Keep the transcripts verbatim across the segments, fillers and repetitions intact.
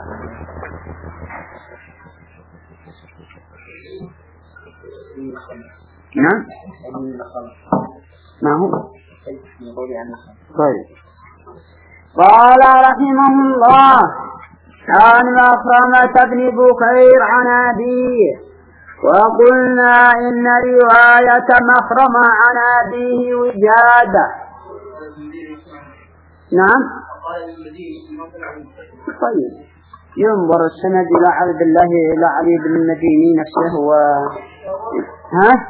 نعم ما هو طيب. قال رحمه الله عن مخرمة بن بكير عن أبيه. وقلنا إن رواية مخرمة عن أبيه وجادة. نعم طيب. ينظر السند إلى عبد الله إلى علي بن المديني نفسه و ها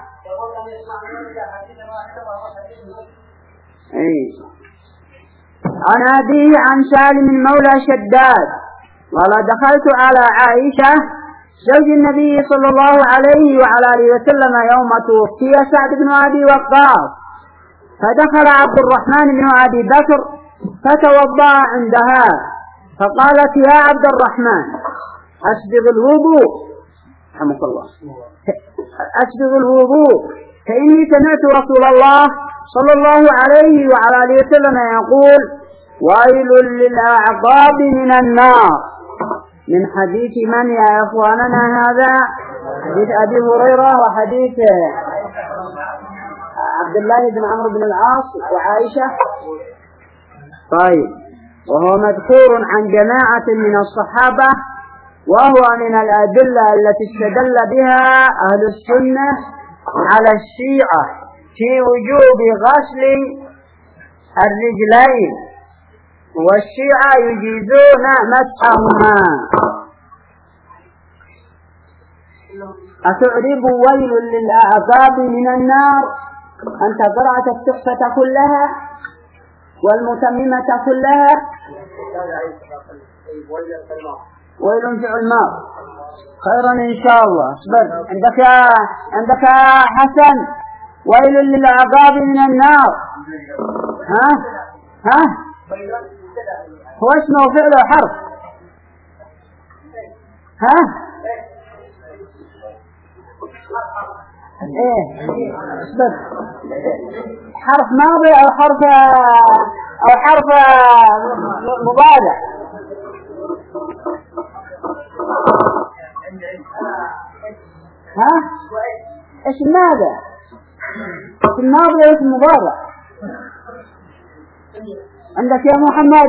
اي عن أبيه عن سالم مولى شداد قال دخلت على عائشة زوج النبي صلى الله عليه وعلى آله وسلم يوم توفي سعد بن أبي وقاص فدخل عبد الرحمن بن أبي بكر فتوضأ عندها فقالت يا عبد الرحمن أسبغ الوضوء رحمك الله أسبغ الوضوء فإني سمعت رسول الله صلى الله عليه وعلى آله وسلم يقول ويل للأعقاب من النار. من حديث من يا إخواننا هذا؟ حديث أبي هريرة وحديث عبد الله بن عمرو بن العاص وعائشة. طيب. وهو مذكور عن جماعة من الصحابة وهو من الأدلة التي استدل بها أهل السنة على الشيعة في وجوب غسل الرجلين والشيعة يجيزون مسحهما. أتعرب ويل للأعقاب من النار؟ أنت قرأت التحفة كلها والمتممة كلها. ويل في الماء خيرا إن شاء الله. اصبر عندك يا عندك يا حسن ويل للعقاب من النار. ها ها هو اسمه فعل حرف. ها ايه اصبر حرف ماضي او حرف او حرف مضارع. ها ايش ماذا في الماضي ايش المضارع عندك يا محمد؟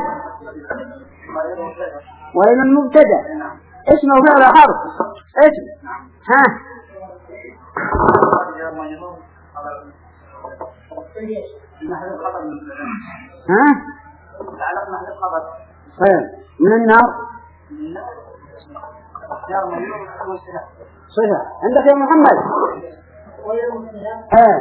وين المبتدا اسمه فعل حرف اسم. ها ها من النار صفة. عندك يا محمد؟ ها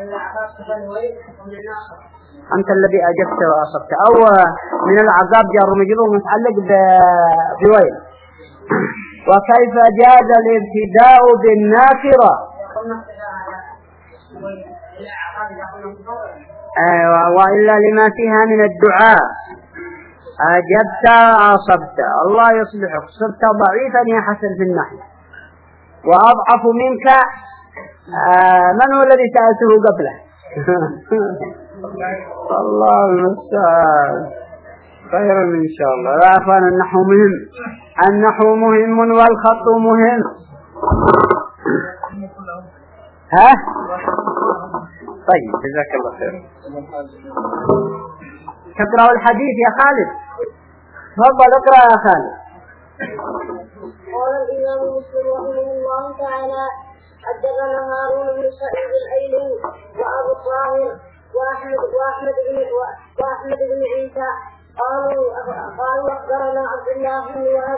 أنت الذي أجبت وأصبت. أو من العذاب جار مجرور متعلق بويل. وكيف جاز الابتداء بالناكرة؟ أيوة وإلا لما فيها من الدعاء. أجبت وأصبت الله يصلحك. صرت ضعيفا يا حسن في النحو وأضعف منك. آه من هو الذي سألته قبله؟ الله المستعان. خيرا إن شاء الله. يا أخوان النحو مهم. النحو مهم والخط مهم. ها طيب جزاك الله خير. تقرأ الحديث يا خالد؟ تفضل اقرأ يا خالد. قال الإمام مسلم رحمه الله تعالى حدثنا هارون بن سعيد الأيلي وأبو الطاهر وأحمد وأحمد بن وأحمد بن عيسى قالوا قالوا أخبرنا عبد الله بن وهب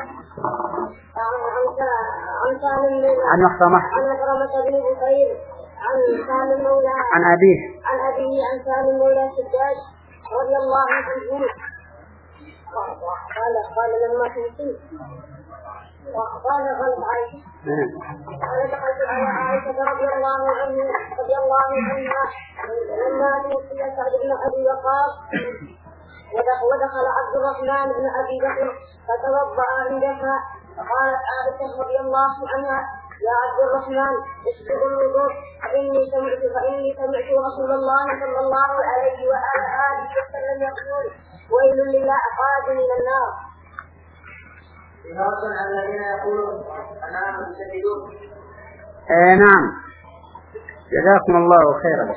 عن سالم عن مخرمة عن مخرمة بن بكير عن سالم مولى عن أبيه عن أبيه عن سالم مولى شداد رضي الله عنه قال قال لما توفي قال غلط عائشة قال دخلت على عائشة رضي الله عنها رضي الله عنها لما توفي سعد بن أبي وقاص ودخل عبد الرحمن بن أبي بكر فتوضأ عندها فقالت عائشة رضي الله عنها يا عبد الرحمن اسبغ الوضوء فإني سمعت فإني سمعت رسول الله صلى الله عليه وآله وسلم يقول ويل للأعقاب من النار. رد على الذين يقولون أنهم يسددون. آه نعم جزاكم الله خيرا.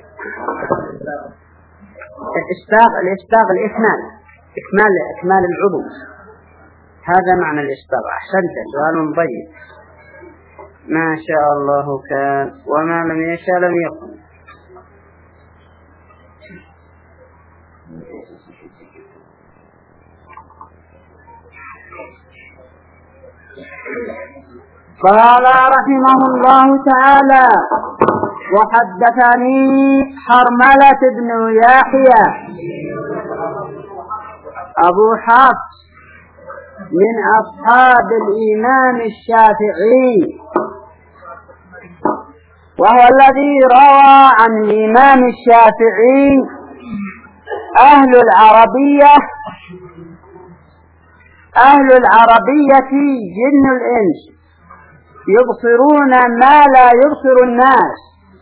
الإسباغ الإسباغ الإكمال إكمال إكمال العضو، هذا معنى الإسباغ. أحسنت، سؤال طيب. ما شاء الله كان وما لم يشاء لم يكن. قال رحمه الله تعالى: وحدثني حرملة بن يحيى أبو حفص من أصحاب الإمام الشافعي، وهو الذي روى عن الإمام الشافعي أهل العربية أهل العربية جن الإنس يبصرون ما لا يبصر الناس.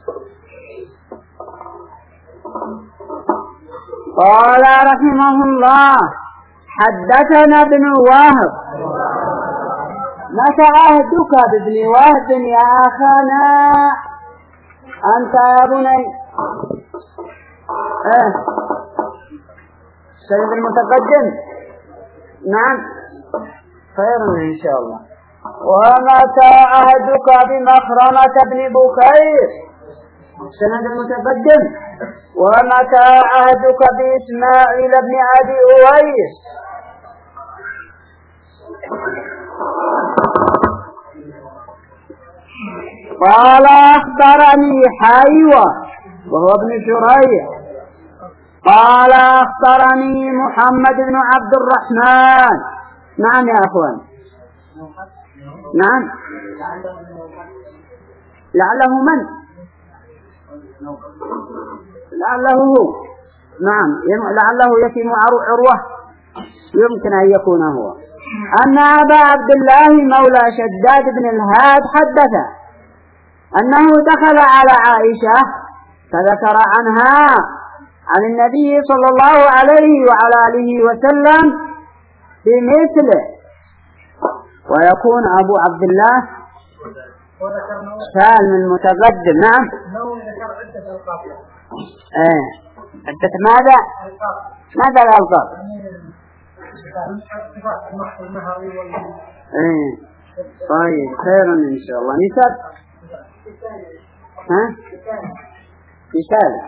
قال رحمه الله: حدثنا ابن وهب. متى عهدك بابن وهب يا أخانا؟ أنت يا بني اه سيد المتقدم. نعم خير إن شاء الله. ومتى عهدك بمخرمة بن بكير؟ سند المتقدم. ومتى عهدك بإسماعيل بن أبي أويس؟ قال أخبرني حيوة وهو ابن شريح قال أخبرني محمد بن عبد الرحمن. نعم يا أخوان. نعم لعله من لعله هو. نعم لعله يتم عروة، يمكن أن يكون هو. أن أبا عبد الله مولى شداد بن الهاد حدث أنه دخل على عائشة فذكر عنها عن النبي صلى الله عليه وعلى آله وسلم بمثله، ويكون أبو عبد الله سالم المتقدم. نعم ايه عدة ماذا ماذا الألقاب؟ ايه طيب خيرا إن شاء الله. نسب ها رسالة.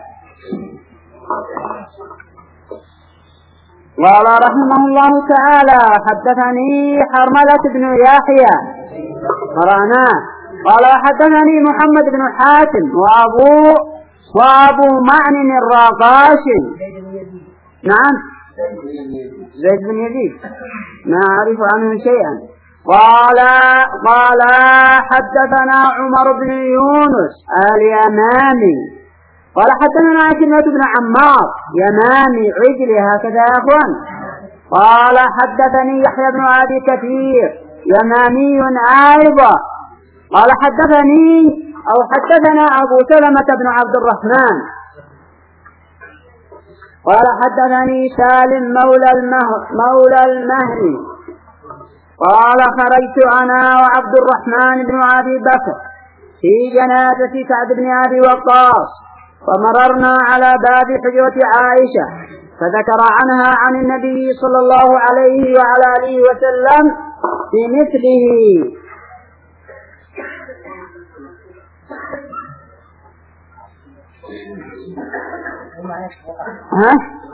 قال رحمه الله تعالى: حدثني حرملة بن يحيى قرأناه. قال حدثني محمد بن حاتم وأبو وأبو معن الرقاشي. نعم زيد بن يزيد ما أعرف عنه شيئا. قال قال حدثنا عمر بن يونس اليمامي قال حدثنا عكرمة بن عمار يمامي عجلي، هكذا يا أخوان. قال حدثني يحيى بن أبي كثير يمامي أيضا قال حدثني أو حدثنا أبو سلمة بن عبد الرحمن قال حدثني سالم مولى المهر مولى المهري قال خرجت أنا وعبد الرحمن بن أبي بكر في جنازة سعد بن أبي وقاص، فمررنا على باب حجرة عائشة فذكر عنها عن النبي صلى الله عليه وعلى آله وسلم بمثله. ها؟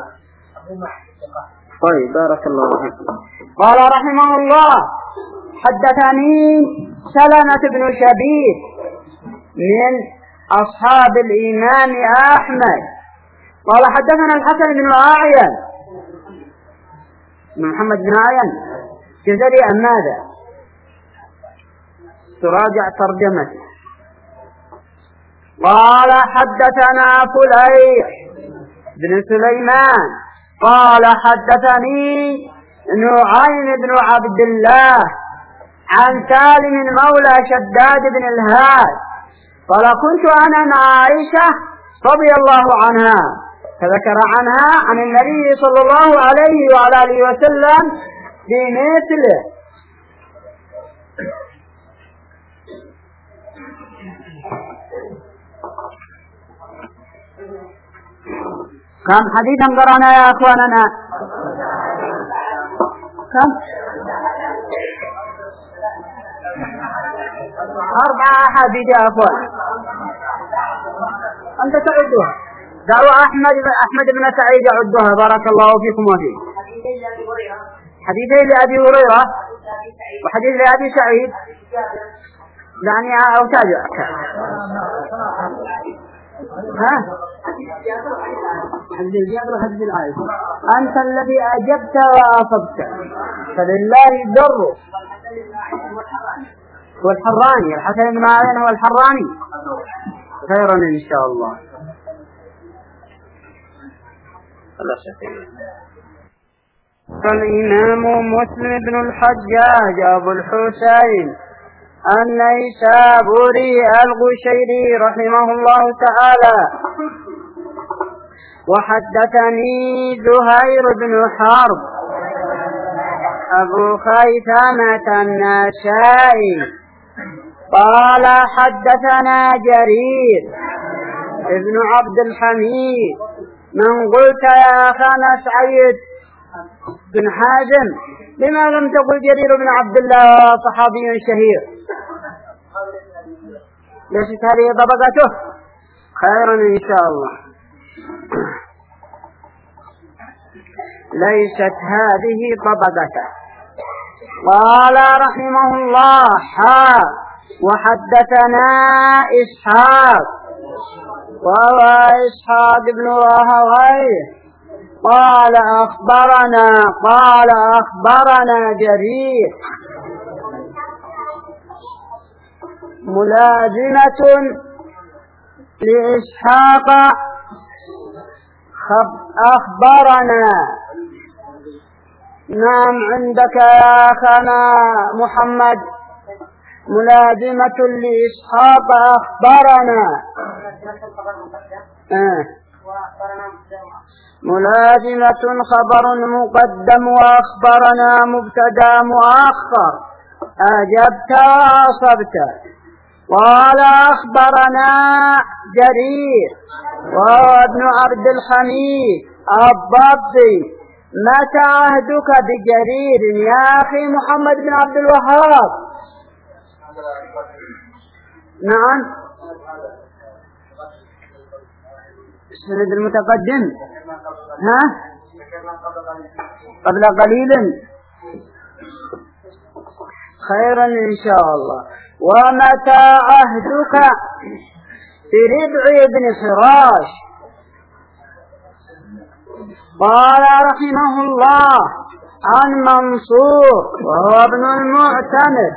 طيب بارك الله فيكم. قال رحمه الله: حدثني سلمة بن شبيب من أصحاب الإمام أحمد قال حدثنا الحسن بن أعين محمد بن أعين جزري أم ماذا؟ تراجع ترجمته. قال حدثنا فليح بن سليمان قال حدثني نعيم بن عبد الله عن سالم مولى شداد بن الهاد قال كنت أنا مع عائشة رضي الله عنها فذكر عنها عن النبي صلى الله عليه وعلى آله وسلم بمثله. كم حديثا قرأنا يا أخواننا؟ كم؟ أربعة أحاديث يا أخوان. أنت تعدها. دعوة أحمد أحمد بن سعيد يعدها. بارك الله فيكم وفيكم. حديثين لأبي هريرة وحديث لأبي سعيد يعني أو تابع. ها؟ أنت الذي أجبت وأصبت فلله الدر. هو الحراني الحسن بن معين هو الحراني. خيرا إن شاء الله. الله شكرا. الإمام مسلم بن الحجاج أبو الحسين النيسابوري القشيري رحمه الله تعالى. وحدثني زهير بن حرب أبو خيثمة النسائي قال حدثنا جرير ابن عبد الحميد. من قلت يا أخانا سعيد بن حازم لما لم تقل جرير بن عبد الله صحابي شهير؟ ليست هذه طبقته؟ خيرا إن شاء الله. ليست هذه طبقته. قال رحمه الله حا وحدثنا إسحاق وهو إسحاق بن راهويه قال أخبرنا قال أخبرنا جرير ملازمة لإسحاق أخبرنا. نعم عندك يا أخانا محمد ملازمة لإسحاق أخبرنا. آه. ملازمة خبر مقدم وأخبرنا مبتدا مؤخر. أجبت وأصبت. قال أخبرنا جرير وهو ابن عبد الحميد الضبي. متى عهدك بجرير يا أخي محمد بن عبد الوهاب؟ نعم السند المتقدم. ها قبل قليل. خيرا إن شاء الله. ومتى عهدك بربع بن فراش؟ قال رحمه الله عن منصور وهو ابن المعتمر.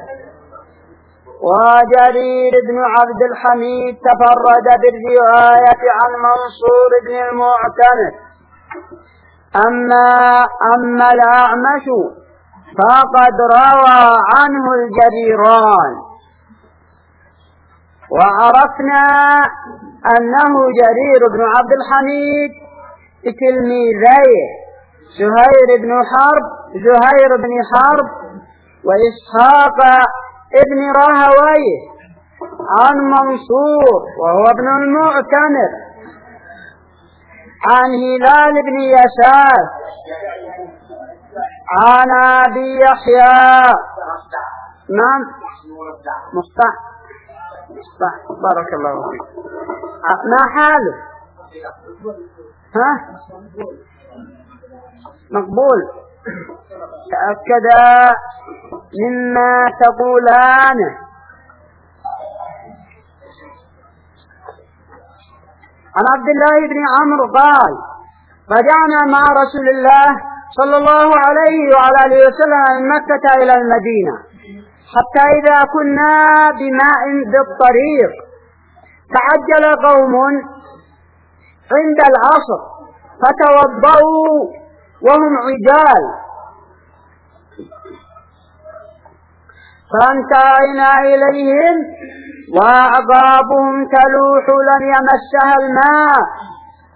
وجرير بن عبد الحميد تفرد بالرواية عن منصور بن المعتمر. أما أما الأعمش فقد روى عنه الجريران. وعرفنا أنه جرير بن عبد الحميد بتلميذيه زهير بن حرب زهير بن حرب وإسحاق ابن راهويه عن منصور وهو ابن المعتمر عن هلال بن يسار عن أبي يحيى. نعم مصطح مصطح بارك الله فيك. ما حاله؟ ها مقبول. تأكد مما تقولان. عن عبد الله بن عمرو قال رجعنا مع رسول الله صلى الله عليه وعلى آله وسلم من مكة إلى المدينة حتى إذا كنا بماء بالطريق تعجل قوم عند العصر فتوضأوا وهم عجال فانتهينا إليهم وأعقابهم تلوح لم يمسها الماء.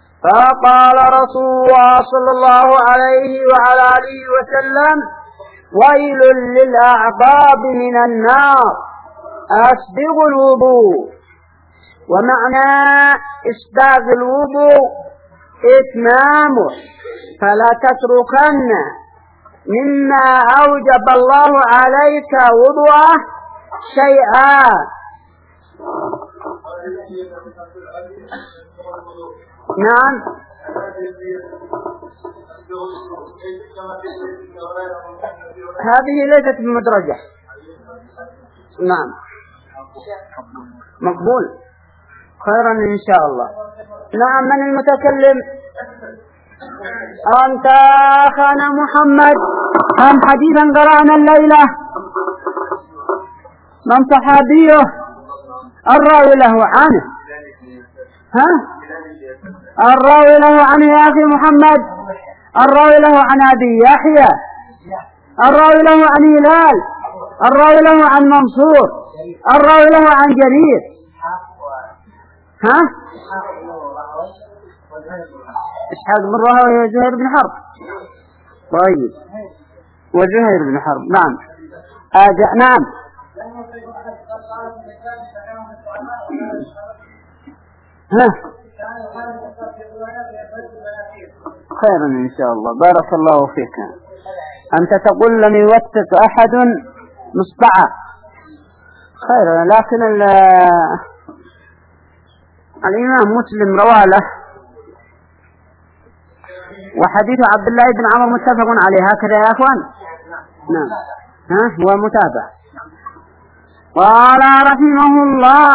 فقال رسول الله صلى الله عليه وعلى آله وسلم ويل للأعقاب من النار أسبغ الوضوء. ومعنى إسباغ الوضوء إتمامه، فلا تتركن مما أوجب الله عليك وضوءه شيئا. نعم. هذه ليست بمدرجة. نعم مقبول. خيرا إن شاء الله. نعم. من المتكلم؟ أنت أخانا محمد. كم حديثا قرأنا الليلة؟ من صحابيه الراوي له عنه؟ ها؟ الراوي له عنه يا أخي محمد. الراوي له عن أبي يحيى، الراوي له عن هلال، الراوي له عن منصور، الراوي له عن جرير. ها؟ إسحاق بن راهويه وزهير بن حرب. طيب وزهير بن حرب. نعم. آجأ. نعم. ها خيرا إن شاء الله. بارك الله فيك. أنت تقول لم يوثق أحد مصطعى. خيرا. لكن الإمام مسلم رواه له، وحديث عبد الله بن عمر متفق عليه. هكذا يا أخوان. نعم. ها هو متابع. قال رحمه الله.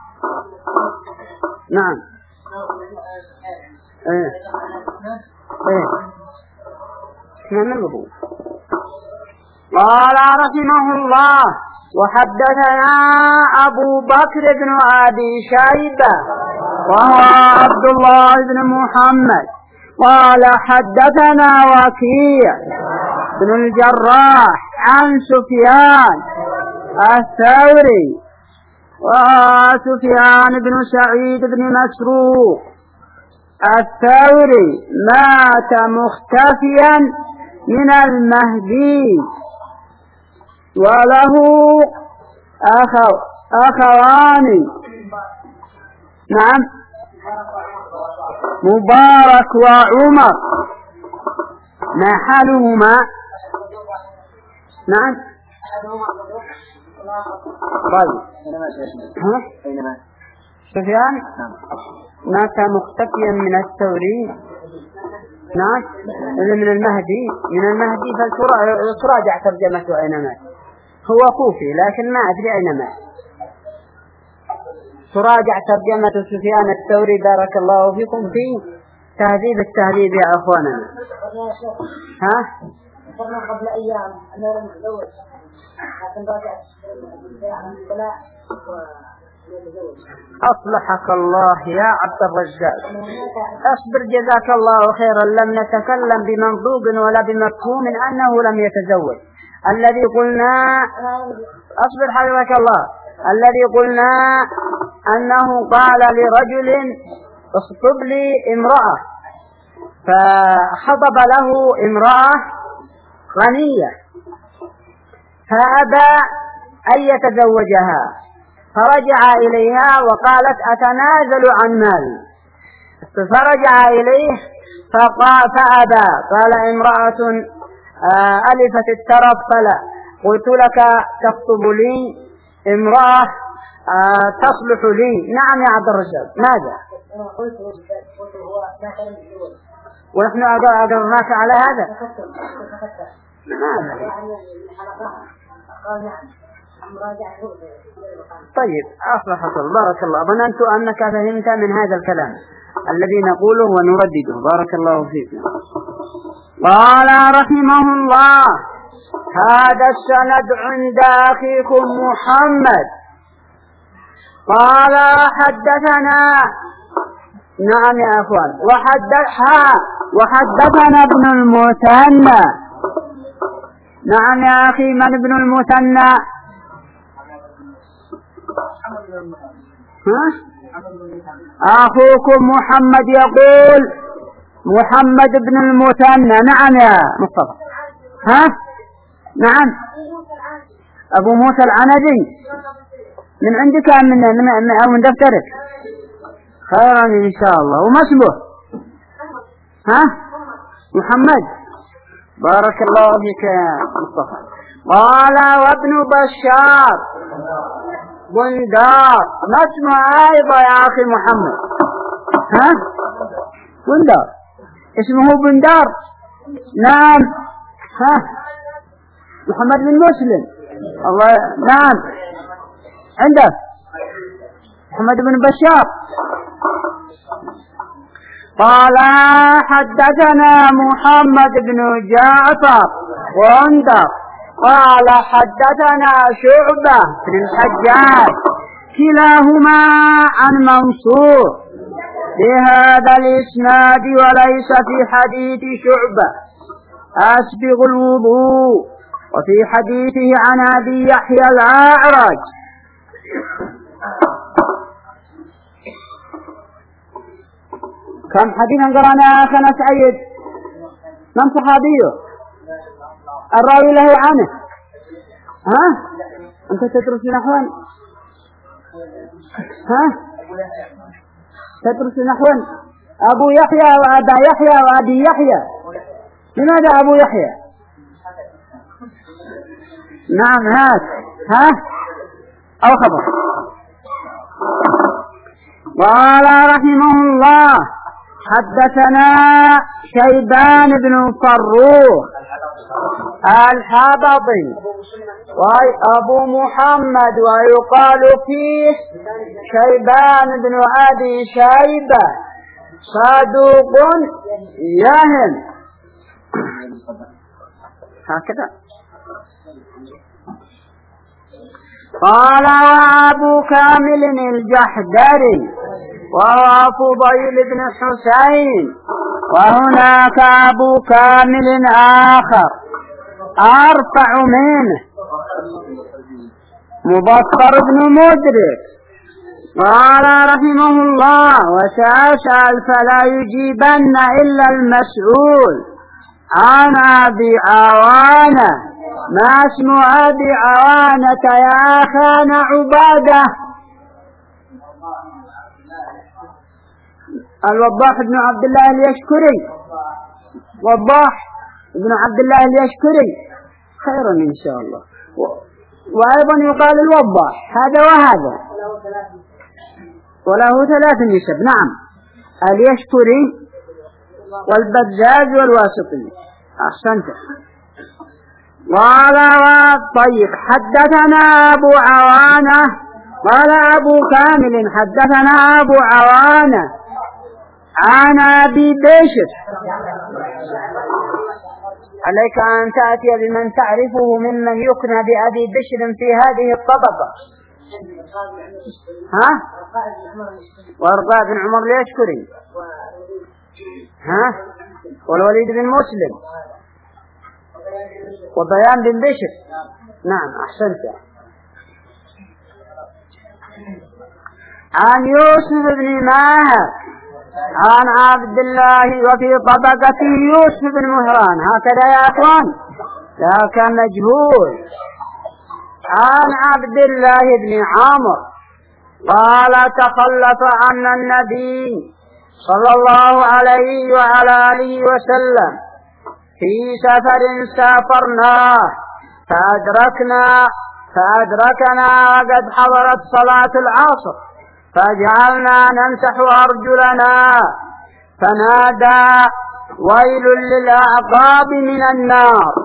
نعم. ايه ايه من الوضوء. قال رحمه الله وحدثنا أبو بكر بن أبي شيبة وهو عبد الله بن محمد قال حدثنا وكيع بن الجراح عن سفيان الثوري وسفيان بن سعيد بن مسروق الثوري مات مختفيا من المهدي، وله أخو أخوان. نعم. مبارك وعمر. ما حالهما؟ نعم. طيب. ها؟ سفيان مات مختفيا من الثوري. نعم. من المهدي من المهدي فلتراجع ترجمته أين مات. هو كوفي لكن ما أدري أين مات. تراجع ترجمة سفيان الثوري بارك الله فيكم في تهذيب التهذيب يا أخواننا. ها؟ قبل أيام أنا لم أتزوج لكن راجع أصلحك الله يا عبد الرجال. أصبر جزاك الله خيرا. لم نتكلم بمنطوق ولا بمفهوم أنه لم يتزوج. الذي قلنا أصبر حفظك الله. الذي قلنا أنه قال لرجل اخطب لي امرأة، فخطب له امرأة غنية فأبى أن يتزوجها، فرجع إليها وقالت أتنازل عن مالي، فرجع إليه فأبى. قال امرأة ألفت الترف فلا. قلت لك تخطب لي امرأة تصلح لي. نعم يا عبد الرزاق. ماذا؟ ونحن أقرناك على هذا. طيب أصلحك بارك الله. ظننت أنك فهمت من هذا الكلام الذي نقوله ونردده. بارك الله فيك. قال رحمه الله هذا السند عند أخيكم محمد. قال حدثنا. نعم يا أخوان. وحدثها وحدثنا ابن المثنى. نعم يا أخي. من ابن المثنى؟ ها؟ أخوكم محمد يقول محمد بن المثنى. نعم يا مصطفى. ها؟ نعم أبو موسى العنزي. من عندك أم من من أو من دفترك؟ خيرا إن شاء الله. وما اسمه؟ ها؟ محمد. بارك الله فيك يا مصطفى. قال وابن بشار بندار. ما اسمه أيضا يا أخي محمد؟ ها؟ بندار. اسمه بندار. نعم. ها؟ محمد بن مسلم. الله. نعم. عندك محمد بن بشار. قال حدثنا محمد بن جعفر بندار قال حدثنا شعبة بن الحجاج كلاهما عن منصور بهذا الإسناد وليس في حديث شعبة أسبغ الوضوء وفي حديثه عن أبي يحيى الأعرج. كم حديثا قرأنا أخنا سعيد؟ من صحابيه الراوي له عنه؟ ها؟ أنت تدرس نحوا؟ ها؟ تدرس نحوا؟ أبو يحيى وأبا يحيى وأبي يحيى. لماذا أبو يحيى؟ نعم هات. ها؟ أو خبر. قال رحمه الله حدثنا شيبان بن فروخ الحبطي وأبو محمد ويقال فيه شيبان بن أبي شيبة صدوق يهم. هكذا. قال أبو كامل الجحدري وهو فضيل بن حسين وهناك أبو كامل آخر أرفع منه مبصر بن مدرك. قال رحمه الله وسأسأل فلا يجيبن إلا المسؤول عن أبي عوانة. ما اسم أبي عوانة يا أخانا عبادة؟ الوضاح بن عبد الله اليشكري. وضاح بن عبد الله اليشكري. خيرا إن شاء الله. وأيضا يقال الوضاح هذا وهذا وله ثلاث نسب. نعم اليشكري والبزاز والواسطي. أحسنت. قال طيب حدثنا أبو عوانة. قال أبو كامل حدثنا أبو عوانة عن أبي بشر. عليك أن تأتي بمن تعرفه ممن يقنى بأبي بشر في هذه الطبقة. ها؟ وارقاء بن عمر اليشكري. ها؟ والوليد بن مسلم وبيان بن بشر. نعم أحسنت. عن يوسف بن ماهر عن عبد الله وفي طبقته يوسف بن مهران. هكذا يا أخوان ذاك مجهول. عن عبد الله بن عمرو قال تخلف عنا النبي صلى الله عليه وعلى آله وسلم في سفر سافرناه فأدركنا فأدركنا وقد حضرت صلاة العصر فجعلنا نمسح أرجلنا فنادى ويل للأعقاب من النار.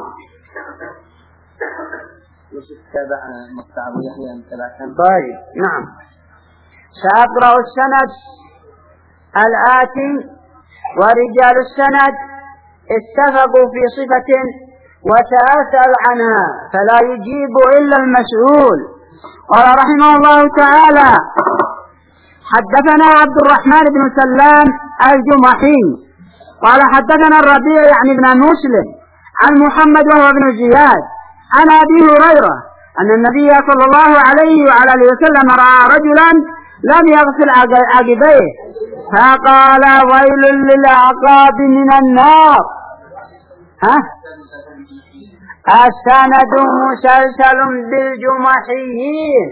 طيب نعم سأقرأ السند الآتي ورجال السند اتفقوا في صفة وسأسأل عنها فلا يجيب إلا المسؤول. قال رحمه الله تعالى حدثنا عبد الرحمن بن سلام الجمحي قال حدثنا الربيع يعني ابن مسلم عن محمد وهو ابن زياد عن أبي هريرة أن النبي صلى الله عليه وعلى آله وسلم رأى رجلا لم يغسل عقبيه فقال ويل للعقاب من النار. ها السند مسلسل بالجمحيين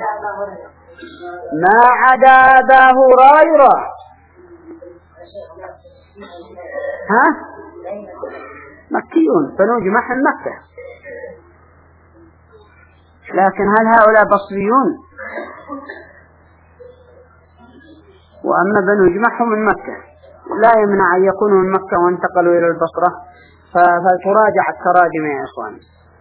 ما عدا أبا هريرة. ها مكيون بنو جمح مكة، لكن هل هؤلاء بصريون؟ وأما بنو جمح من مكة، لا يمنع أن يكونوا من مكة وانتقلوا إلى البصرة، فالتراجع التراجم يا إخوان.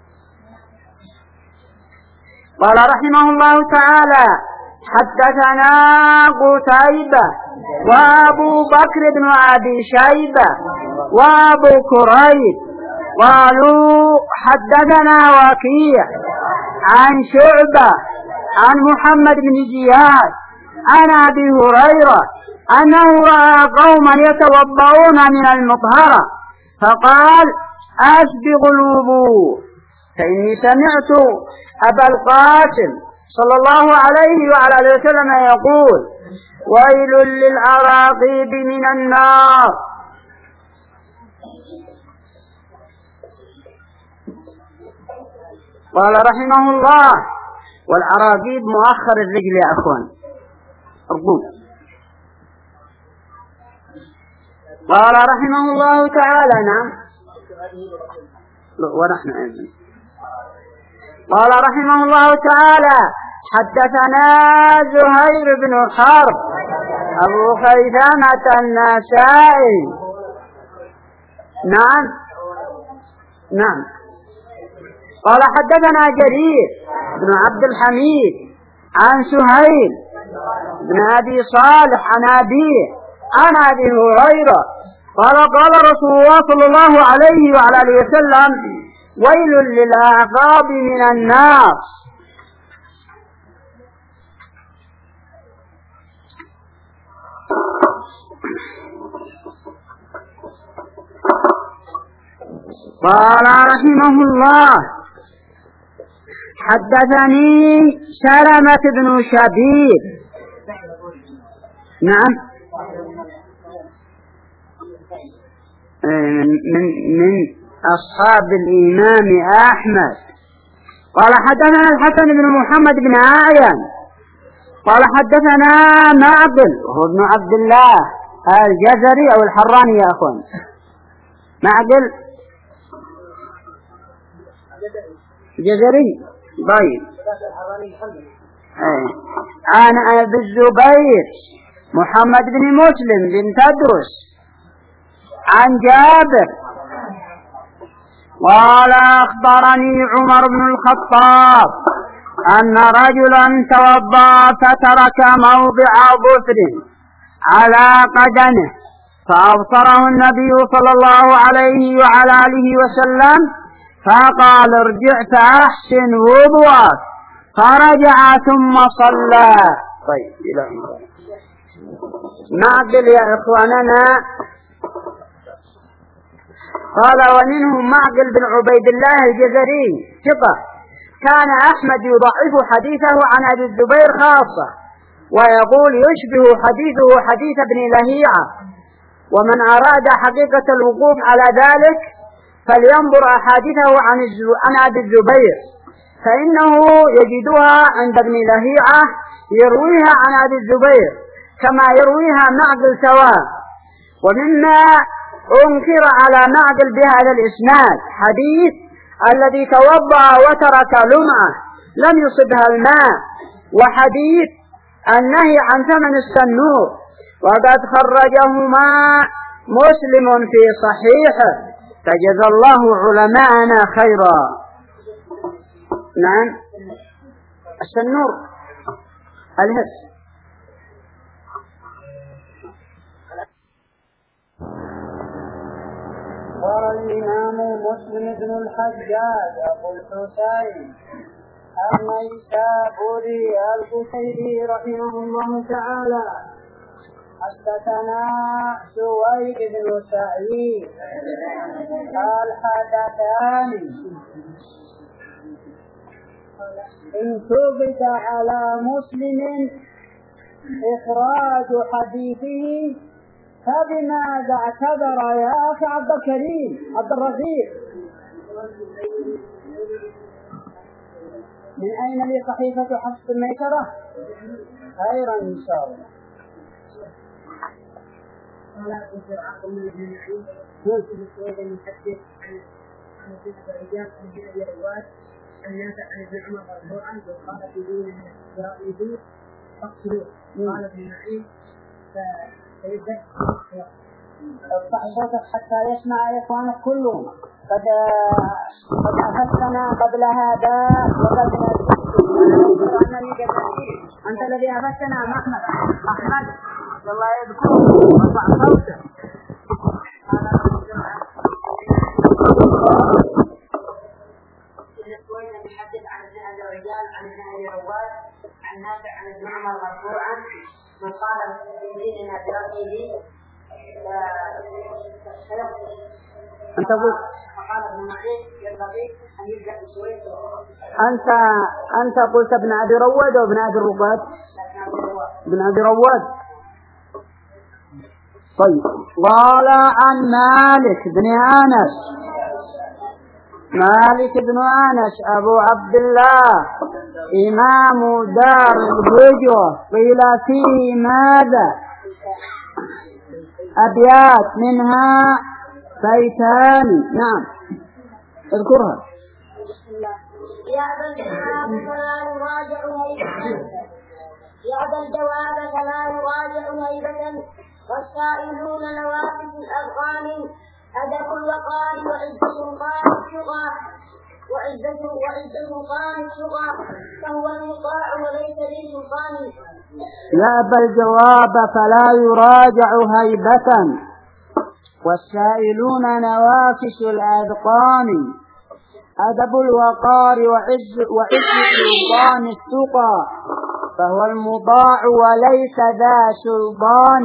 قال رحمه الله تعالى: حدثنا قتيبة وأبو بكر بن أبي شيبة وأبو كريب قالوا حدثنا وكيع عن شعبة عن محمد بن زياد عن أبي هريرة أنه رأى قوما يتوضؤون من المطهرة فقال: أسبغوا الوضوء، فإني سمعت أبا القاسم صلى الله عليه وعلى آله وسلم يقول: ويل للعراقيب من النار. قال رحمه الله: والعراقيب مؤخر الرجل يا أخوان، أرجوك. قال رحمه الله تعالى: نعم ونحن أيضا. قال رحمه الله تعالى: حدثنا زهير بن حرب أبو خيثمة النسائي. نعم نعم. قال حدثنا جرير بن عبد الحميد عن سهيل بن أبي صالح عن أبيه عن أبي هريرة قال: قال رسول الله صلى الله عليه وعلى آله وسلم: ويل للأعقاب من النار. قال رحمه الله: حدثني سلمة بن شبيب. نعم من من أصحاب الإمام أحمد. قال حدثنا الحسن بن محمد بن عاين قال حدثنا معقل وهو ابن عبد الله الجزري أو الحراني يا أخوان. معقل جزري طيب. عن أبي الزبير محمد بن مسلم بن تدرس عن جابر قال: أخبرني عمر بن الخطاب أن رجلا توضأ فترك موضع ظفر على قدمه فأبصره النبي صلى الله عليه وعلى آله وسلم فقال: ارجع فأحسن وضوءك، فرجع ثم صلى. طيب إلى معقل يا إخواننا. قال: ومنهم معقل بن عبيد الله الجزري ثقة، كان أحمد يضعف حديثه عن أبي الزبير خاصة ويقول يشبه حديثه حديث ابن لهيعة، ومن أراد حقيقة الوقوف على ذلك فلينظر أحاديثه عن عن أبي الزبير، فإنه يجدها عند ابن لهيعة يرويها عن أبي الزبير كما يرويها معقل سواء. ومما أنكر على معقل بهذا الإسناد حديث الذي توضأ وترك لمعة لم يصبها الماء، وحديث النهي عن ثمن السنور، وقد خرجهما مسلم في صحيحه، فجزى الله علماءنا خيرا. نعم السنور الهس. قال الإمام مسلم بن الحجاج أبو الحسين النيسابوري القشيري رحمه الله تعالى: حدثنا سويد بن سعيد قال: حدثاني إن ثبت على مسلم إخراج حديثه فبماذا اعتذر يا أخي عبد الكريم عبد الرفيق؟ من أين لي صحيفة حفص الميسرة؟ خيرا إن شاء الله. قال أبو زرعة من ابن معين يوسف سويدا يحدث عن عن ستة رجال عن أبي رواد عن نافع عن ابن عمر مرفوعا وقال في دين برأيه فاقتلوه. قال ابن معين فيبدأ ارفع صوتك حتى يسمع إخوانك كلهم. قد قد أخذتنا قبل هذا وقد أنت الذي أخذتنا أحمد أحمد الله يذكره وارفع صوتك. يحدث عن ابن الرجال عن ابن ابي رواد عن نافع عن ابن عمر مرفوعا من قال في ديننا برأيه أنت قلت فقال ابن معين ينبغي أن يبدأ بسويد. أنت أنت قلت ابن أبي رواد أو ابن أبي رواد؟ ابن أبي رواد. طيب. قال عن مالك بن أنس مالك بن أنس أبو عبد الله إمام دار الهجرة قيل فيه ماذا؟ أبيات منها بيتان. نعم اذكرها. يأبى الجواب فلا يراجع هيبة يأبى الجواب فلا يراجع هيبة والسائلون نوافذ الأذغان أدب الوقار وعزة سلطان الشغى وعزة وعزة سلطان الشغى فهو المطاع وليس ذي سلطان. يأبى الجواب فلا يراجع هيبة والسائلون نوافس الأذقان أدب الوقار وعز وعز سلطان التقى فهو المطاع وليس ذا سلطان.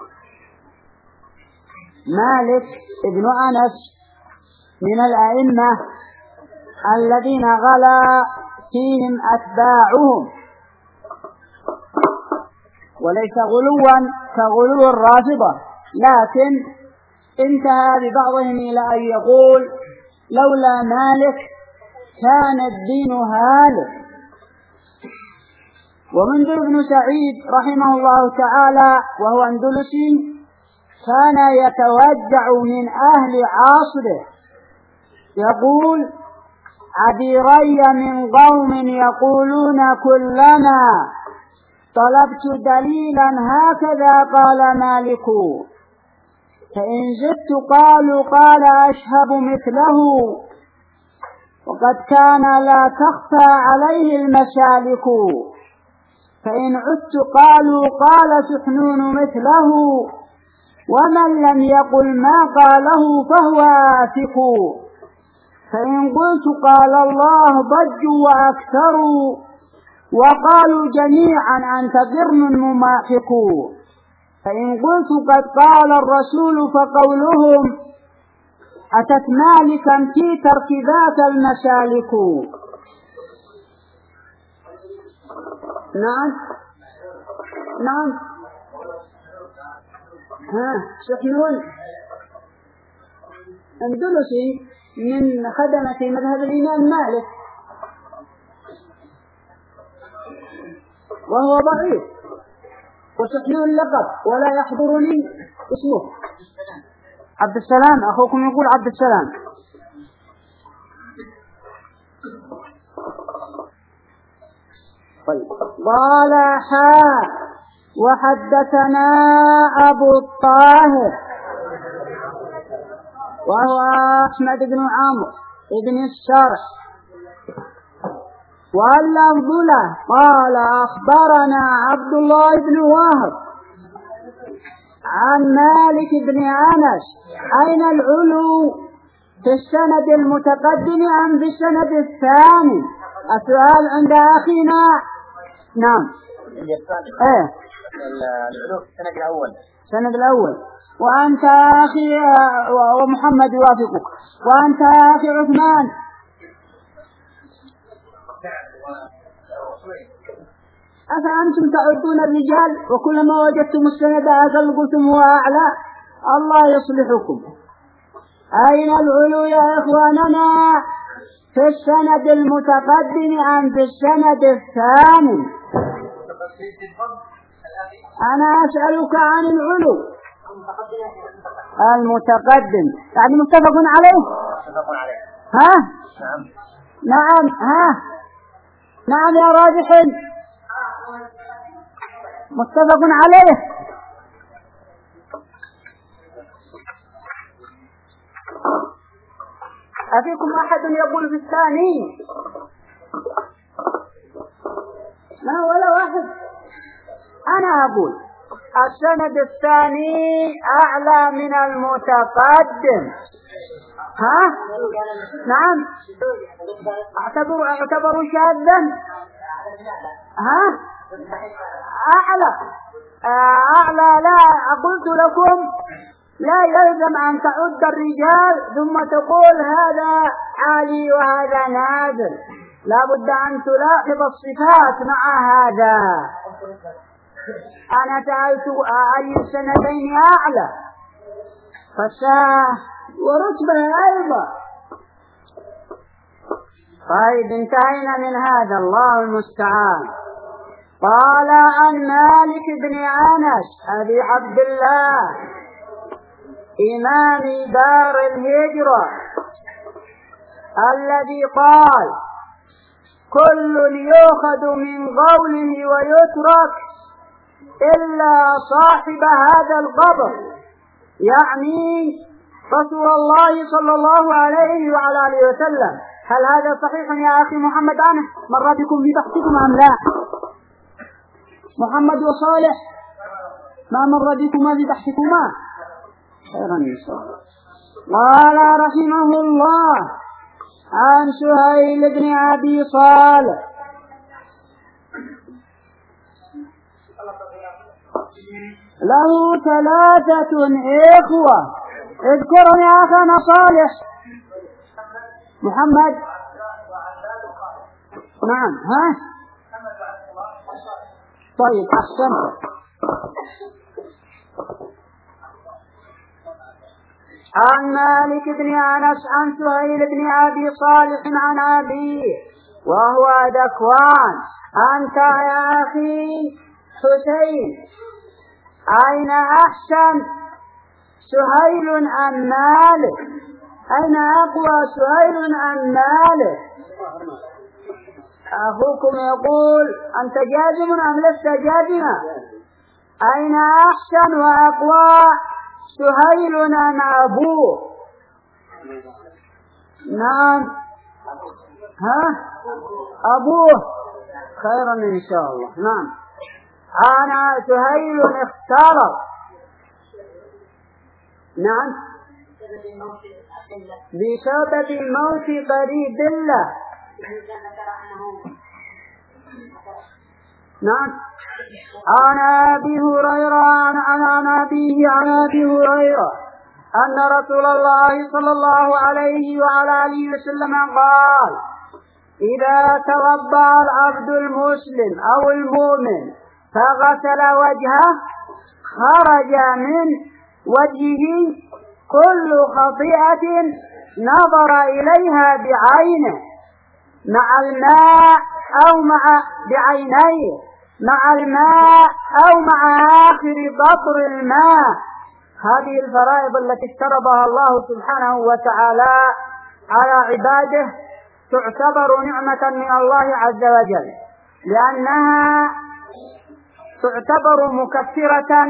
مالك ابن أنس من الأئمة الذين غلا فيهم أتباعهم وليس غلوا كغلو الرافضة، لكن انتهى ببعضهم إلى أن يقول لولا مالك كان الدين هالك. ومنذر بن سعيد رحمه الله تعالى وهو أندلسي كان يتوجع من أهل عصره يقول عبيري من قوم يقولون كلما طلبت دليلا هكذا قال مالك فإن زدت قالوا قال أشهب مثله وقد كان لا تخفى عليه المسالك فإن عدت قالوا قال سحنون مثله ومن لم يقل ما قاله فهو آفك فإن قلت قال الله ضجوا وأكثروا وقالوا جميعا أنت قرن مماحك فإن قلت قد قال الرسول فقولهم أتت مالكا في ترك ذات المسالك. نعم نعم ها سحنون أندلسي من خدمة مذهب الإمام مالك وهو ضعيف وسحنون لقب ولا يحضرني اسمه عبد السلام. أخوكم يقول عبد السلام. طيب. قال حا وحدثنا أبو الطاهر وهو أحمد بن عمرو بن الشرح واللفظ له قال أخبرنا عبد الله بن وهب عن مالك بن أنس أين العلو في السند المتقدم أم في السند الثاني؟ السؤال عند أخينا. نعم ايه العلو في السند الأول السند الأول وأنت أخي ومحمد يوافقك وأنت أخي عثمان أفأنتم تعدون الرجال وكلما وجدتم السند أقل قلتم هو أعلى؟ الله يصلحكم. أين العلو يا إخواننا؟ في السند المتقدم أم في السند الثاني؟ أنا أسألك عن العلو المتقدم، يعني متفق عليه؟ ها؟ نعم. ها؟ نعم يا راجح، متفق عليه. أفيكم أحد يقول في الثاني؟ لا ولا واحد. أنا أقول السند الثاني أعلى من المتقدم. ها؟ نعم. اعتبروا اعتبروا شاذا. ها؟ أعلى أعلى لا قلت لكم لا يلزم أن تعد الرجال ثم تقول هذا عالي وهذا نازل، لا بد أن تلاحظ الصفات مع هذا. أنا سألت أي السندين أعلى فالساعة ورتبة أيضا. طيب انتهينا من هذا، الله المستعان. قال عن مالك بن أنس أبي عبد الله إمام دار الهجرة الذي قال كل يؤخذ من قوله ويترك إلا صاحب هذا القبر، يعني رسول الله صلى الله عليه وعلى آله وسلم. هل هذا صحيح يا أخي محمد؟ أنا مر بكم في بحثكم أم لا؟ محمد وصالح ما مر بكما في بحثكما؟ خيرا إن شاء الله. قال رحمه الله عن سهيل بن أبي صالح له ثلاثة إخوة. اذكرهم يا أخانا صالح. محمد. نعم. ها؟ طيب أحسنت. عن مالك بن أنس عن سهيل بن أبي صالح عن أبيه وهو ذكوان. أنت يا أخي حسين أين أحسن، سهيل أم مالك؟ أين أقوى، سهيل أم مالك؟ أخوكم يقول أنت جازم أم لست جازما؟ أين أحسن وأقوى، سهيل أم أبوه؟ نعم. ها؟ أبوه. خيرا إن شاء الله. نعم. أنا سهيل اختارت. نعم. بسبب الموت قريب له. نعم. عن أبي هريرة عن عن أبيه عن أبي هريرة أن رسول الله صلى الله عليه وعلى آله وسلم قال إذا توضأ العبد المسلم أو المؤمن فغسل وجهه خرج من وجهه كل خطيئة نظر إليها بعينه مع الماء أو مع بعينيه مع الماء أو مع آخر قطر الماء. هذه الفرائض التي افترضها الله سبحانه وتعالى على عباده تعتبر نعمة من الله عز وجل، لأنها تعتبر مكفرة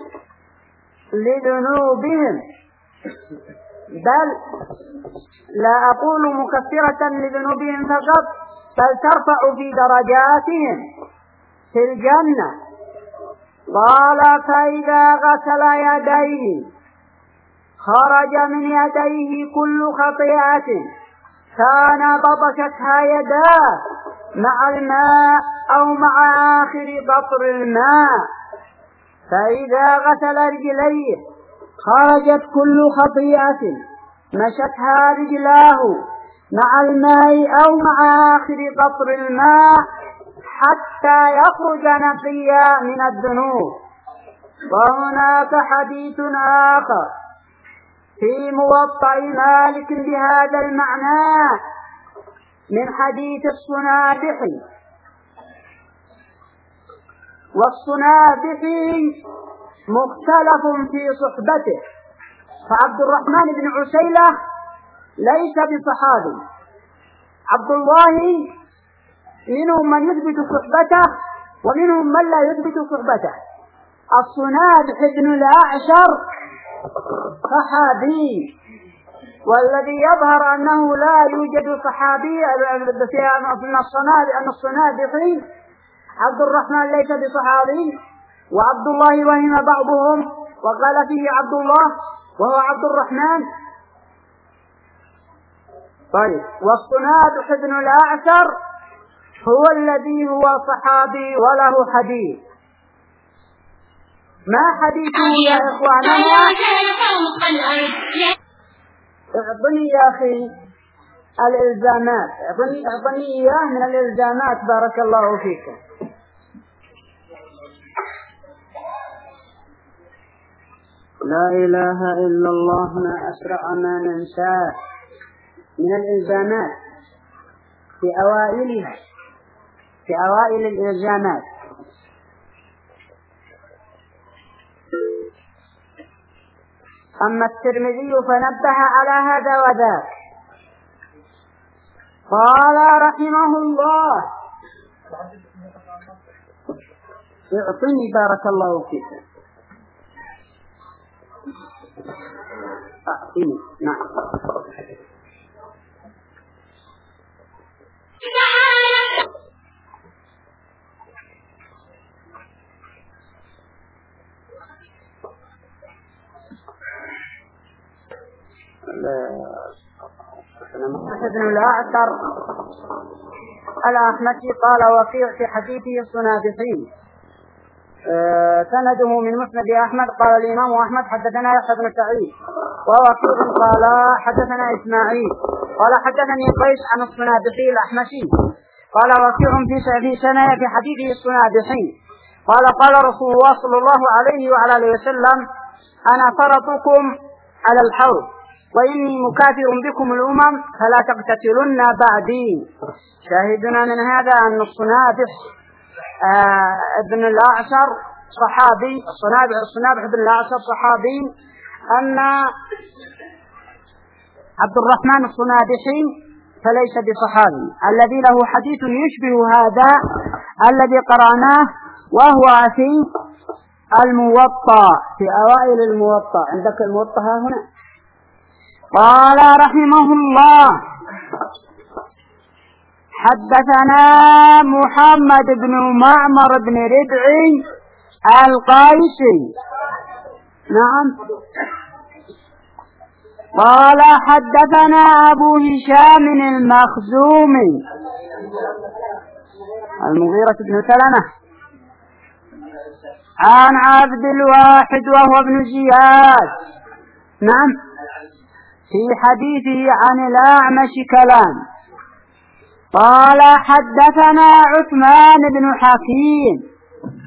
لذنوبهم، بل لا أقول مكفرة لذنوبهم فقط، بل ترفع في درجاتهم في الجنة. قال فإذا غسل يديه خرج من يديه كل خطيئة كان بطشتها يداه مع الماء أو مع آخر قطر الماء. فإذا غسل رجليه خرجت كل خطيئة مشتها رجلاه مع الماء أو مع آخر قطر الماء حتى يخرج نقيا من الذنوب. وهناك حديث آخر في موطأ مالك بهذا المعنى من حديث الصنابحي. والصنابحي مختلف في صحبته، فعبد الرحمن بن عسيلة ليس بصحابي. عبد الله منهم من يثبت صحبته ومنهم من لا يثبت صحبته. الصنابح بن الأعشر صحابي، والذي يظهر أنه لا يوجد صحابي من الصنابح أن الصنابحي عبد الرحمن ليس بصحابي، وعبد الله وهم بعضهم وقال فيه عبد الله وهو عبد الرحمن. طيب، والصنابح بن الأعشر هو الذي هو صحابي وله حديث. ما حديثه يا إخواننا؟ اعطني يا أخي الإلزامات، اعطني اعطني إياه من الإلزامات بارك الله فيك. لا إله إلا الله، ما أسرع ما ننساه من الإلزامات في أوائلها، في أوائل الإلزامات. أما الترمذي فنبه على هذا وذاك، قال رحمه الله: اعطني بارك الله فيك، اعطني. نعم. ابن الأعشر الأحمسي قال وقيع في حديثه الصنابحي، أه سنده من مسند أحمد. قال الإمام أحمد حدثنا يحيى بن سعيد، ووقيع قال حدثنا إسماعيل قال حدثني قيس عن الصنابحي الأحمسي قال وقيع في سنة في حديثه الصنابحي قال قال رسول الله صلى الله عليه وعلى آله وسلم: أنا فرطكم على الحوض وإني مكافر بكم الأمم فلا تقتتلن بعدي. شاهدنا من هذا أن الصنابح آه ابن الأعشر صحابي، الصنابح الصنابح ابن الأعشر صحابي، أن عبد الرحمن الصنابحي فليس بصحابي. الذي له حديث يشبه هذا الذي قرأناه وهو في الموطأ، في أوائل الموطأ. عندك الموطأ هنا. قال رحمه الله: حدثنا محمد بن معمر بن ربعي القيسي. نعم. قال حدثنا أبو هشام المخزومي المغيرة بن سلمة عن عبد الواحد وهو ابن زياد. نعم. في حديثه عن الأعمش كلام. قال حدثنا عثمان بن حكيم.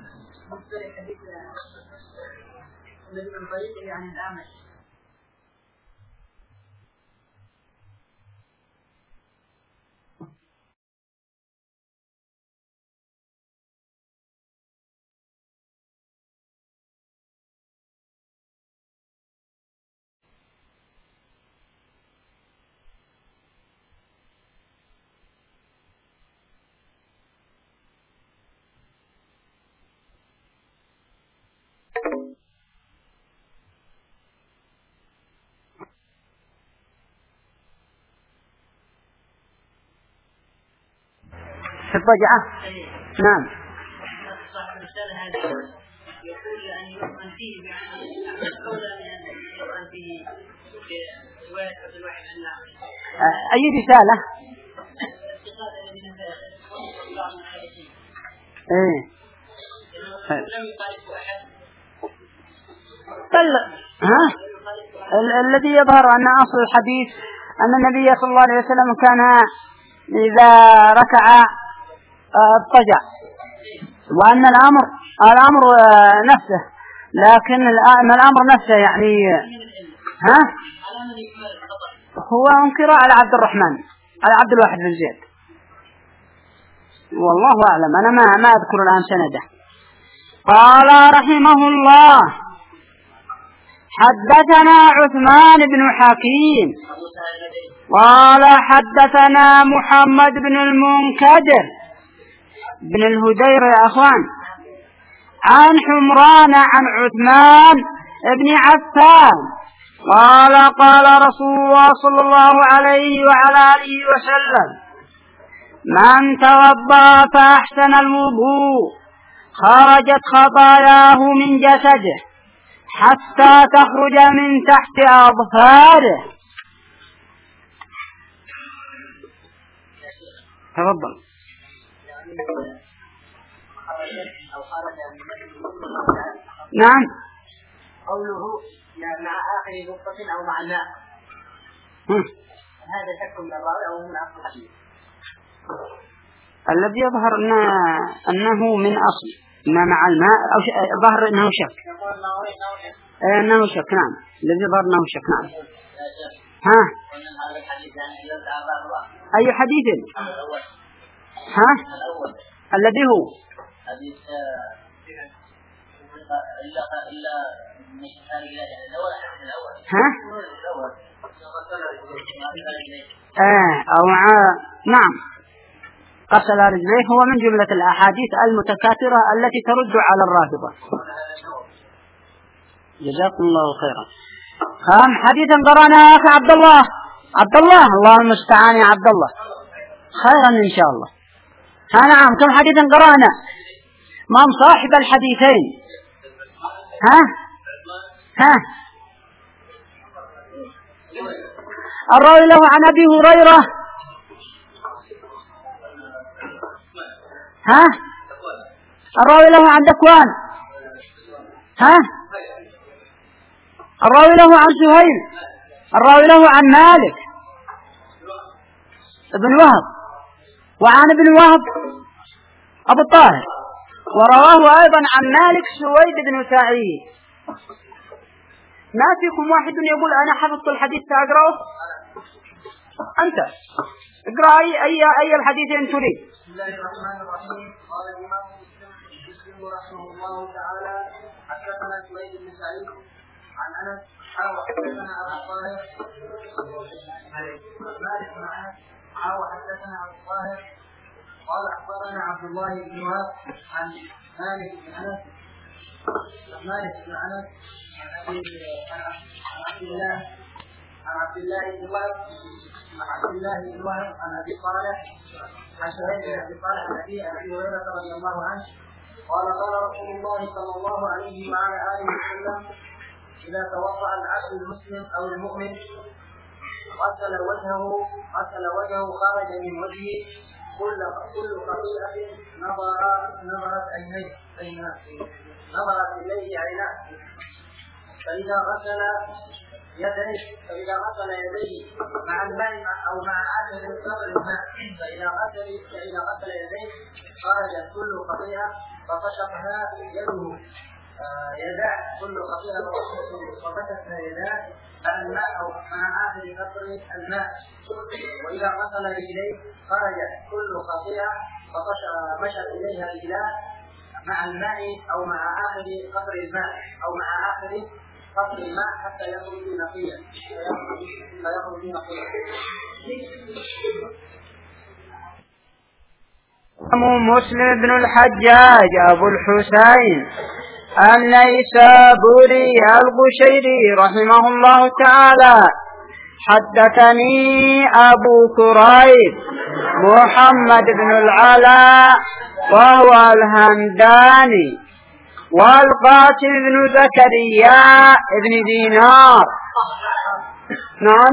في الضجعة. نعم. صاحب الرسالة هذا يقول أن يؤمن فيه بأن أولى من أن يؤمن فيه برواية عبد الواحد عن الأعمش. أي رسالة؟ إيه. لم يخالف أحد. بل ها ال- الذي يظهر أن أصل الحديث أن النبي صلى الله عليه وسلم كان إذا ركع اضطجع، وأن الأمر الأمر نفسه، لكن الأمر نفسه يعني ها؟ هو انكر على عبد الرحمن على عبد الواحد بن زياد، والله أعلم، أنا ما ما أذكر الآن سنده. قال رحمه الله: حدثنا عثمان بن حكيم قال حدثنا محمد بن المنكدر بن الهدير يا أخوان عن حمران عن عثمان بن عفان قال قال رسول الله صلى الله عليه وعلى آله وسلم: من توضأ فأحسن الوضوء خرجت خطاياه من جسده حتى تخرج من تحت أظفاره. تفضل. نعم. قوله مع آخر نقطة أو مع الماء هذا شك من الراوي أو من أصل الحديث؟ الذي يظهر أنه من أصل ما مع الماء أو ظهر أنه شك. أنه شك. نعم. الذي ظهر أنه شك. نعم. ها. أي حديث؟ ها. الذي هو ها. آه أو ع... نعم. غسل رجليه هو من جملة الأحاديث المتكاثرة التي ترد على الرافضة. جزاكم الله خيرا. كم حديثا قرأنا يا أخي عبد الله؟ عبد الله الله المستعان يا عبد الله. خيرا إن شاء الله. ها نعم. كم حديثا قرأنا؟ من صاحب الحديثين؟ ها ها الراوي له عن أبي هريرة. ها الراوي له عن ذكوان. ها الراوي له عن سهيل. الراوي له عن مالك ابن وهب وعن ابن وهب أبو الطاهر، ورواه أيضا عن مالك سويد بن سعيد. ما فيكم واحد يقول أنا حفظت الحديث تقرأه؟ أنت اقرأ أي أي أي الحديثين تريد. بسم الله الرحمن الرحيم. قال الإمام مسلم رحمه الله تعالى: حدثنا سويد بن سعيد عن أنس أو حدثنا أبو الطاهر مالك بن أنس أو حدثنا أبو الطاهر قال أخبرنا عبد الله بن وهب عن مالك بن أنس عن مالك بن أنس عن عبد الله عن عبد الله بن وهب عن عبد الله بن وهب عن أبي صالح عن شهيد بن أبي صالح عن أبي هريرة رضي الله عنه قال قال رسول الله صلى الله عليه وعلى آله وسلم: إذا توضأ العبد المسلم أو المؤمن غسل وجهه غسل وجهه خرج من وجهه كل كل خطيئة نظر نظرت عينيه نظرت إليه عيناه. فإذا غسل يديه فإذا غسل يديه مع الماء أو مع آخر قدر الماء فإذا غسل فإذا غسل يديه خرجت كل خطيئة ففشقها يده يداه كل خطيئة ففشقها يداه على الماء أو مع آخر قطر الماء. وإذا غسل رجليه خرجت كل خطيئة فمشت إليها رجلاه مع الماء أو مع آخر قطر الماء أو مع آخر قطر الماء حتى يخرج نقيا فيخرج نقيا. مسلم بن الحجاج أبو الحسين النيسابوري القشيري رحمه الله تعالى: حدثني أبو كريب محمد بن العلاء وهو الهمداني والقاسم بن زكريا بن دينار. نعم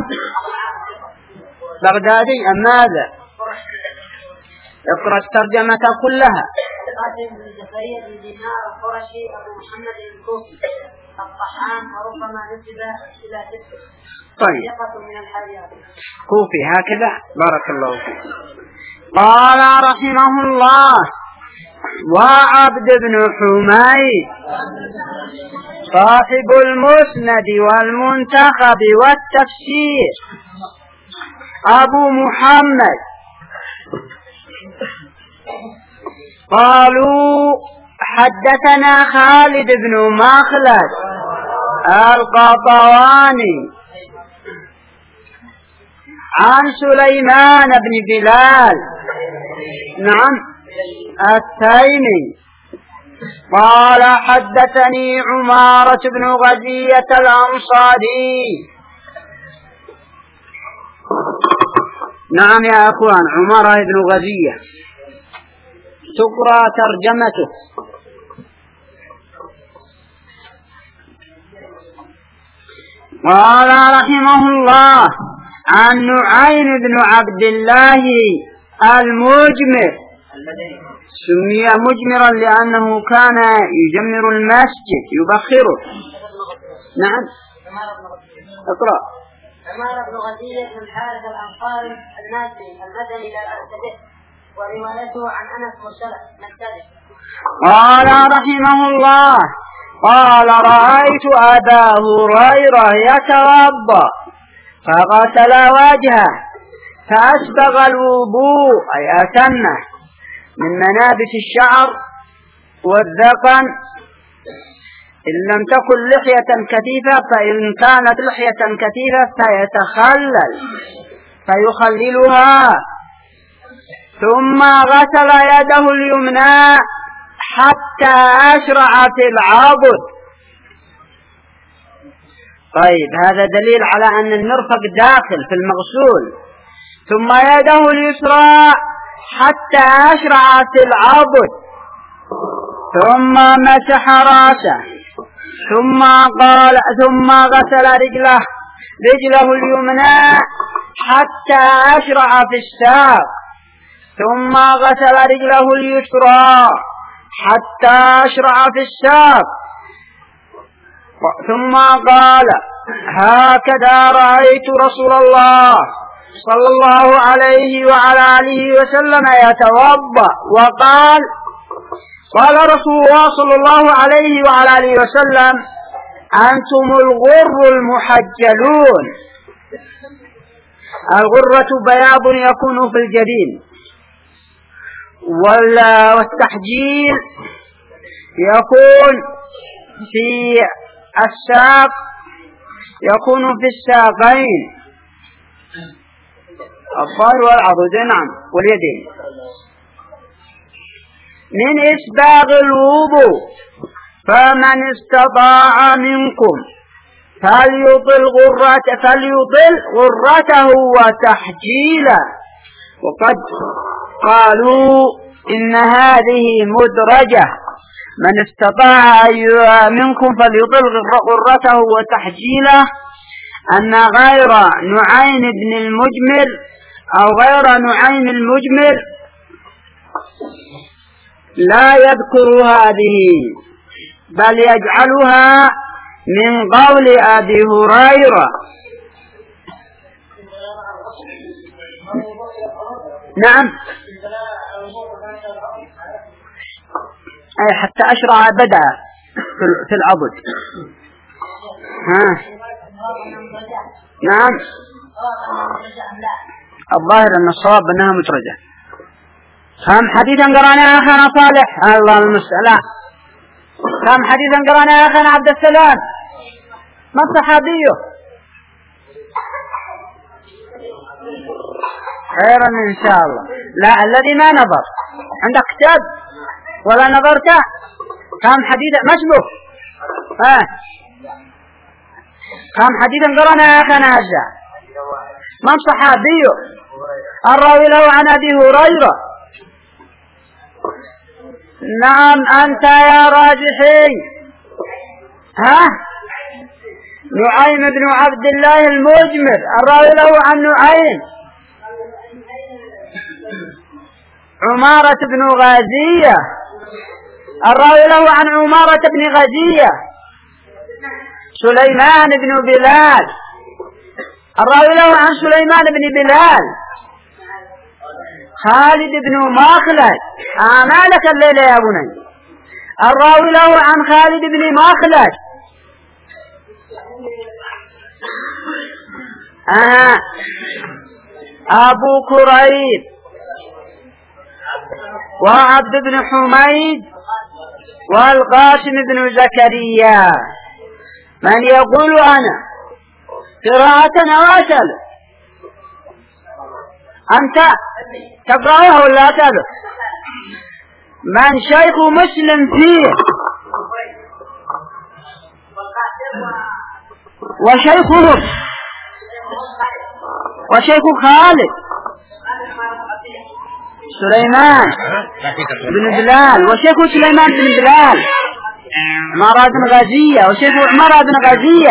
بغدادي أم ماذا؟ اقرأ الترجمة كلها. القاسم بن زكريا بن دينار القرشي أبو محمد الكوفي الطحان وربما نسب إلى سته. طيب ثقة من الحريات كوفي هكذا. بارك الله فيك. قال رحمه الله: وعبد بن حميد صاحب المسند والمنتخب والتفسير أبو محمد. قالوا حدثنا خالد بن مخلد القطواني عن سليمان بن بلال نعم التيمي قال حدثني عمارة بن غزية الأنصاري. نعم يا أخوان، عمارة بن غزية تقرأ ترجمته. قال رحمه الله عن نعيم بن عبد الله المجمر، سمي مجمرا لأنه كان يجمر المسجد يبخره. نعم اقرأ. عمارة بن غزية بن الحارث الأنصاري الناصري المدني لا بأس به، وروايته عن أنس مرسلة نبتدئ. قال رحمه الله قال رأيت أبا هريرة يتوضأ فغسل وجهه فأسبغ الوضوء أي أتمه من منابت الشعر والذقن إن لم تكن لحية كثيفة، فإن كانت لحية كثيفة فيتخلل فيخللها، ثم غسل يده اليمنى حتى أشرع في العضد. طيب هذا دليل على أن المرفق داخل في المغسول. ثم يده اليسرى حتى أشرع في العضد، ثم مسح راسه، ثم قال ثم غسل رجله رجله اليمنى حتى أشرع في الساق، ثم غسل رجله اليسرى حتى أشرع في الساق، ثم قال هكذا رأيت رسول الله صلى الله عليه وعلى آله وسلم يتوضأ. وقال قال رسول الله صلى الله عليه وعلى آله وسلم أنتم الغر المحجلون. الغرة بياض يكون في الجبين، والتحجيل يكون في الساق، يكون في الساقين الظهر والعضد نعم واليدين. من إسباغ الوضوء فمن استطاع منكم فليطل غرته فليطل غرته وتحجيله. وقد قالوا إن هذه مدرجة، من استطاع منكم فليطل غرته وتحجيله، أن غير نعيم بن المجمر أو غير نعيم المجمر لا يذكر هذه، بل يجعلها من قول أبي هريرة. نعم أي حتى أشرع بدأ في العضد. ها نعم الظاهر أن الصواب أنها مترجة. كم حديثا قرانا يا أخانا صالح؟ الله المسألة. كم حديثا قرانا يا أخانا عبد السلام؟ ما الصحابيه؟ خيرا إن شاء الله. لا الذي ما نظر عندك كتاب ولا نظرت؟ كم حديثا مشبه؟ ها كم حديثا قرانا يا أخانا هذا؟ من صحابيه؟ الراوي له عن أبي هريرة. نعم أنت يا راجحي. ها نعيم بن عبد الله المجمر، الراوي له عن نعيم. عمارة بن غزية، الراوي له عن عمارة بن غزية. سليمان بن بلال، الراوي له عن سليمان بن بلال. خالد بن مخلد. آه لك الليلة يا بني. الراوي له عن خالد بن مخلد. آه. أبو كريب وعبد بن حميد والقاسم بن زكريا. من يقول أنا قراءة نواسل؟ أنت تقرأه ولا تقرأ؟ من شيخ مسلم فيه وشيخه وشيخ خالد سليمان بن بلال وشيخ سليمان بن بلال عمارة بن غازية وشيخ عمارة بن غازية.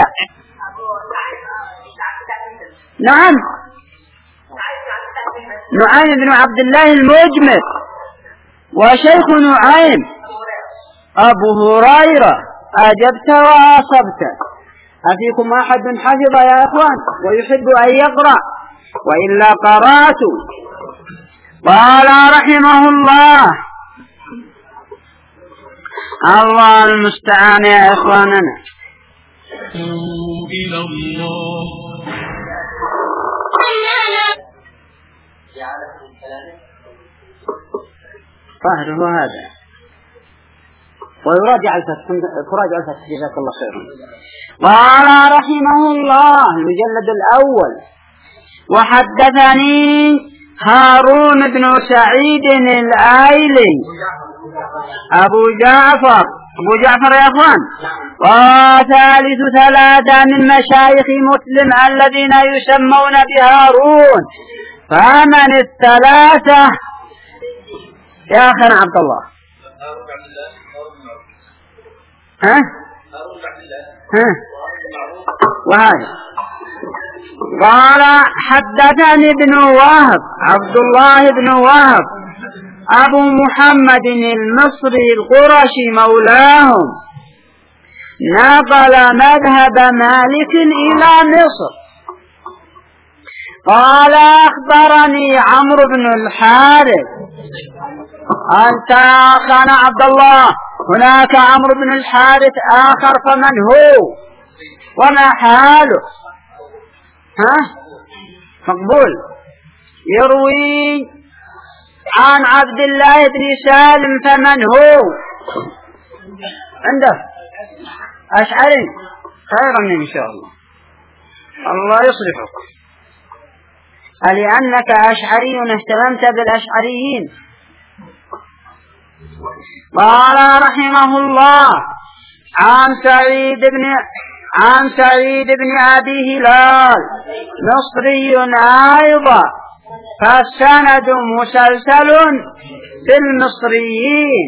نعم نعيم بن عبد الله المجمل وشيخ نعيم أبو هريرة. أجبت وأصبت. أفيكم أحد حفظ يا أخوان ويحب أن يقرأ وإلا قرأت؟ قال رحمه الله. الله المستعان يا إخواننا. إلى الله ظاهره هذا ويراجع الفتح. تراجع الفتح جزاك الله خيرا. قال رحمه الله المجلد الأول. وحدثني هارون بن سعيد الآيلي أبو جعفر أبو جعفر يا أخوان. وثالث ثلاثة من مشايخ مسلم الذين يسمون بهارون. فمن الثلاثة يا أخي عبد الله؟ ها ها وهذا قال حدثني ابن وهب عبد الله بن وهب أبو محمد المصري القرشي مولاهم نقل مذهب مالك إلى مصر. قال أخبرني عمرو بن الحارث. أنت أخانا عبد الله هناك عمرو بن الحارث آخر فمن هو وما حاله؟ ها مقبول. يروي عن عبد الله بن سالم فمن هو عنده؟ أشعري خيرا إن شاء الله. الله يصلحك. ألأنك أشعري اهتممت بالأشعريين. قال رحمه الله عن سعيد بن عن سعيد بن أبي هلال مصري أيضا فالسند مسلسل في المصريين.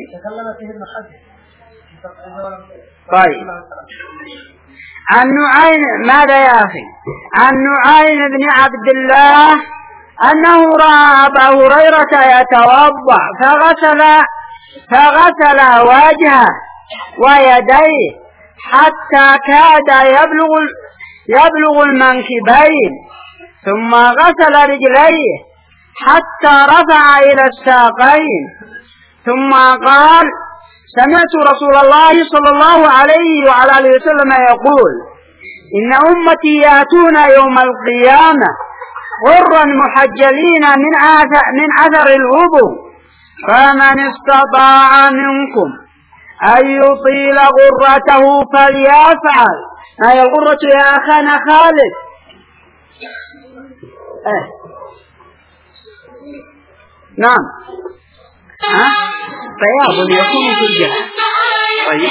طيب عن نعيم ماذا يا أخي؟ عن نعيم بن عبد الله أنه رأى أبا هريرة يتوضأ فغسل فغسل وجهه ويديه حتى كاد يبلغ يبلغ المنكبين ثم غسل رجليه حتى رفع إلى الساقين ثم قال سمعت رسول الله صلى الله عليه وعلى آله وسلم يقول إن أمتي يأتون يوم القيامة غرا محجلين من آثر, من أثر الوضوء فمن استطاع منكم أن يطيل غرته فليفعل. ما هي الغرة يا أخانا خالد؟ اه. نعم ها بياض يكون في الجهة. طيب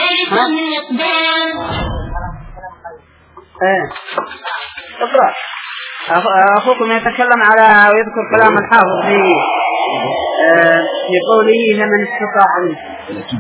ها اه اقرأ. أخوكم يتكلم على ويذكر كلام الحافظ في اه في قوله لمن استطاع منه.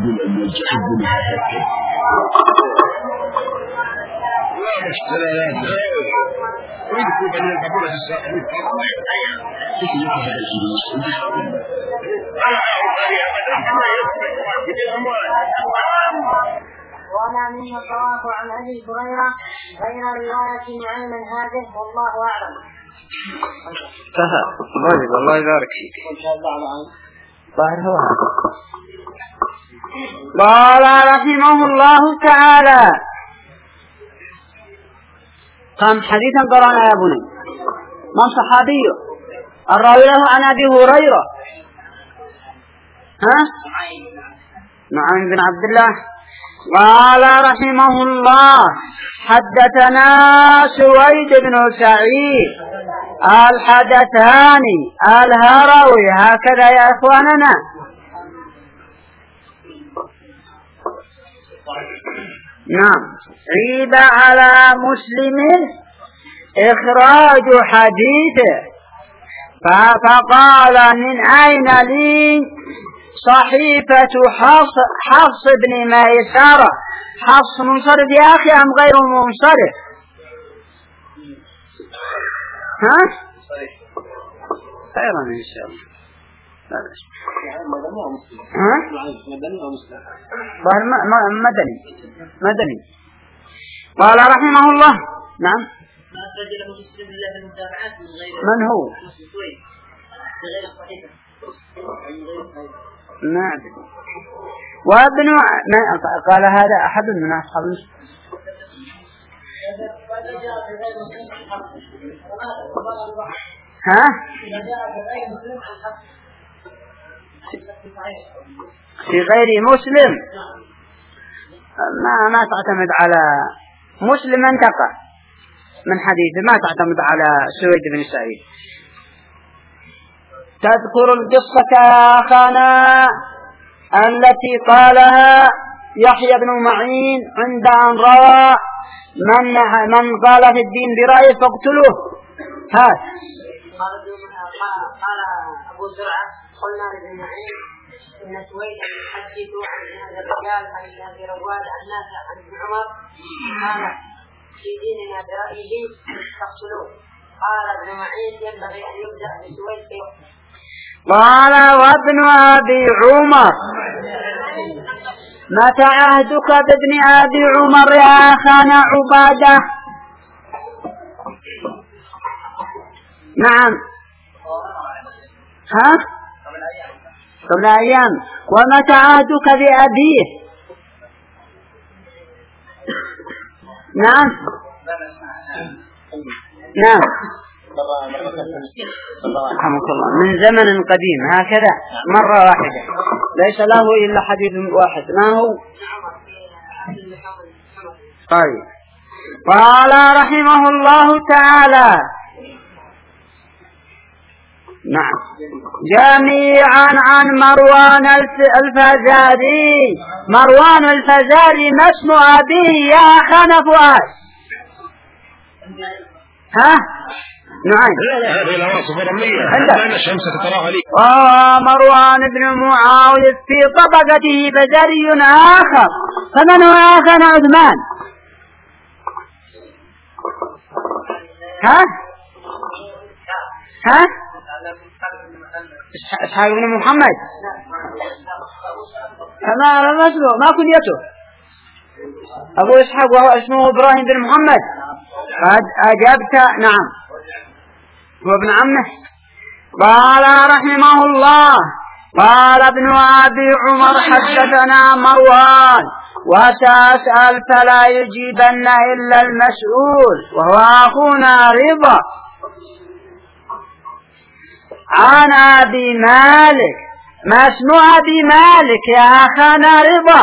وما منه الطواف عن أبي هريرة غير رواية نعيم هذه والله أعلم. فها طيب الله يبارك فيك. ظاهر هو هذا. قال رحمه الله تعالى كم حديثا قرأنا يا بني؟ من صحابي الراوي له عن أبي هريرة؟ ها؟ نعم بن عبد الله. قال رحمه الله حدثنا سويد بن سعيد الحدثاني الهروي هكذا يا إخواننا. نعم. عيب على مسلم إخراج حديثه فقال من أين لي صحيفة حفص بن ميسرة. حفص منصرف يا أخي أم غير منصرف؟ ها؟ خيرا إن شاء الله. ها؟ مدني مدني. قال رحمه الله. نعم. من هو؟ ما أدري. وابن ما قال هذا أحد من أصحاب ها؟ في غير مسلم ما ما تعتمد على مسلم انتقى من حديثه، ما تعتمد على سويد بن سعيد. تذكر القصة يا أخانا التي قالها يحيى بن معين عند أن روى من من قال في الدين برأيه فاقتلوه. هذا قال أبو زرعة قلنا لابن معين إن سويد يحدث عن هذا الرجال عن أبي رواد عن نافع عن ابن عمر قال في ديننا برأيه فاقتلوه. قال ابن معين ينبغي أن يبدأ بسويد فيقتل. قال وابن أبي عمر متى عهدك بابن أبي عمر يا أخانا عبادة؟ نعم. ها؟ قبل أيام. ومتى عهدك بأبيه؟ نعم نعم رحمك الله. من زمن قديم هكذا مرة واحدة ليس له إلا حديث واحد. ما هو؟ طيب. قال رحمه الله تعالى نعم جميعا عن مروان الفزاري. مروان الفزاري ما اسم أبيه يا أخانا فؤاد؟ ها؟ نعم. هذه الأواصف الرملية أن الشمس تتراها لي. آه مروان بن معاوية في طبقته فزاري آخر. فمن هو آخر عثمان؟ ها؟ ها؟ إسحاق بن محمد. ما ما اسمه ما كنيته أبو إسحاق وهو اسمه إبراهيم بن محمد. قد أجبت. نعم هو ابن عمه. قال رحمه الله قال ابن أبي عمر حدثنا مروان وتسأل فلا يجيبن إلا المسؤول وهو أخونا رضا عن أبي مالك. ما اسم أبي مالك يا أخانا رضا؟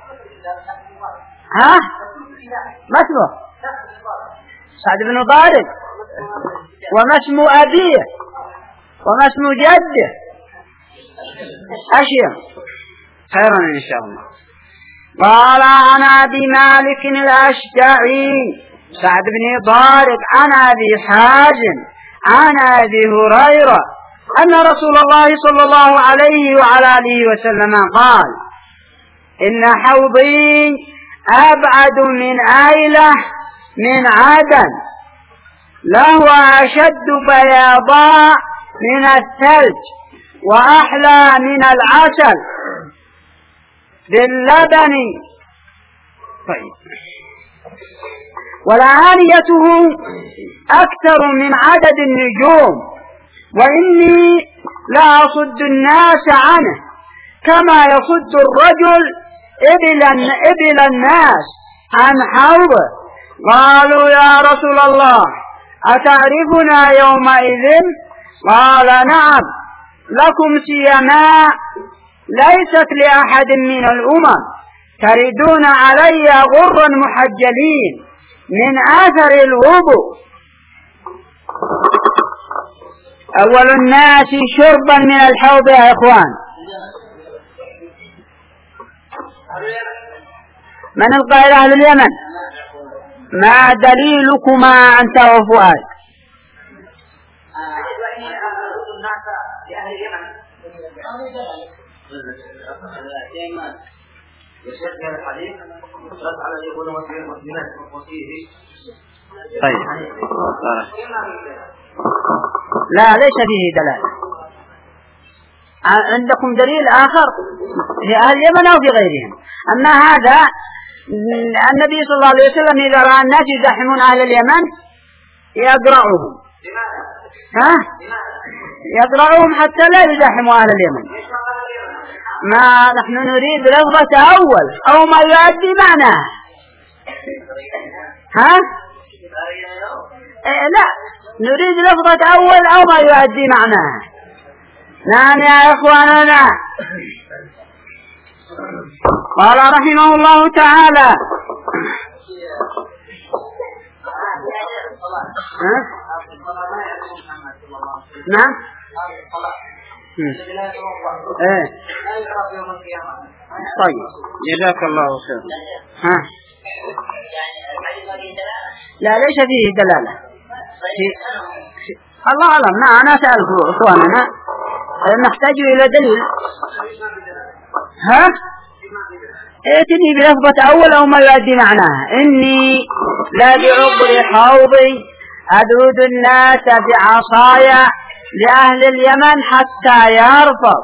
ها؟ ما اسمه؟ سعد بن طارق. وما اسم أبيه؟ وما اسم جده؟ أشياء خيرا إن شاء الله. قال عن أبي مالك الأشجعي سعد بن طارق عن أبي حازم عن أبي هريرة أن رسول الله صلى الله عليه وعلى آله وسلم قال إن حوضي أبعد من أيلة من عدن له أشد بياضاء من الثلج وأحلى من العسل باللبن. طيب ولعانيته أكثر من عدد النجوم، وإني لا أصد الناس عنه كما يصد الرجل إبل, إبل الناس عن حوضه. قالوا يا رسول الله أتعرفنا يومئذ؟ قال نعم، لكم سيماء ليست لأحد من الأمم، تردون علي غرا محجلين من أثر الوضوء. أول الناس شربا من الحوض يا إخوان من القائل أهل اليمن؟ ما دليلكما أنت وفؤاد؟ طيب لا ليس فيه دلالة. عندكم دليل آخر في أهل اليمن أو في غيرهم؟ أما هذا النبي صلى الله عليه وسلم إذا رأى الناس يزاحمون أهل اليمن يقرعهم، ها يقرعهم حتى لا يزاحموا أهل اليمن. ما نحن نريد لفظة أول أو ما يؤدي معناه، ها إيه لا نريد لفظة أول أو ما يؤدي معناه. نعم يا إخواننا. قال رحمه الله تعالى ها؟ نعم ايه طيب جزاك الله خير. ها لا ليس فيه دلالة في... الله أعلم. ما أنا سألت إخواننا نحتاج إلى دليل. ها ائتني بلفظة أول أو ما يؤدي معناها. إني لا بعبر حوضي أدود الناس بعصايا لأهل اليمن حتى يرفض.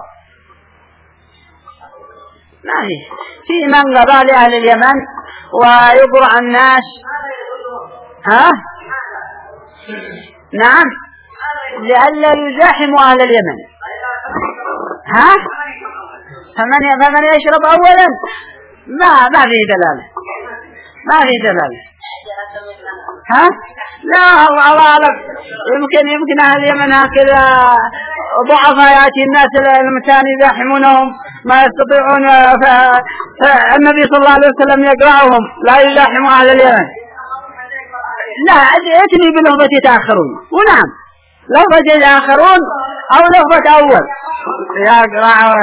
ما هي في من قضى لأهل اليمن ويقرع الناس. ها نعم لئلا يزاحموا أهل اليمن. ها فمن فمن يشرب أولا ما ما في دلالة ما في دلالة. ها لا الله أعلم. يمكن يمكن أهل اليمن هكذا ضعفاء يأتي الناس المكان يزاحمونهم ما يستطيعون، فالنبي صلى الله عليه وسلم يقرعهم لا يزاحموا أهل اليمن. لا ائتني بلفظة يتأخرون. ونعم لفظة يتأخرون أو لفظة أول يقرع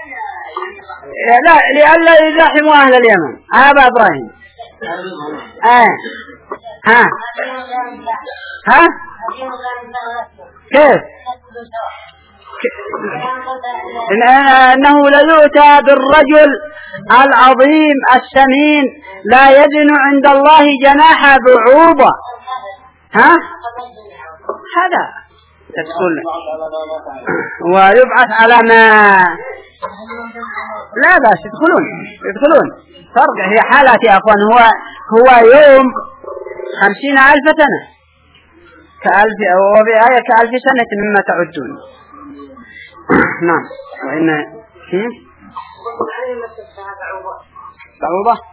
لا لئلا يزاحموا أهل اليمن. أبا إبراهيم آه. ها ها كيف إنه ليؤتى بالرجل العظيم السمين لا يزن عند الله جناح بعوضة. ها هذا تدخل ويبعث على ما لا بس يدخلون يدخلون فرق. هي حالات يا أخوان. هو هو يوم خمسين ألف سنة كألف أو بآية كألف سنة مما تعدون. نعم وإن بعوضة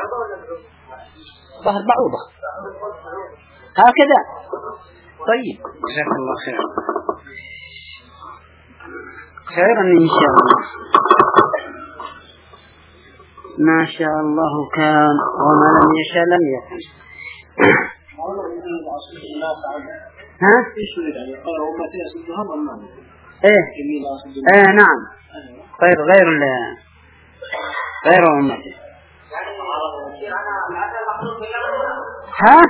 ظهر بعوضة هكذا. طيب جزاك الله خير خيرا إن شاء الله. ما شاء الله كان وما لم يشاء لم يكن. ها ايه ايه نعم غير غير غير أمته. ها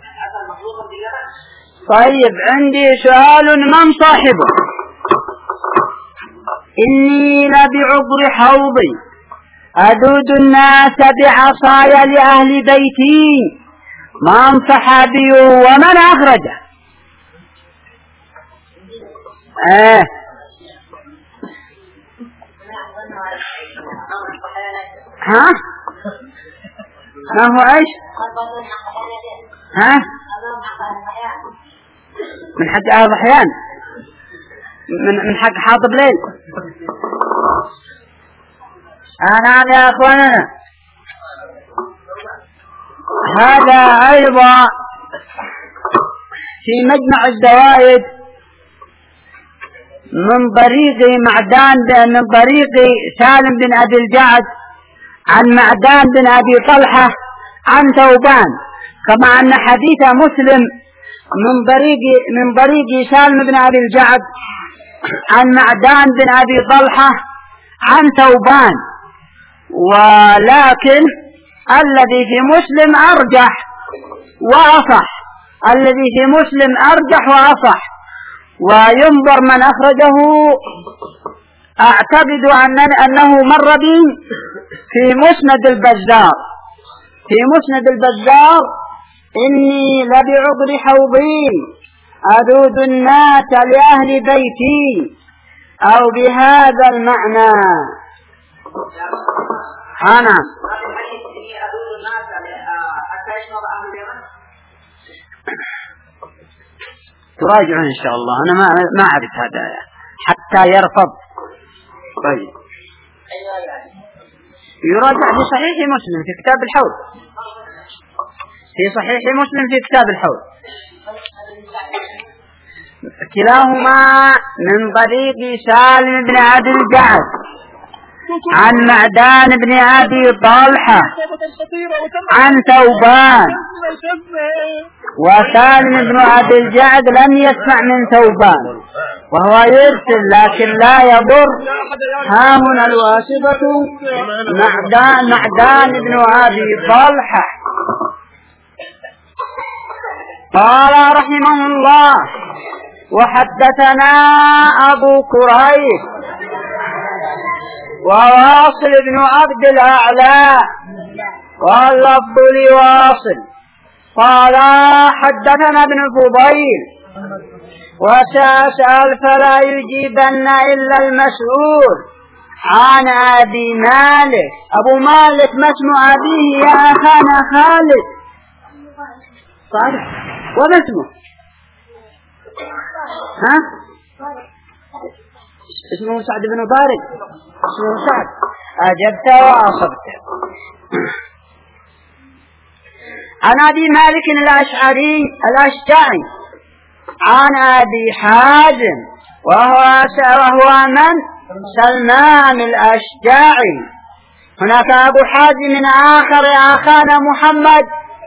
طيب عندي سؤال. من صاحبه؟ إني لبعبر حوضي أدود الناس بعصايا لأهل بيتي. من صحابي ومن أخرجه؟ آه. ها ما هو ايش؟ ها من حق أهل ضحيان من من حق حاطب ليل. نعم يا أخواننا، هذا أيضا في مجمع الزوائد من طريق معدان من طريق سالم بن أبي الجعد عن معدان بن أبي طلحة عن ثوبان، كما أن حديث مسلم من طريق من طريق سالم بن أبي الجعد عن معدان بن أبي طلحة عن ثوبان، ولكن الذي في مسلم أرجح وأصح، الذي في مسلم أرجح وأصح، وينظر من أخرجه. أعتقد أن أنه مر بي في مسند البزار، في مسند البزار: إني لبعذر حوضي أذود الناس لأهل بيتي، أو بهذا المعنى. أنا تراجعون إن شاء الله، أنا ما ما أعرف هذا حتى يرفض. طيب يراجع في صحيح مسلم في كتاب الحوض، في صحيح مسلم في كتاب الحوض، كلاهما من طريق سالم بن أبي الجعد عن معدان بن أبي طلحة عن ثوبان، وسالم بن أبي الجعد لم يسمع من ثوبان وهو يرسل، لكن لا يضر. ها هنا الواسطة معدان معدان بن أبي طلحة. قال رحمه الله: وحدثنا أبو كريب وواصل بن عبد الأعلى واللفظ لواصل قال حدثنا ابن الفضيل: وسأسأل فلا يجيبن إلا المسؤول عن أبي مالك. أبو مالك ما اسم أبيه يا أخانا خالد؟ صالح. وما اسمه؟ ها؟ اسمه سعد بن طارق. اسمه سعد. أجبت وأصبت. عن أبي مالك الأشعري الأشجعي عن أبي حازم وهو وهو من؟ سلمان الأشجعي. هناك أبو حازم آخر يا أخانا محمد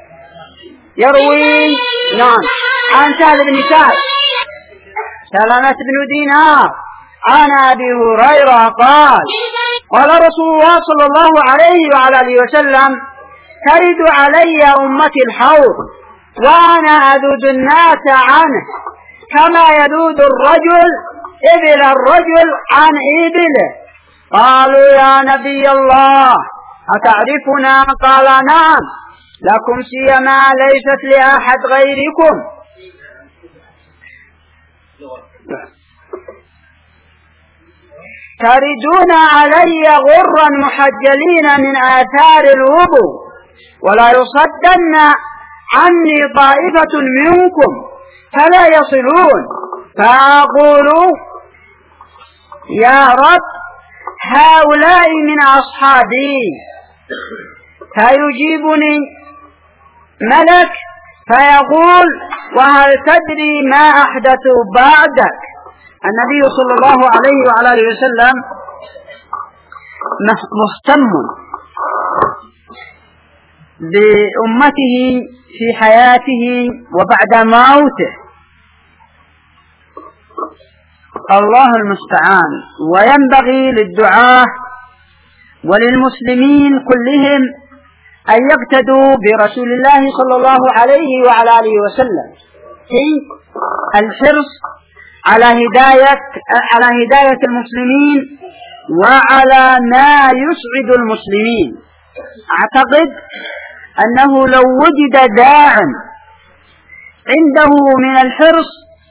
يروي نعم عن سهل بن سعد سلامة بن دينار عن أبي هريرة قال: قال رسول الله صلى الله عليه وعلى آله وسلم: ترد علي أمتي الحوض وأنا أذود الناس عنه كما يذود الرجل إبل الرجل عن إبله. قالوا: يا نبي الله أتعرفنا؟ قال: نعم، لكم سيما ليست لأحد غيركم. تردون علي غرا محجلين من آثار الوضوء ولا يصدن عني طائفة منكم فلا يصلون، فأقول: يا رب هؤلاء من أصحابي. فيجيبني ملك فيقول: وهل تدري ما أحدثوا بعدك؟ النبي صلى الله عليه وعلى آله وسلم مهتم بأمته في حياته وبعد موته، الله المستعان. وينبغي للدعاة وللمسلمين كلهم أن يقتدوا برسول الله صلى الله عليه وعلى آله وسلم في الحرص على هداية على هداية المسلمين وعلى ما يسعد المسلمين. أعتقد أنه لو وجد داع عنده من الحرص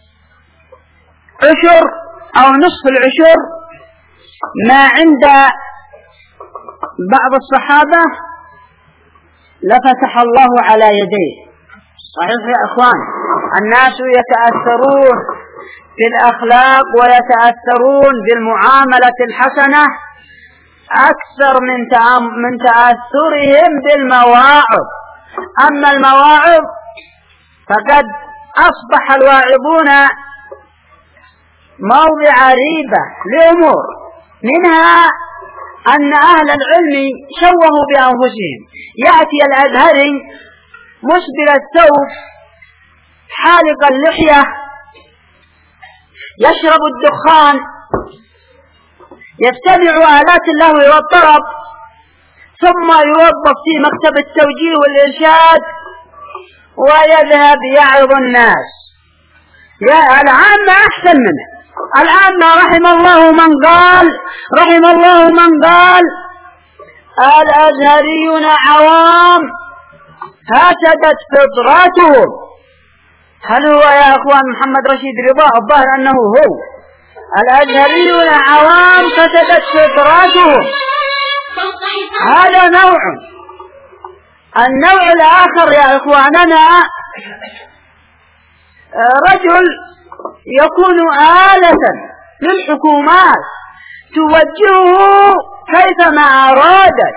عشر أو نصف العشر ما عند بعض الصحابة لفتح الله على يديه صحيح يا أخوان، الناس يتأثرون بالأخلاق ويتأثرون بالمعاملة الحسنة أكثر من من تأثرهم بالمواعظ. أما المواعظ فقد أصبح الواعظون موضع ريبة لأمور، منها أن أهل العلم شوهوا بأنفسهم. يأتي الأزهري مسبل الثوب حالق اللحية يشرب الدخان يستمع آلات اللهو والطرب، ثم يوظف في مكتب التوجيه والإرشاد ويذهب يعظ الناس. يا العامة أحسن منه، العامة رحم الله من قال رحم الله من قال الأزهريون عوام فسدت فطرتهم. هل هو يا أخوان محمد رشيد رضا؟ الظاهر أنه هو. الأزهريون عوام فسدت فطرتهم، هذا نوع. النوع الآخر يا إخواننا رجل يكون آلة للحكومات توجهه كيفما أرادت.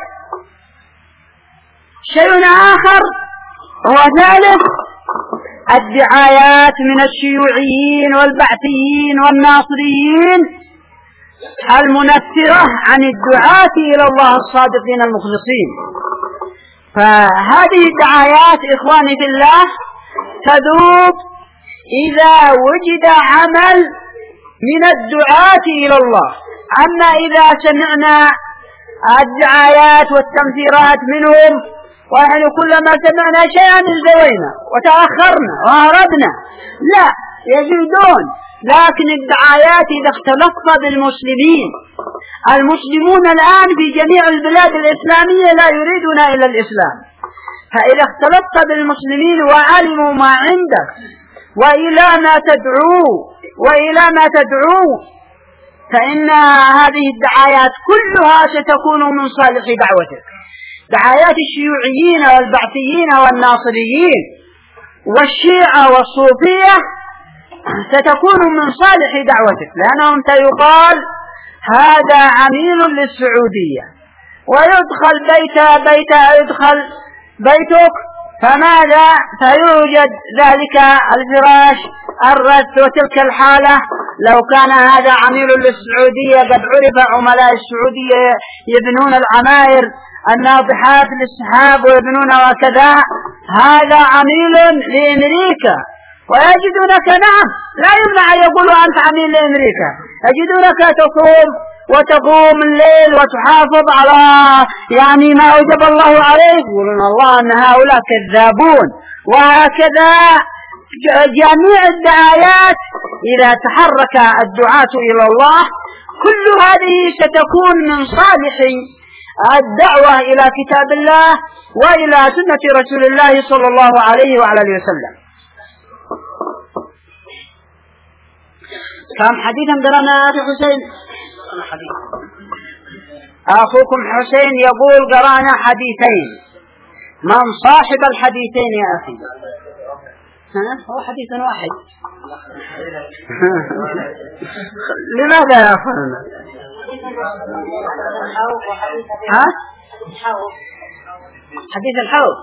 شيء آخر هو ثالث، الدعايات من الشيوعيين والبعثيين والناصريين المنفرة عن الدعاة إلى الله الصادقين المخلصين. فهذه الدعايات إخواني في الله تذوب إذا وجد عمل من الدعاة إلى الله. أما إذا سمعنا الدعايات والتنفيرات منهم ونحن كلما سمعنا شيئا الزوينا وتأخرنا وهربنا، لا يزيدون. لكن الدعايات إذا اختلطت بالمسلمين، المسلمون الآن في جميع البلاد الإسلامية لا يريدون إلا الإسلام، فإذا اختلطت بالمسلمين وعلموا ما عندك وإلى ما تدعو وإلى ما تدعو فإن هذه الدعايات كلها ستكون من صالح دعوتك. دعايات الشيوعيين والبعثيين والناصريين والشيعة والصوفية ستكون من صالح دعوتك، لأنهم سيقال هذا عميل للسعودية ويدخل بيت بيت يدخل بيتك، فماذا سيوجد ذلك الفراش الرث وتلك الحالة. لو كان هذا عميل للسعودية قد عرف عملاء السعودية يبنون العماير الناطحات للسحاب ويبنون وكذا، هذا عميل لأمريكا ويجدونك نعم لا يمنع أن يقولوا أنت عميل لأمريكا، يجدونك تصوم وتقوم الليل وتحافظ على يعني ما أوجب الله عليك، يقولون الله أن هؤلاء كذابون. وهكذا جميع الدعايات إذا تحرك الدعاة إلى الله كل هذه ستكون من صالح الدعوة إلى كتاب الله وإلى سنة رسول الله صلى الله عليه وعلى آله وسلم. كم حديثا قرأنا أخي حسين؟ أخوكم حسين يقول قرأنا حديثين. من صاحب الحديثين يا أخي؟ هو حديث واحد. لماذا يا أخوانا؟ ها؟ حديث الحوض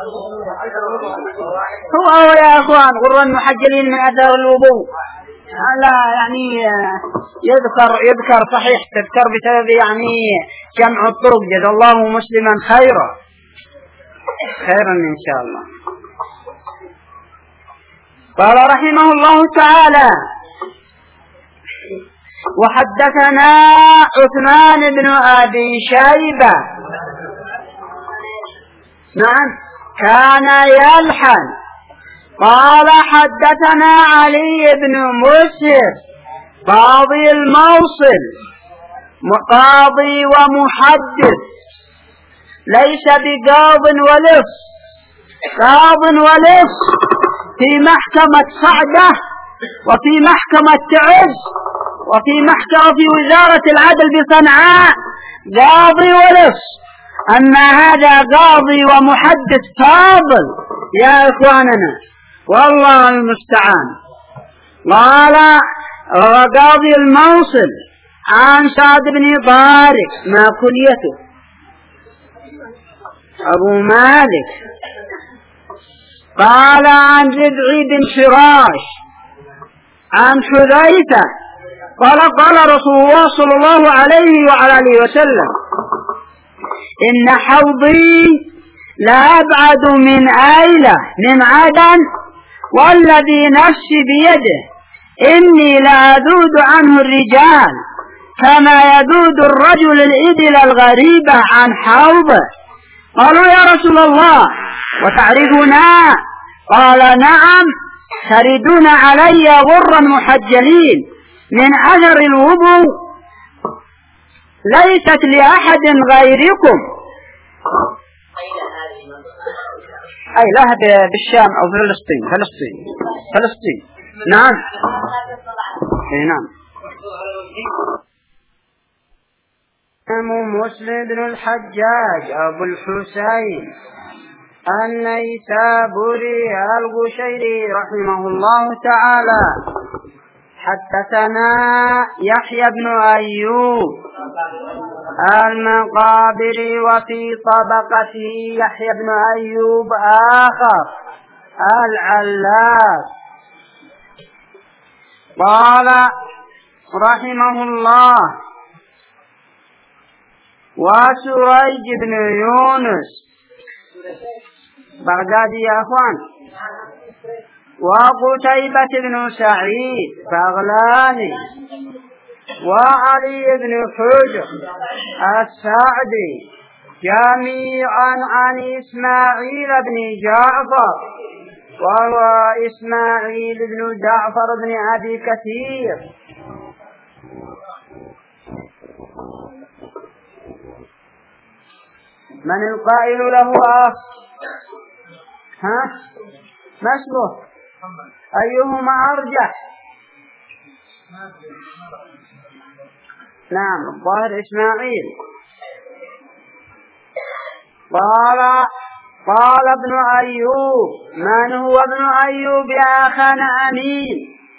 هو هو يا أخوان غر المحجلين من أثار الوضوء. لا يعني يذكر يذكر صحيح تذكر بسبب يعني جمع الطرق. جزا الله مسلما خيرا خيرا إن شاء الله. قال رحمه الله تعالى: وحدثنا عثمان بن أبي شيبة نعم كان يلحن. قال حدثنا علي بن مسهر قاضي الموصل قاضي ومحدث ليس بقاض ولص، قاض ولص في محكمة صعدة وفي محكمة تعز وفي محكمة في وزارة العدل بصنعاء قاضي ولص. أما هذا قاضي ومحدث فاضل يا إخواننا والله المستعان. قال وقاضي الموصل عن سعد بن طارق ما كنيته أبو مالك. قال عن ربعي بن فراش عن حذيفة قال قال رسول الله صلى الله عليه وعلى آله وسلم إن حوضي لأبعد من أيلة من عدن والذي نفسي بيده إني لأذود عنه الرجال كما يذود الرجل الإبل الغريبة عن حوضه. قالوا يا رسول الله وتعرفنا؟ قال نعم، تردون علي غرا محجلين من أثر الوضوء ليست لأحد غيركم. أي لها بالشام أو فلسطين فلسطين فلسطين نعم. أي نعم. مسلم بن الحجاج أبو الحسين النيسابوري القشيري رحمه الله تعالى حدثنا يحيى بن أيوب المقابري وفي طبقته يحيى بن أيوب آخر العلاف. قال رحمه الله وسريج بن يونس بغدادي يا أخوان وقتيبة بن سعيد بغلاني وعلي بن حجر السعدي جميعا عن إسماعيل بن جعفر وهو إسماعيل بن جعفر بن أبي كثير من القائل له أخ؟ ها؟ ما اسمه؟ أيهما أرجح؟ نعم الظاهر إسماعيل. قال قال ابن أيوب. من هو ابن أيوب يا أخانا أمين؟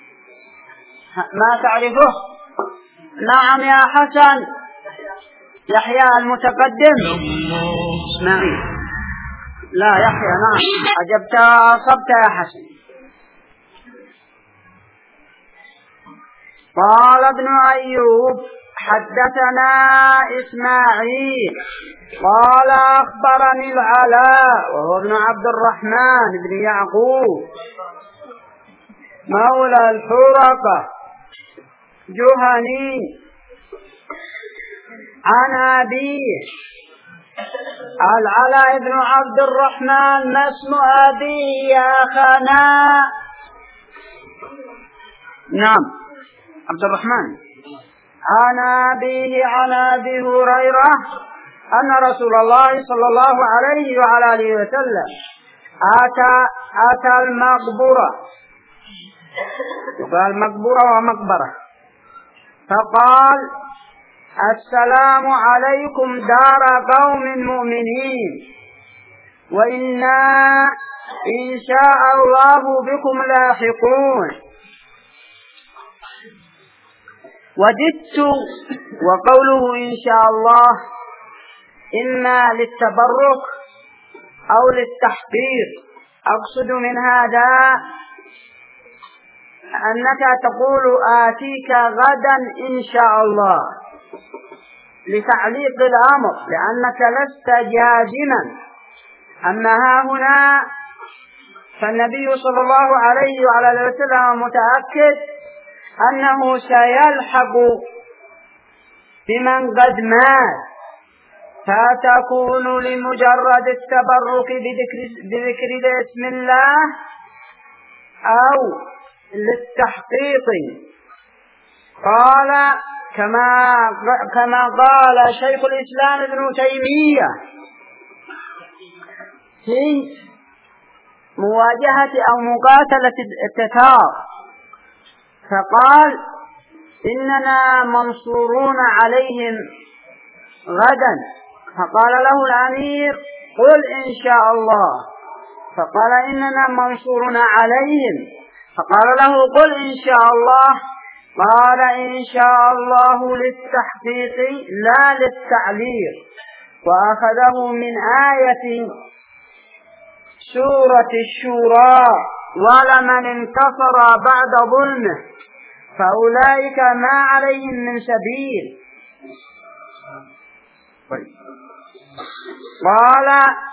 ما تعرفه؟ نعم يا حسن يحيى المتقدم إسماعيل. لا يحيى نعم أجبت أصبت يا حسن. قال ابن أيوب حدثنا إسماعيل قال أخبرني العلاء وهو ابن عبد الرحمن بن يعقوب مولى الحرقة جهني عن أبيه العلاء بن عبد الرحمن. ما اسم أبيه يا أخانا؟ نعم عبد الرحمن. عن أبيه عن أبي هريرة أن رسول الله صلى الله عليه وعلى آله وسلم أتى أتى المقبرة يقال مقبرة ومقبرة فقال السلام عليكم دار قوم مؤمنين وإنا إن شاء الله بكم لاحقون. وجدت وقوله إن شاء الله إما للتبرك أو للتحقيق. أقصد من هذا أنك تقول آتيك غدا إن شاء الله لتعليق الأمر لأنك لست جازما. أما ها هنا فالنبي صلى الله عليه وعلى آله وسلم متأكد أنه سيلحق بمن قد مات فتكون لمجرد التبرك بذكر, بذكر اسم الله أو للتحقيق. قال كما كما قال شيخ الإسلام ابن تيمية في مواجهة أو مقاتلة التتار فقال إننا منصورون عليهم غدا. فقال له الأمير قل إن شاء الله فقال إننا منصورون عليهم. فقال له قل إن شاء الله. قال إن شاء الله للتحقيق لا للتعليق. وأخذه من آية سورة الشورى ولمن انتصر بعد ظلمه فأولئك ما عليهم من سبيل. قال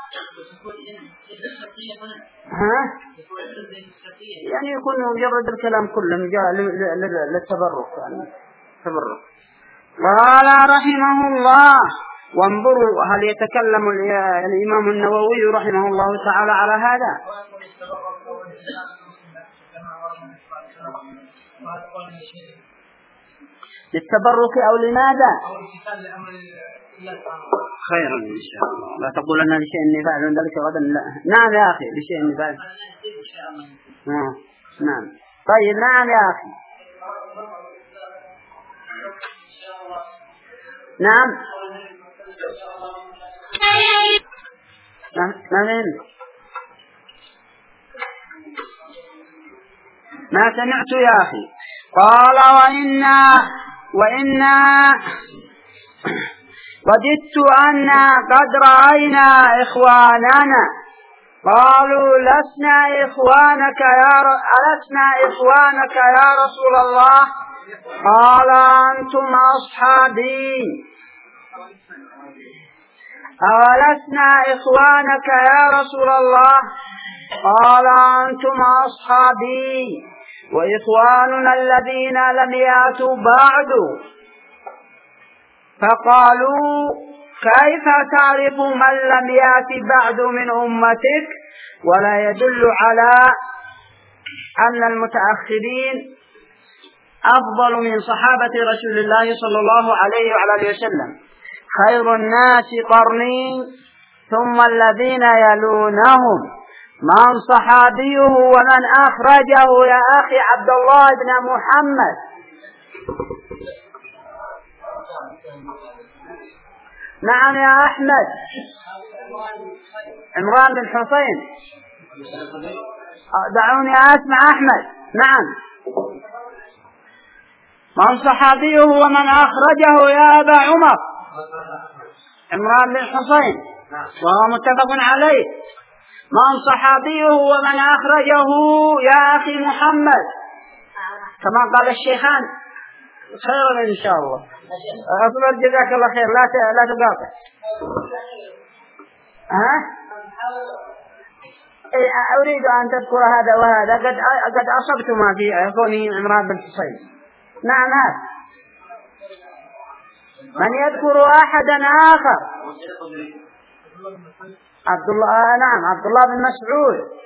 ها يعني يكون مجرد الكلام كله للتبرك يعني تبرك. قال رحمه الله. وانظروا هل يتكلم الإمام النووي رحمه الله تعالى على هذا؟ للتبرك أو لماذا؟ خيرا إن شاء الله. لا تقول أن لشيء نفاع ذلك غدا. لا. نعم يا أخي لشيء نفاع. نعم نعم طيب نعم يا أخي. نعم نعم ما سمعت يا أخي. قال وإنا وإنا وددت أن قد رأينا إخواننا. قالوا لسنا إخوانك يا ر... ألسنا إخوانك يا رسول الله؟ قال أنتم أصحابي. أولسنا إخوانك يا رسول الله؟ قال أنتم أصحابي وإخواننا الذين لم يأتوا بعد. فقالوا كيف تعرف من لم يأت بعد من أمتك؟ ولا يدل على أن المتأخرين أفضل من صحابة رسول الله صلى الله عليه وعلى آله وسلم. خير الناس قرني ثم الذين يلونهم. من صحابيه ومن أخرجه يا أخي عبد الله بن محمد؟ نعم يا أحمد. عمران بن حسين. دعوني أسمع أحمد. نعم. من صحابيه ومن أخرجه يا أبا عمر؟ عمران بن حسين وهو متفق عليه. من صحابيه ومن أخرجه يا أخي محمد؟ كما قال الشيخان. خيرا إن شاء الله. أفضل جزاك الله خير. لا لا تقاطع. ها؟ أريد أن تذكر هذا وهذا قد قد أصبت ما في كونه عمران بن حسين. نعم هذا. من يذكر أحدا آخر؟ عبد الله. نعم عبد الله بن مسعود.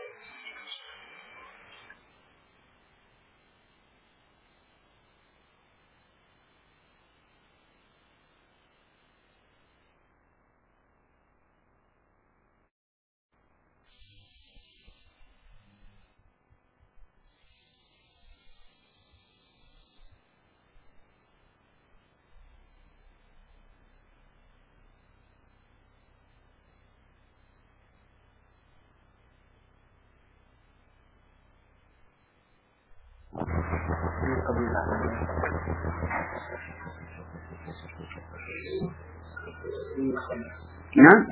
نعم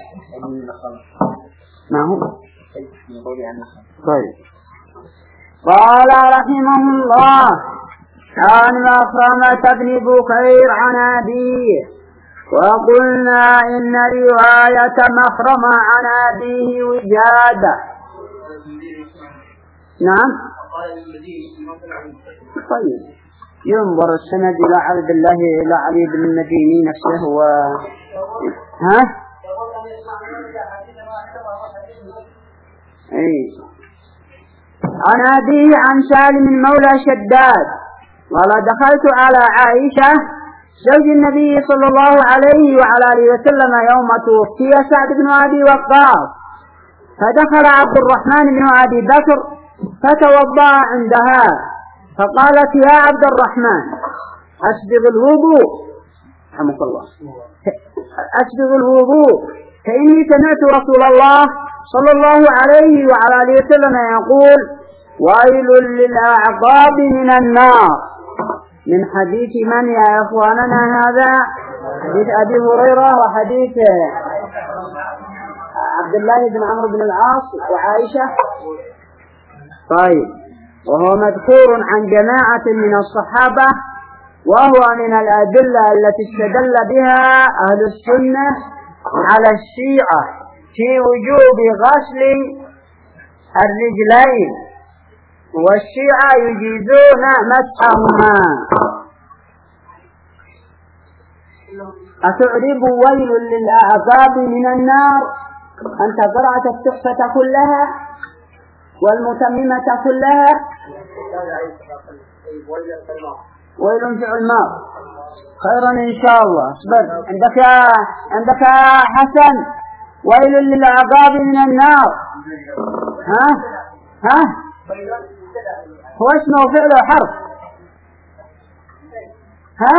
ما هو طيب. قال رحمه الله عن مخرمة بن بكير عن أبيه. وقلنا إن رواية مخرمة عن أبيه وجادة. نعم طيب. ينظر السند إلى عبد الله إلى علي بن المديني نفسه و ها اي عن أبيه عن سالم مولى شداد قال دخلت على عائشة زوج النبي صلى الله عليه وعلى آله وسلم يوم توفي سعد بن أبي وقاص. فدخل عبد الرحمن بن أبي بكر فتوضأ عندها. فقالت يا عبد الرحمن أسبغ الوضوء رحمك الله أسبغ الوضوء فإني سمعت رسول الله صلى الله عليه وعلى آله وسلم يقول ويل للأعقاب من النار. من حديث من يا إخواننا هذا؟ حديث أبي هريرة وحديث عبد الله بن عمرو بن العاص وعائشة. طيب، وهو مذكور عن جماعة من الصحابة، وهو من الأدلة التي استدل بها أهل السنة على الشيعة في وجوب غسل الرجلين، والشيعة يجيزون مسحهما. أتعرب ويل للأعقاب من النار؟ أنت قرأت التحفة كلها والمتممة كلها. ويل فعل ماض. خيرا إن شاء الله. اصبر. عندك عندك حسن ويل للعقاب من النار. ها ها هو اسمه فعل حرف. ها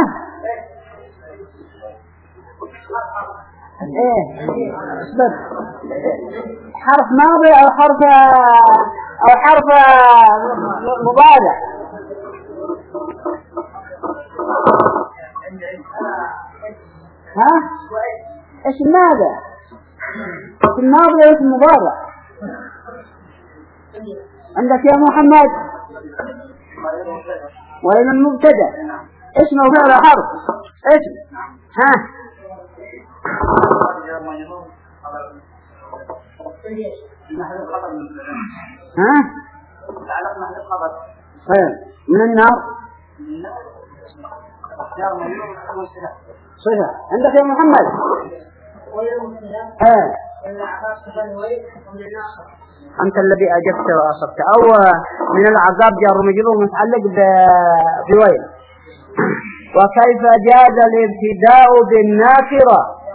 ايه اصبر. حرف ماضي او حرف او حرف مضارع. ها ايش ماذا الماضي وايش المضارع عندك يا محمد؟ وين المبتدا؟ اسمه فعل حرف. اسم. ها ها خير من النار صفة. عندك يا محمد؟ ها أنت الذي أجبت وأصبت. أو من العذاب جار مجرور متعلق بويل. وكيف جاز الابتداء بالناكرة؟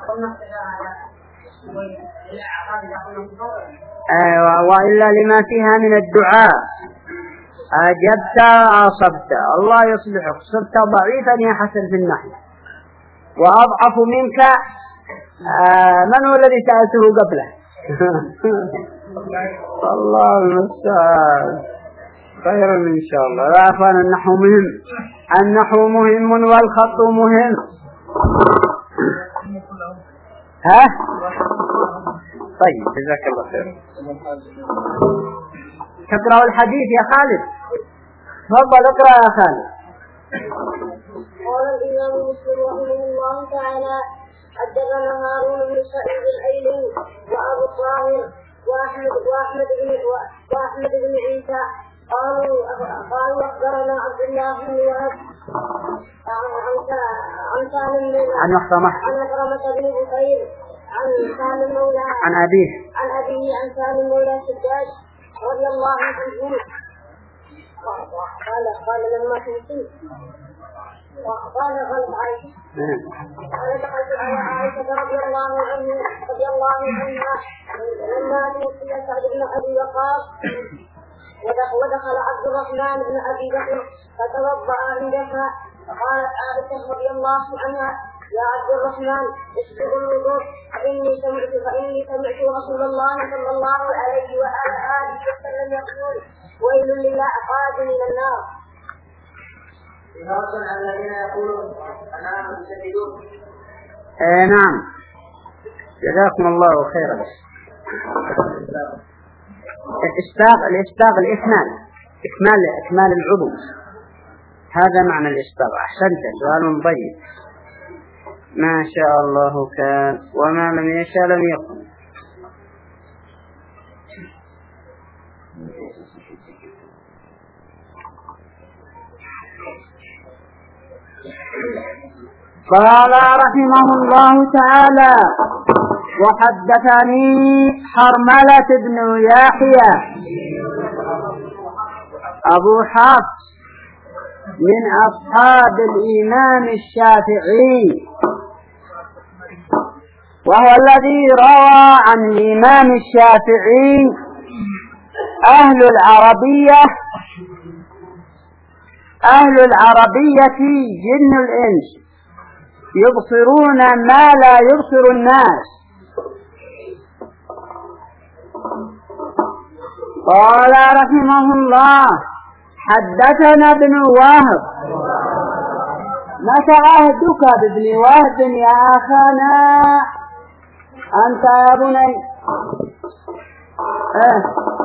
أيوة. وإلا لما فيها من الدعاء. أجبت وأصبت. الله يصلحك. صرت ضعيفا يا حسن في النحو وأضعف منك. آه من هو الذي سألته قبله؟ الله المستعان. خيرا إن شاء الله. لا أخوان النحو مهم. النحو مهم والخط مهم. ها طيب جزاك الله خير. تقرأ الحديث يا خالد. تفضل اقرأ يا خالد. قال الإمام مسلم رحمه الله تعالى حدثنا هارون بن سعيد الأيلي وأبو الطاهر وأحمد وأحمد بن وأحمد بن عيسى قالوا قالوا أخبرنا عبد الله بن وهب عن سالم عن محرمة عن محرمة بن بخير عن سالم مولى عن أبيه عن أبيه عن سالم مولى شداد رضي الله عنه قال قال لما تنسي قال غلط عائشة قال دخلت على عائشة رضي الله عنها رضي الله عنها لما توفي سعد بن أبي وقاص ودخل عبد الرحمن بن أبي بكر فتوضأ عندها فقالت عائشة رضي الله عنها يا عبد الرحمن اشرب الوضوء فإني سمعت فإني سمعت رسول الله صلى الله عليه وآله وسلم يقول ويل للأعقاب من النار. إضافة على الذين يقولون أنهم يسددون. آه نعم جزاكم الله خيرا. الإسباغ الإسباغ الإكمال إكمال إكمال العضو هذا معنى الإسباغ. أحسنت سؤال طيب. ما شاء الله كان وما لم يشاء لم يكن. قال رحمه الله تعالى وحدثني حرملة بن يحيى أبو حفص من أصحاب الإمام الشافعي، وهو الذي روى عن الإمام الشافعي أهل العربية أهل العربية جن الإنس يبصرون ما لا يبصر الناس. قال رحمه الله حدثنا ابن وهب. متى عهدك بابن وهب يا أخانا أنت يا بني؟ اه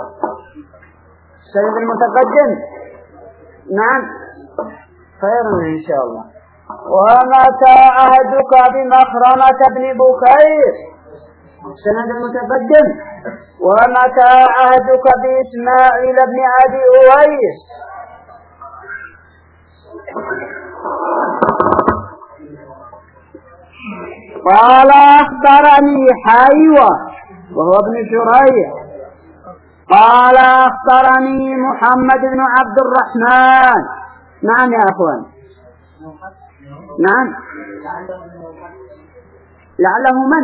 سيد المتقدم. نعم خير إن شاء الله. ومتى عهدك بمخرمة بن بكير؟ سند المتقدم. ومتى عهدك بإسماعيل بن أبي أويس؟ قال أخبرني حيوة وهو ابن شريح قال أخبرني محمد بن عبد الرحمن. نعم يا أخوان. نعم لعله من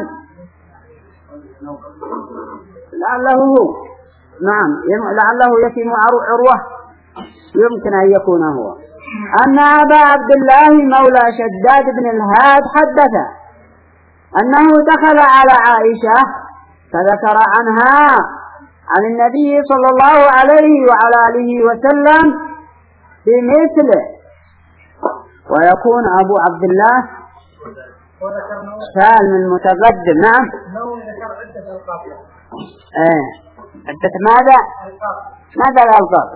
لعله هو. نعم لعله يتم عروة يمكن أن يكون هو. أن أبا عبد الله مولى شداد بن الهاد حدث أنه دخل على عائشة فذكر عنها عن النبي صلى الله عليه وعلى آله وسلم بمثله. ويكون أبو عبد الله سالم المتقدم. نعم ايه عدة ماذا ماذا الألقاب؟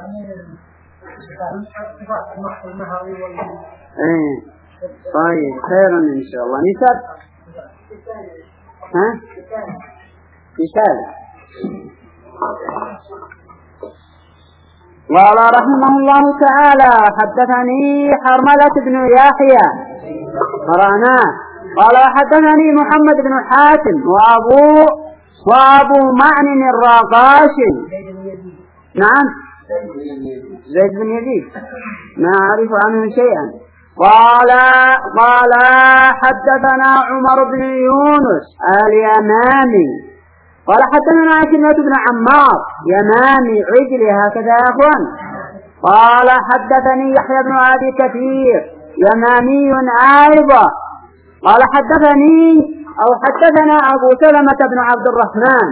ايه طيب خيرا إن شاء الله. نسب ها مثال. قال رحمه الله تعالى حدثني حرملة بن يحيى قرأناه. قال حدثني محمد بن حاتم وأبو وأبو معن الرقاشي. نعم زيد بن يزيد ما أعرف عنه شيئا. قال قال حدثنا عمر بن يونس اليمامي قال حدثنا عكرمة بن عمار يمامي عجلي هكذا يا أخوان. قال حدثني يحيى بن أبي كثير يمامي أيضا. قال حدثني أو حدثنا أبو سلمة بن عبد الرحمن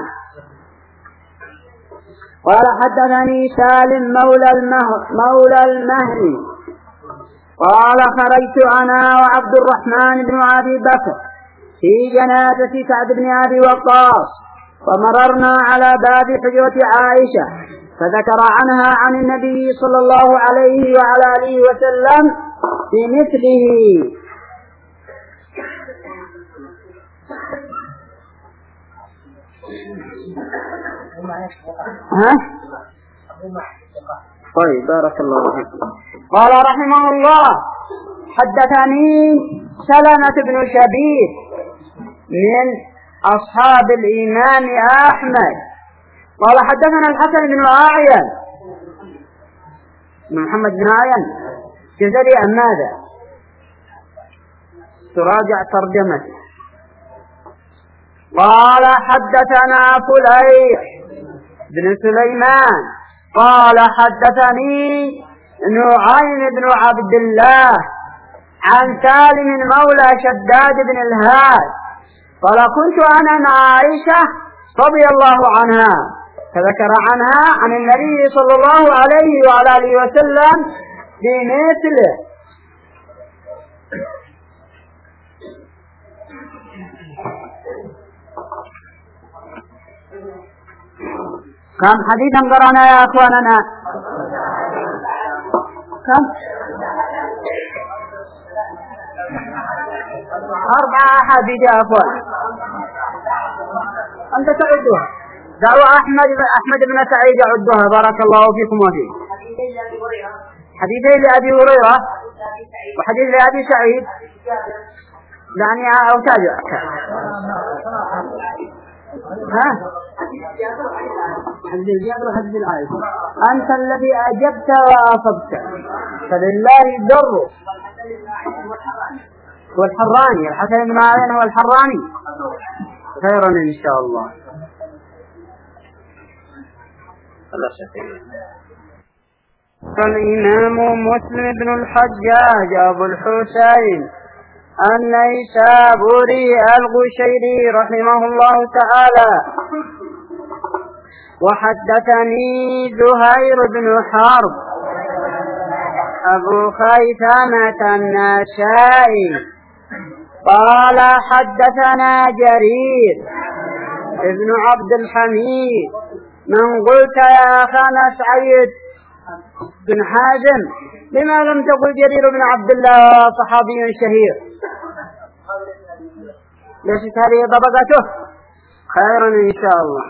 قال حدثني سالم مولى المهر مولى المهري قال خرجت أنا وعبد الرحمن بن أبي بكر في جنازة سعد بن أبي وقاص فمررنا على باب حجرة عائشة فذكر عنها عن النبي صلى الله عليه وعلى آله وسلم بمثله. ها؟ طيب بارك الله فيك. قال رحمه الله حدثني سلمة بن شبيب من أصحاب الإمام أحمد قال حدثنا الحسن بن أعين محمد بن أعين جزري أم ماذا؟ تراجع ترجمته. قال حدثنا فليح بن سليمان قال حدثني نعيم بن عبد الله عن سالم مولى شداد بن الهاد قال كنت أنا مع عائشة رضي الله عنها فذكر عنها عن النبي صلى الله عليه وعلى آله وسلم بمثله. كم حديثا قرأنا يا أخواننا؟ كم؟ أربعة أحاديث يا أخوان. أنت تعدها. دعوة أحمد أحمد بن سعيد يعدها بارك الله فيكم وفيه. حديثين لأبي هريرة وحديث لأبي سعيد يعني أو تاجع. ها؟ حديث جابر حديث العائشة. أنت الذي أجبت وأصبت فلله الدر. والحراني الحسن بن معين هو الحراني خيرا إن شاء الله. الإمام مسلم بن الحجاج أبو الحسين النيسابوري القشيري رحمه الله تعالى وحدثني زهير بن حرب أبو خيثمة النسائي قال حدثنا جرير ابن عبد الحميد. من قلت يا أخانا سعيد بن حازم لما لم تقل جرير بن عبد الله صحابي شهير؟ ليست هذه طبقته؟ خيرا إن شاء الله.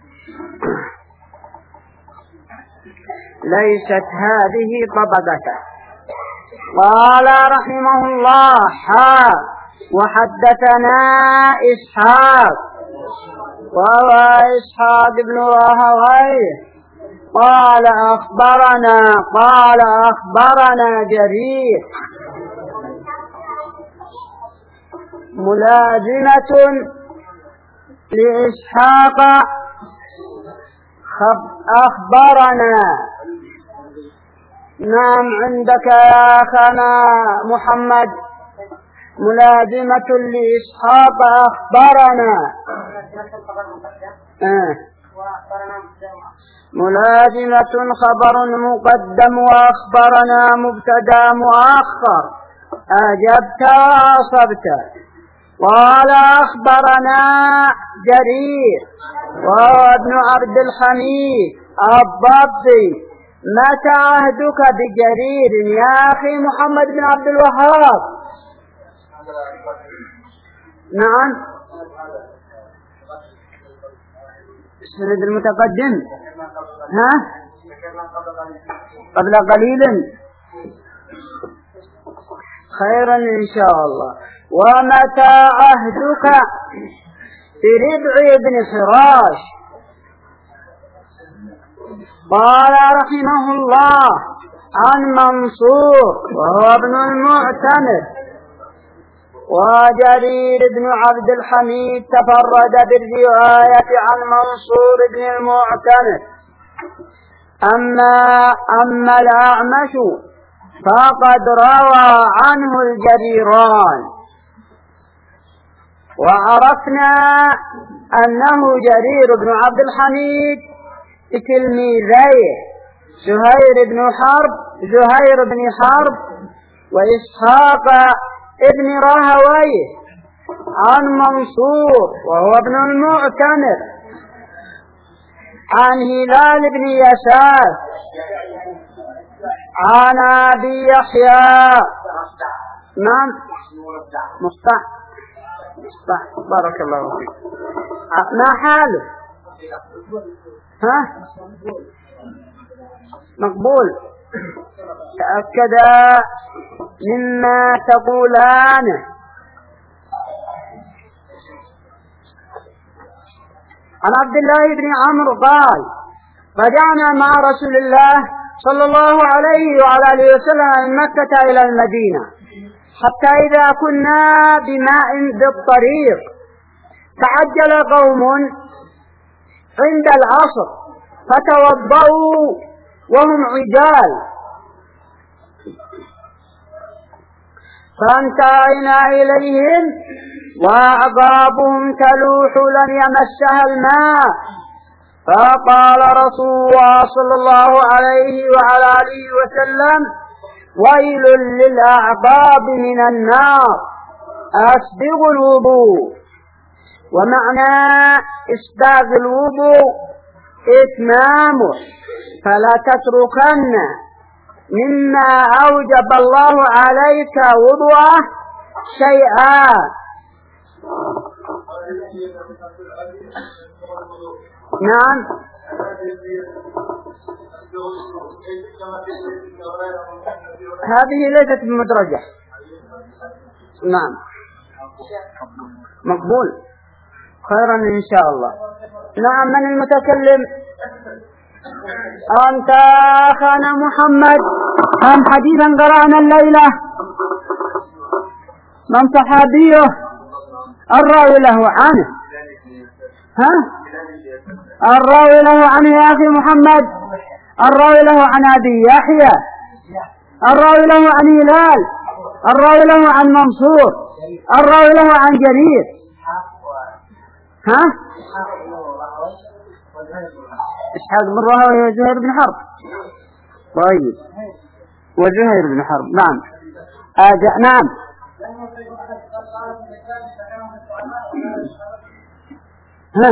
ليست هذه طبقته. قال رحمه الله حا وحدثنا إسحاق وهو إسحاق بن راهويه قال أخبرنا قال أخبرنا جرير ملازمة لإسحاق أخبرنا. نعم عندك يا أخانا محمد ملازمة لإسحاق أخبرنا. آه. ملازمة خبر مقدم وأخبرنا مبتدا مؤخر. أجبت وأصبت. قال أخبرنا جرير وهو ابن عبد الحميد الضبي. متى عهدك بجرير يا أخي محمد بن عبد الوهاب؟ نعم السند المتقدم ها قبل قليل خيرا إن شاء الله. ومتى عهدك بربع بن فراش؟ قال رحمه الله عن منصور وهو ابن المعتمر. وجرير بن عبد الحميد تفرد بالرواية عن منصور بن المعتمر. أما أما الأعمش فقد روى عنه الجريران. وعرفنا أنه جرير بن عبد الحميد بتلميذيه زهير بن حرب زهير بن حرب وإسحاق ابن راهويه عن منصور وهو ابن المعتمر عن هلال بن يسار عن أبي يحيى. نعم مصطح مصطح بارك الله فيك. ما حاله؟ ها مقبول. تأكد مما تقولان. عن عبد الله بن عمرو قال رجعنا مع رسول الله صلى الله عليه وعلى آله وسلم من مكة إلى المدينة حتى إذا كنا بماء بالطريق تعجل قوم عند العصر فتوضأوا وهم عجال فانتهينا إليهم وأعقابهم تلوح لم يمسها الماء. فقال رسول الله صلى الله عليه وعلى آله وسلم ويل للأعقاب من النار أسبغوا الوضوء. ومعنى إسباغ الوضوء إتمامه فلا تتركن مما أوجب الله عليك وضوءه شيئا. نعم هذه ليست بمدرجة. نعم مقبول خيرا إن شاء الله. نعم من المتكلم؟ أنت أخانا محمد. كم حديثا قرأنا الليلة؟ من صحابيه الراوي له عنه؟ ها الراوي له عنه يا أخي محمد؟ الراوي له عن أبي يحيى، الراوي له عن هلال، الراوي له عن منصور، الراوي له عن جرير. ها إسحاق بن راهويه وزهير بن حرب. طيب وزهير بن حرب نعم. آجأ نعم. ها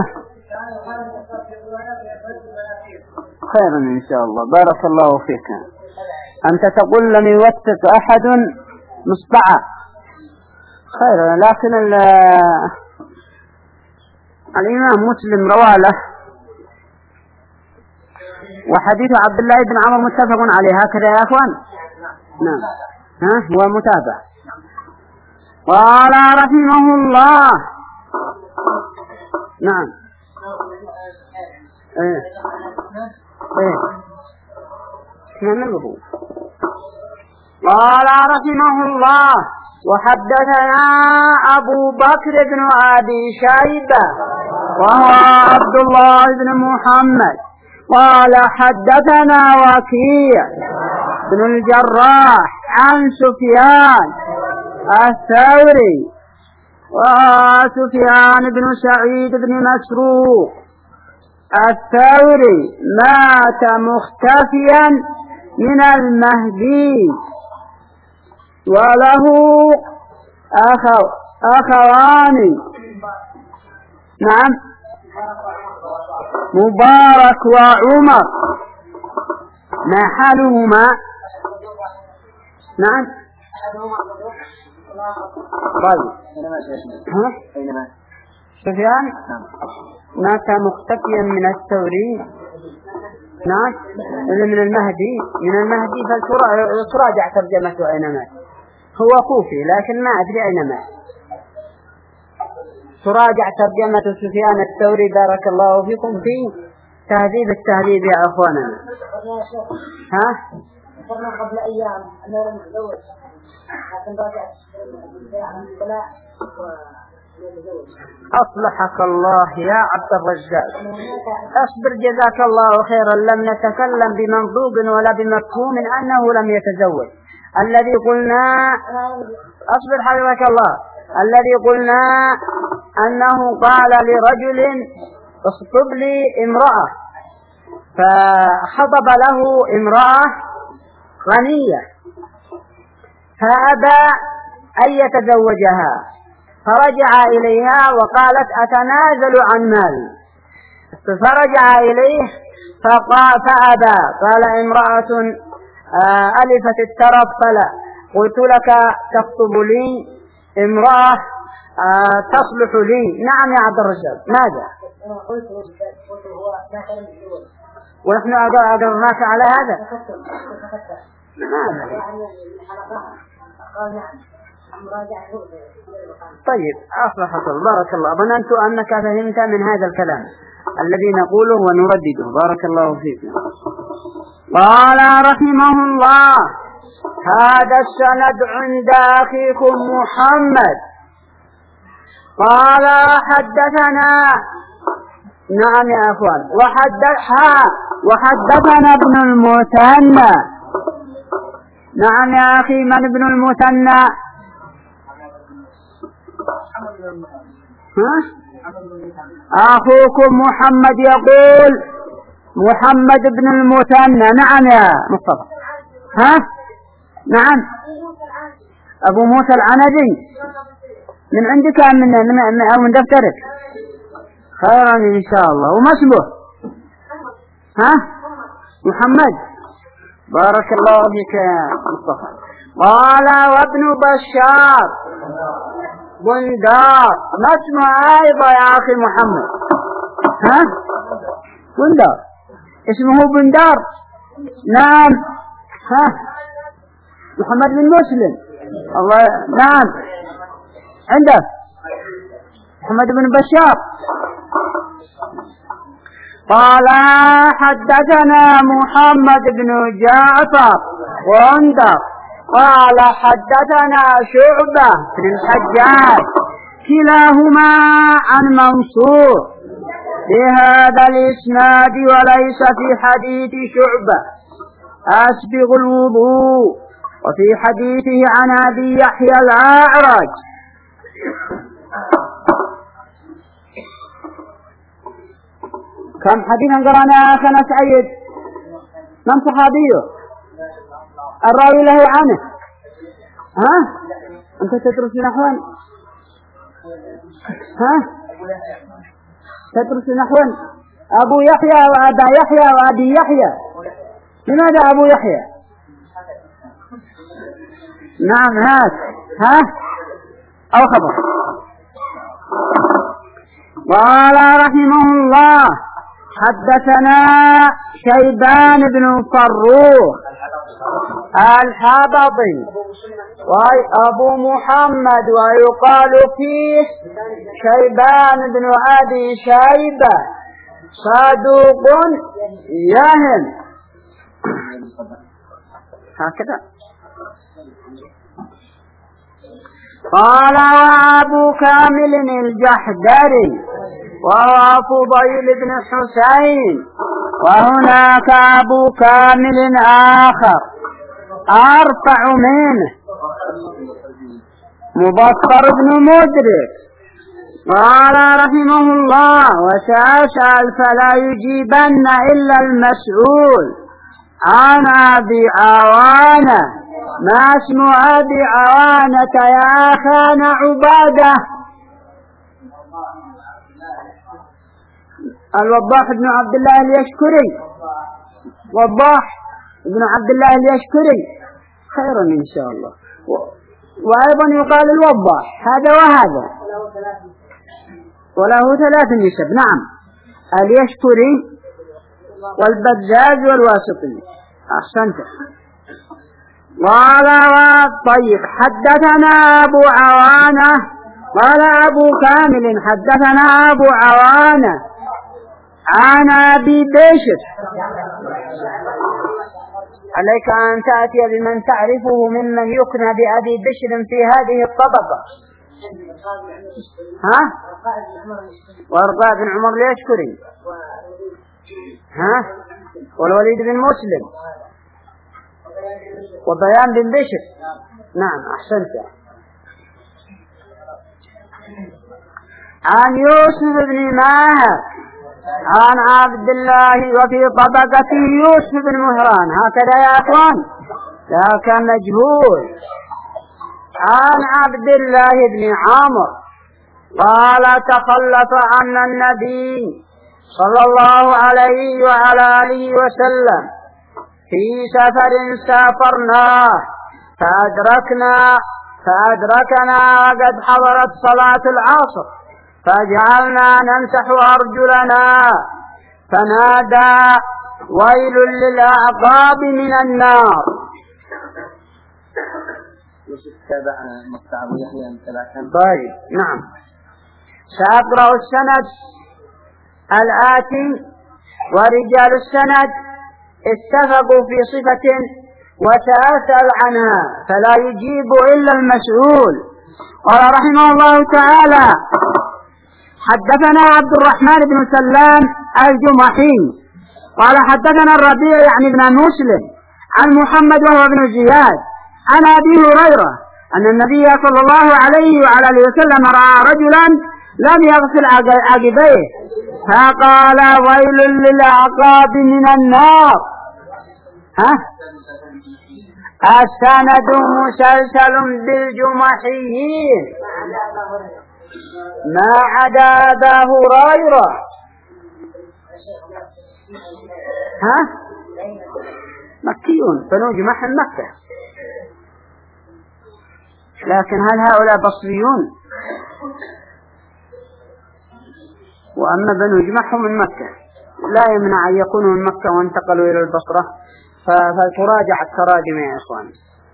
خيرا إن شاء الله. بارك الله فيك. أنت تقول لم يوثق أحد مصطعى خيرا، لكن الإمام مسلم روى له، وحديث عبد الله بن عمر متفق عليه. هكذا يا أخوان. نعم ها هو متابع. قال رحمه الله. نعم ايه ايه نعم. قال رحمه الله وحدثنا أبو بكر بن أبي شيبة وهو عبد الله بن محمد قال حدثنا وكيع بن الجراح عن سفيان الثوري وسفيان بن سعيد بن مسروق الثوري مات مختفيا من المهدي وله أخو أخوان. نعم مبارك وعمر. ما حالهما؟ نعم طيب ها سفيان مات مختفيا من الثوري. نعم من المهدي من المهدي فلتراجع ترجمته أين مات. هو كوفي لكن ما أدري أين مات. تراجع ترجمة سفيان الثوري بارك الله فيكم في تهذيب التهذيب يا أخواننا. ها قرنا قبل أيام أنا لم أتزوج لكن راجع الطلاق أصلحك الله يا عبد الرزاق. أصبر جزاك الله خيرا. لم نتكلم بمنطوق ولا بمفهوم أنه لم يتزوج. الذي قلنا أصبر حفظك الله. الذي قلنا أنه قال لرجل اخطب لي امرأة فخطب له امرأة غنية فأبى أن يتزوجها فرجع إليها وقالت أتنازل عن مالي فرجع إليه فأبى. قال امرأة ألفت الترف فلا. قلت لك تخطب لي امرأة تصلح لي. نعم يا عبد الرزاق. ماذا ونحن أقررناك على هذا؟ ماذا طيب أصلحك بارك الله. ظننت أنك فهمت من هذا الكلام الذي نقوله ونردده. بارك الله فيك. قال رحمه الله هذا السند عند أخيكم محمد. قال حدثنا. نعم يا أخوان. وحدثها وحدثنا ابن المثنى. نعم يا أخي من ابن المثنى؟ ها؟ أخوكم محمد يقول محمد بن المثنى. نعم يا مصطفى. ها؟ نعم أبو موسى العنزي. من عندك أم من, من, أو من دفترك؟ خيرا إن شاء الله. وما اسمه؟ ها؟ محمد. بارك الله فيك يا مصطفى. قال وابن بشار بندار. ما اسمه أيضا يا أخي محمد؟ ها؟ بندار. اسمه بندار. نعم. ها؟ محمد بن مسلم. الله. نعم عندك محمد بن بشار. قال حدثنا محمد بن جعفر وندر قال حدثنا شعبة بن الحجاج كلاهما عن منصور بهذا الإسناد وليس في حديث شعبة أسبغ الوضوء وفي حديثه عن أبي يحيى الأعرج. كم حديثا قرأنا أخنا سعيد؟ من صحابيه؟ الراوي له عنه. ها؟ أنت تدرس نحوا؟ ها؟ تدرس نحوا؟ أبو يحيى وأبا يحيى وأبي يحيى. لماذا أبو يحيى؟ نعم هات. ها؟ أو خبر. قال رحمه الله حدثنا شيبان بن فروخ الحبطي وأبو محمد ويقال فيه شيبان بن أبي شيبة صدوق يهم. هكذا. قال وأبو كامل الجحدري وهو فضيل بن حسين وهناك أبو كامل آخر أرفع منه مبصر بن مدرك. قال رحمه الله وسأسأل فلا يجيبن إلا المسؤول عن أبي عوانة. ما اسم أبي عوانة يا أخانا عبادة؟ الوضاح بن عبد الله اليشكري. وضاح بن عبد الله اليشكري خيرا إن شاء الله. وأيضا يقال الوضاح هذا وهذا وله ثلاث نسب. نعم اليشكري والبزاز والواسطي. أحسنت. قال طيب حدثنا أبو عوانة. قال أبو كامل حدثنا أبو عوانة عن أبي بشر. عليك أن تأتي بمن تعرفه ممن يكنى بأبي بشر في هذه الطبقة. ها؟ وارضاء بن عمر اليشكري. ها؟ والوليد بن مسلم وبيان بن بشر. نعم أحسنت. عن يوسف بن ماهر عن عبد الله وفي طبقته يوسف بن مهران. هكذا يا أخوان ذاك مجهول. عن عبد الله بن عمرو قال تخلف عنا النبي صلى الله عليه وعلى آله وسلم في سفر سافرناه فأدركنا فأدركنا وقد حضرت صلاة العصر فجعلنا نمسح أرجلنا فنادى ويل للأعقاب من النار. طيب نعم سأقرأ السند الآتي ورجال السند اتفقوا في صفة وسأسأل عنها فلا يجيب إلا المسؤول. قال رحمه الله تعالى حدثنا عبد الرحمن بن سلام الجمحي قال حدثنا الربيع يعني ابن مسلم عن محمد وهو ابن زياد عن أبي هريرة أن النبي صلى الله عليه وعلى آله وسلم رأى رجلا لم يغسل عقبيه فقال ويل للأعقاب من النار. ها؟ السند مسلسل بالجمحيين ما عدا أبا هريرة. ها؟ مكيون بنو جمح مكة. لكن هل هؤلاء بصريون؟ وأما بنو جمح من مكة لا يمنع أن يكونوا من مكة وانتقلوا إلى البصرة فلتراجع التراجم يا إخوان.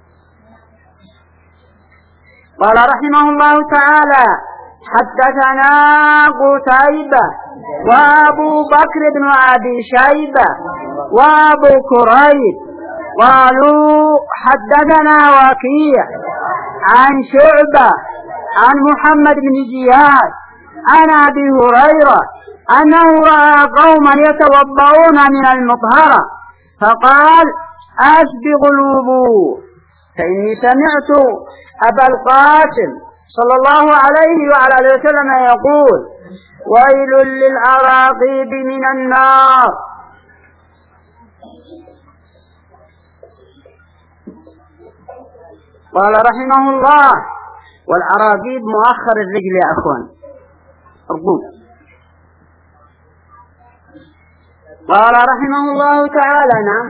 قال رحمه الله تعالى حدثنا قتيبة وأبو بكر بن أبي شيبة وأبو كريب قالوا حدثنا وكيع عن شعبة عن محمد بن زياد عن أبي هريرة أنه رأى قوما يتوضؤون من المطهرة فقال أسبغوا الوضوء فإني سمعت أبا القاسم صلى الله عليه وعلى آله وسلم يقول ويل للعراقيب من النار. قال رحمه الله: والعراقيب مؤخر الرجل يا أخوان أرجوك. قال رحمه الله تعالى: نعم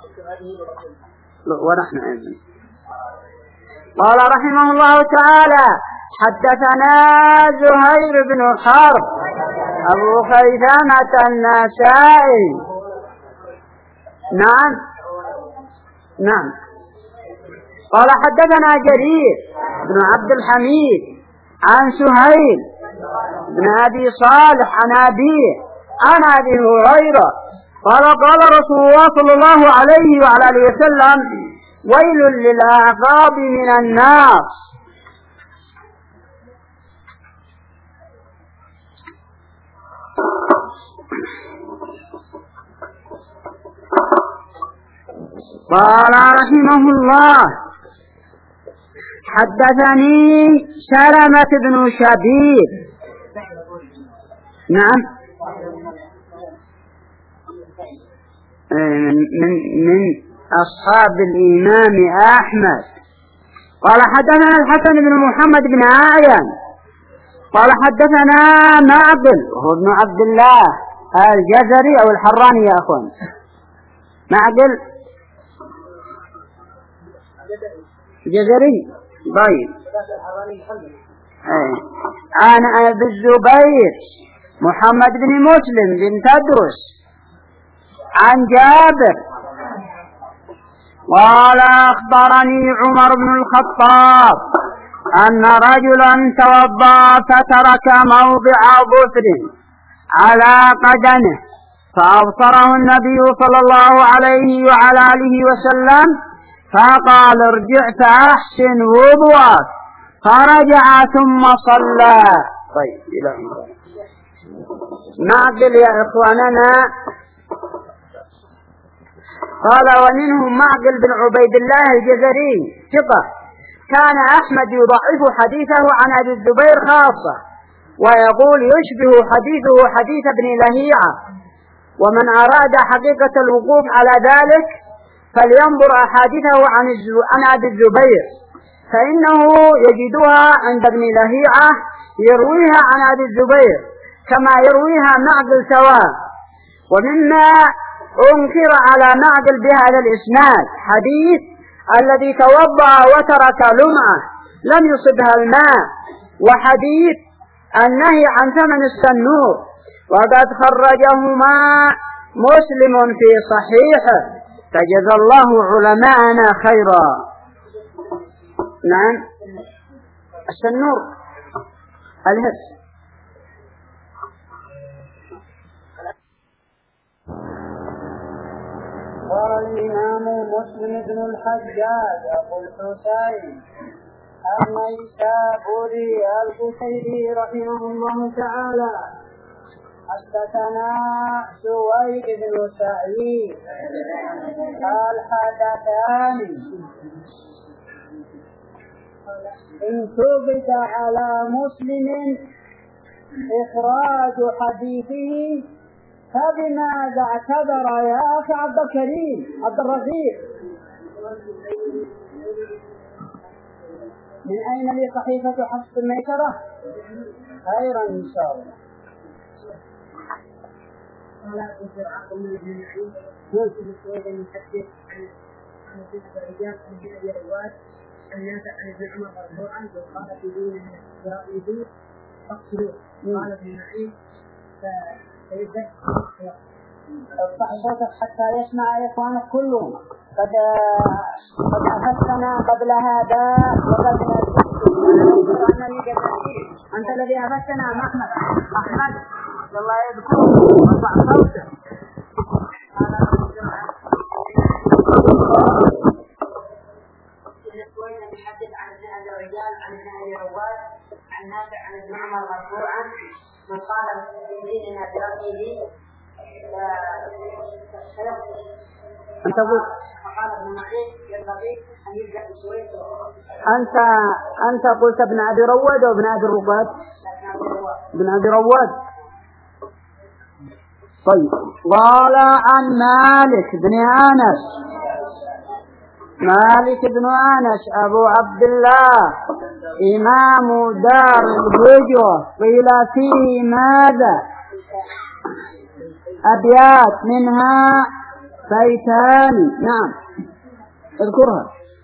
ونحن أيضا. قال رحمه الله تعالى: حدثنا زهير بن حرب أبو خيثمة النسائي. نعم نعم. قال حدثنا جرير بن عبد الحميد عن سهيل بن أبي صالح عن أبيه عن أبي هريرة قال: قال رسول الله صلى الله عليه وعلى آله وسلم: ويل للأعقاب من النار. قال رحمه الله: حدثني سلمة بن شبيب. نعم. من من أصحاب الإمام أحمد. قال حدثنا الحسن بن محمد بن عاين قال حدثنا معقل وهو ابن عبد الله الجزري أو الحراني يا أخوان. معقل جزري طيب. عن أبي الزبير محمد بن مسلم بن تدرس عن جابر قال: أخبرني عمر بن الخطاب أن رجلا توضأ فترك موضع ظفر على قدمه فأبصره النبي صلى الله عليه وعلى آله وسلم فقال: ارجع فأحسن وضوءك، فرجع ثم صلى. طيب إلى معقل يا إخواننا. قال: ومنهم معقل بن عبيد الله الجزري ثقة، كان أحمد يضعف حديثه عن أبي الزبير خاصة ويقول يشبه حديثه حديث ابن لهيعة، ومن أراد حقيقة الوقوف على ذلك فلينظر أحاديثه عن عن أبي الزبير فإنه يجدها عند ابن لهيعة يرويها عن أبي الزبير كما يرويها معقل سواء. ومما أنكر على معقل بهذا الإسناد حديث الذي توضأ وترك لمعة لم يصبها الماء، وحديث النهي عن ثمن السنور، وقد خرجهما مسلم في صحيحه، فجزى الله علماءنا خيرا. نعم. السنور الهرس. قال الإمام مسلم بن الحجاج أبو الحسين النيسابوري القشيري رحمه الله تعالى: حدثنا سويد بن سعيد قال: حدثاني إن ثبت على مسلم إخراج حديثه فبماذا اعتذر يا أخي عبد الكريم عبد الرفيق؟ من أين لي صحيفة حفص الميسرة؟ خيرا إن شاء الله. قال أبو زرعة بن المعين يوسف سويد المحدث عن تسع رجال عن أبي رواد عن نافع عن ابن عمر مرفوعا وقال في دين من إسرائيل فاقتلوه. قال ابن معين ارفع صوتك حتى يسمع إخوانك كلهم. قد قد أفتنا قبل هذا وقد أنت الذي أفتنا محمد أحمد الله يذكره وارفع صوتك. نحدث عن ابن أبي الرجال عن ابن أبي رواد عن نافع عن ابن عمر مرفوعا من قال في ديننا برأيه أنت قلت فقال ابن معين ينبغي أن يبدأ بسويد. أنت أنت قلت ابن أبي رواد وابن أبي الرواد. بن أبي رواد. طيب قال عن مالك بن أنس، مالك بن أنس أبو عبد الله إمام دار الهجرة، قيل فيه ماذا؟ أبيات منها بيتان. نعم اذكرها.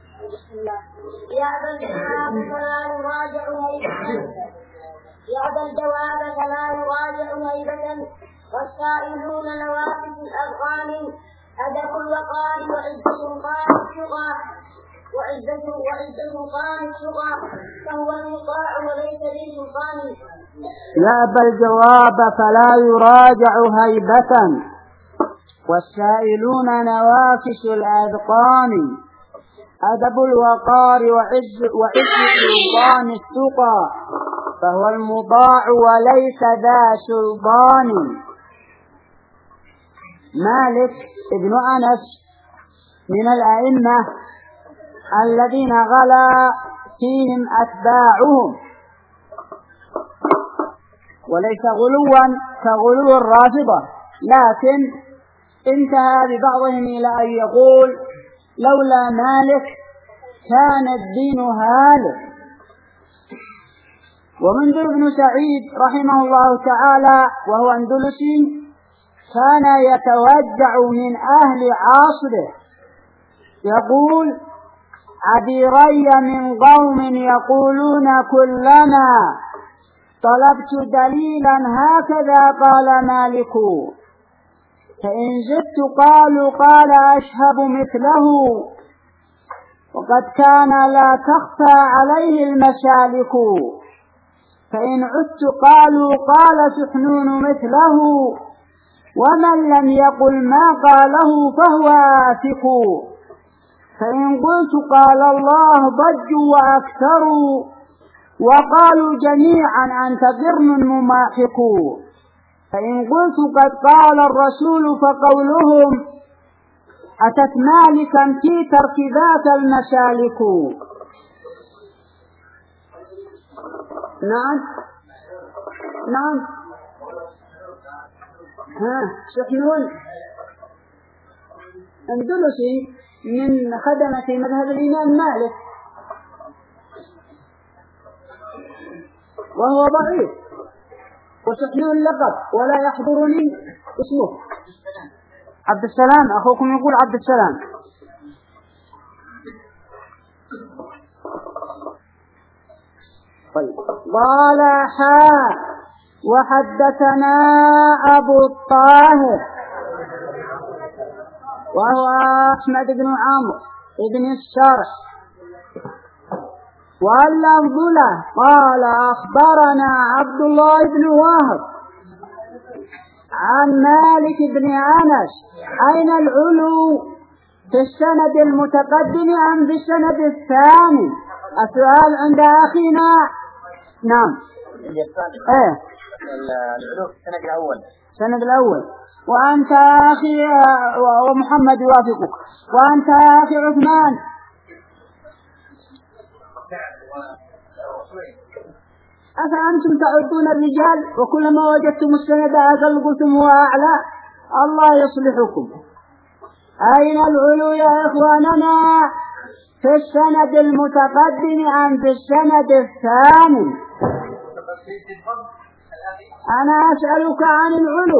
يأبى الجواب فلا يراجع هيبة، يأبى الجواب فلا يراجع هيبة، والسائلون نوافذ الأذغان، أدب الوقار وعزة سلطان الشقى، وعزة وعزة سلطان الشقى، فهو المطاع وليس للسلطان. يأبى الجواب فلا يراجع هيبة، والسائلون نوافس الأذقان، أدب الوقار وعز وعز سلطان التقى، فهو المطاع وليس ذا سلطان. مالك ابن أنس من الأئمة الذين غلا فيهم أتباعهم، وليس غلوا كغلو الرافضة، لكن انتهى ببعضهم إلى أن يقول لولا مالك كان الدين هالك. ومنذر بن سعيد رحمه الله تعالى وهو أندلسي كان يتوجع من أهل عصره، يقول عبيري من قوم يقولون كلما طلبت دليلا هكذا قال مالك، فإن زدت قالوا قال أشهب مثله، وقد كان لا تخفى عليه المسالك، فإن عدت قالوا قال سحنون مثله، ومن لم يقل ما قاله فهو آفك، فإن قلت قال الله ضجوا وأكثروا، وقالوا جميعا أنت قرن مماحك، فإن قلت قد قال الرسول فقولهم أتت مالكا في ترك ذات المسالك. نعم نعم ها سحنون أندلسي من خدمة مذهب الإمام مالك، وهو ضعيف، وسحنون لقب ولا يحضرني اسمه. عبد السلام أخوكم يقول عبد السلام. طيب قال حا وحدثنا أبو الطاهر وهو أحمد بن عمرو بن الشرح، واللفظ له قال أخبرنا عبد الله بن وهب عن مالك بن أنس. أين العلو في السند المتقدم أم في السند الثاني؟ السؤال عند أخينا. نعم ايه العلو السند الأول. السند الأول. وأنت أخي ومحمد يوافقك، وأنت أخي عثمان أفأنتم تعدون الرجال وكلما وجدتم السند أقل قلتم هو أعلى؟ الله يصلحكم. أين العلو يا إخواننا؟ في السند المتقدم أم في السند الثاني؟ أنا أسألك عن العلو.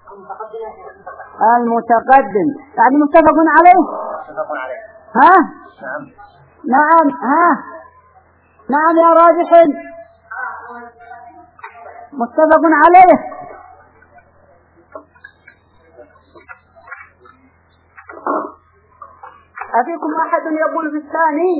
المتقدم يعني متفق عليه. ها نعم ها نعم يا راجح متفق عليه. أفيكم أحد يقول في الثاني؟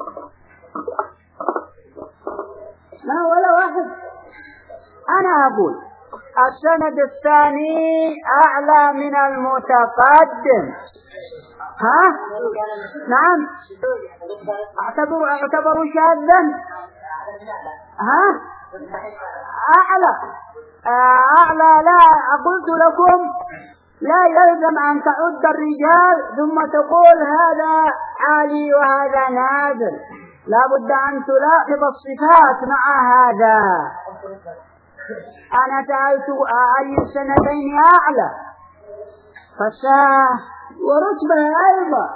لا ولا واحد. أنا أقول السند الثاني أعلى من المتقدم. ها نعم اعتبروا اعتبروا شاذا. ها أعلى أعلى لا قلت لكم لا يلزم أن تعد الرجال ثم تقول هذا عالي وهذا نادر، لا بد أن تلاحظ الصفات مع هذا. أنا سألت أي السنتين أعلى فالساعة ورتبة أيضا.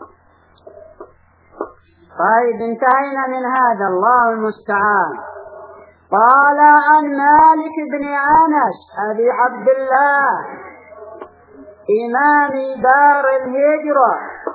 طيب انتهينا من هذا، الله المستعان. قال عن مالك بن أنس أبي عبد الله إمام دار الهجرة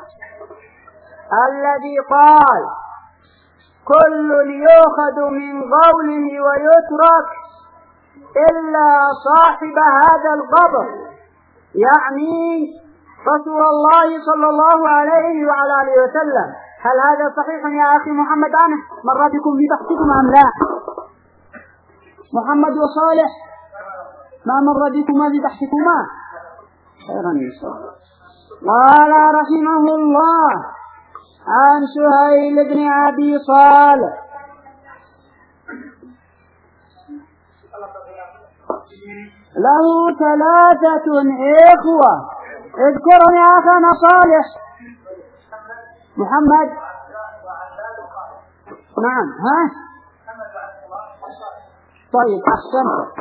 الذي قال كل يؤخذ من قوله ويترك إلا صاحب هذا القبر، يعني رسول الله صلى الله عليه وعلى آله وسلم. هل هذا صحيح يا أخي محمد؟ أنا مر بكم في بحثكم أم لا؟ محمد وصالح ما مر بكما في بحثكما؟ خيرا إن شاء الله. قال رحمه الله عن سهيل بن أبي صالح له ثلاثة إخوة. اذكرهم يا أخانا صالح. محمد نعم ها طيب أحسنت.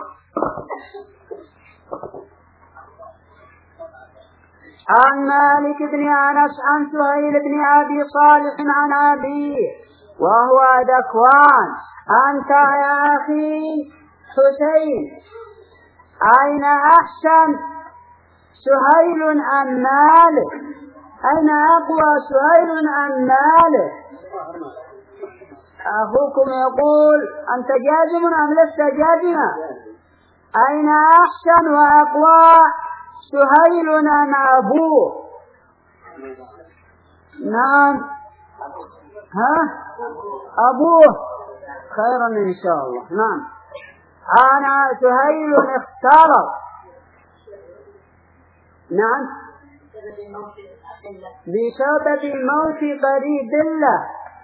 عن مالك بن أنس عن سهيل بن أبي صالح عن أبيه وهو ذكوان. أنت يا أخي حسين أين أحسن، سهيل أم مالك؟ أين أقوى، سهيل أم مالك؟ أخوكم يقول أنت جازم أم لست جازما؟ أين أحسن وأقوى، سهيل أم أبوه؟ نعم ها أبوه. خيرا إن شاء الله. نعم أنا سهيل اختارت. نعم بسبب موت قريب له.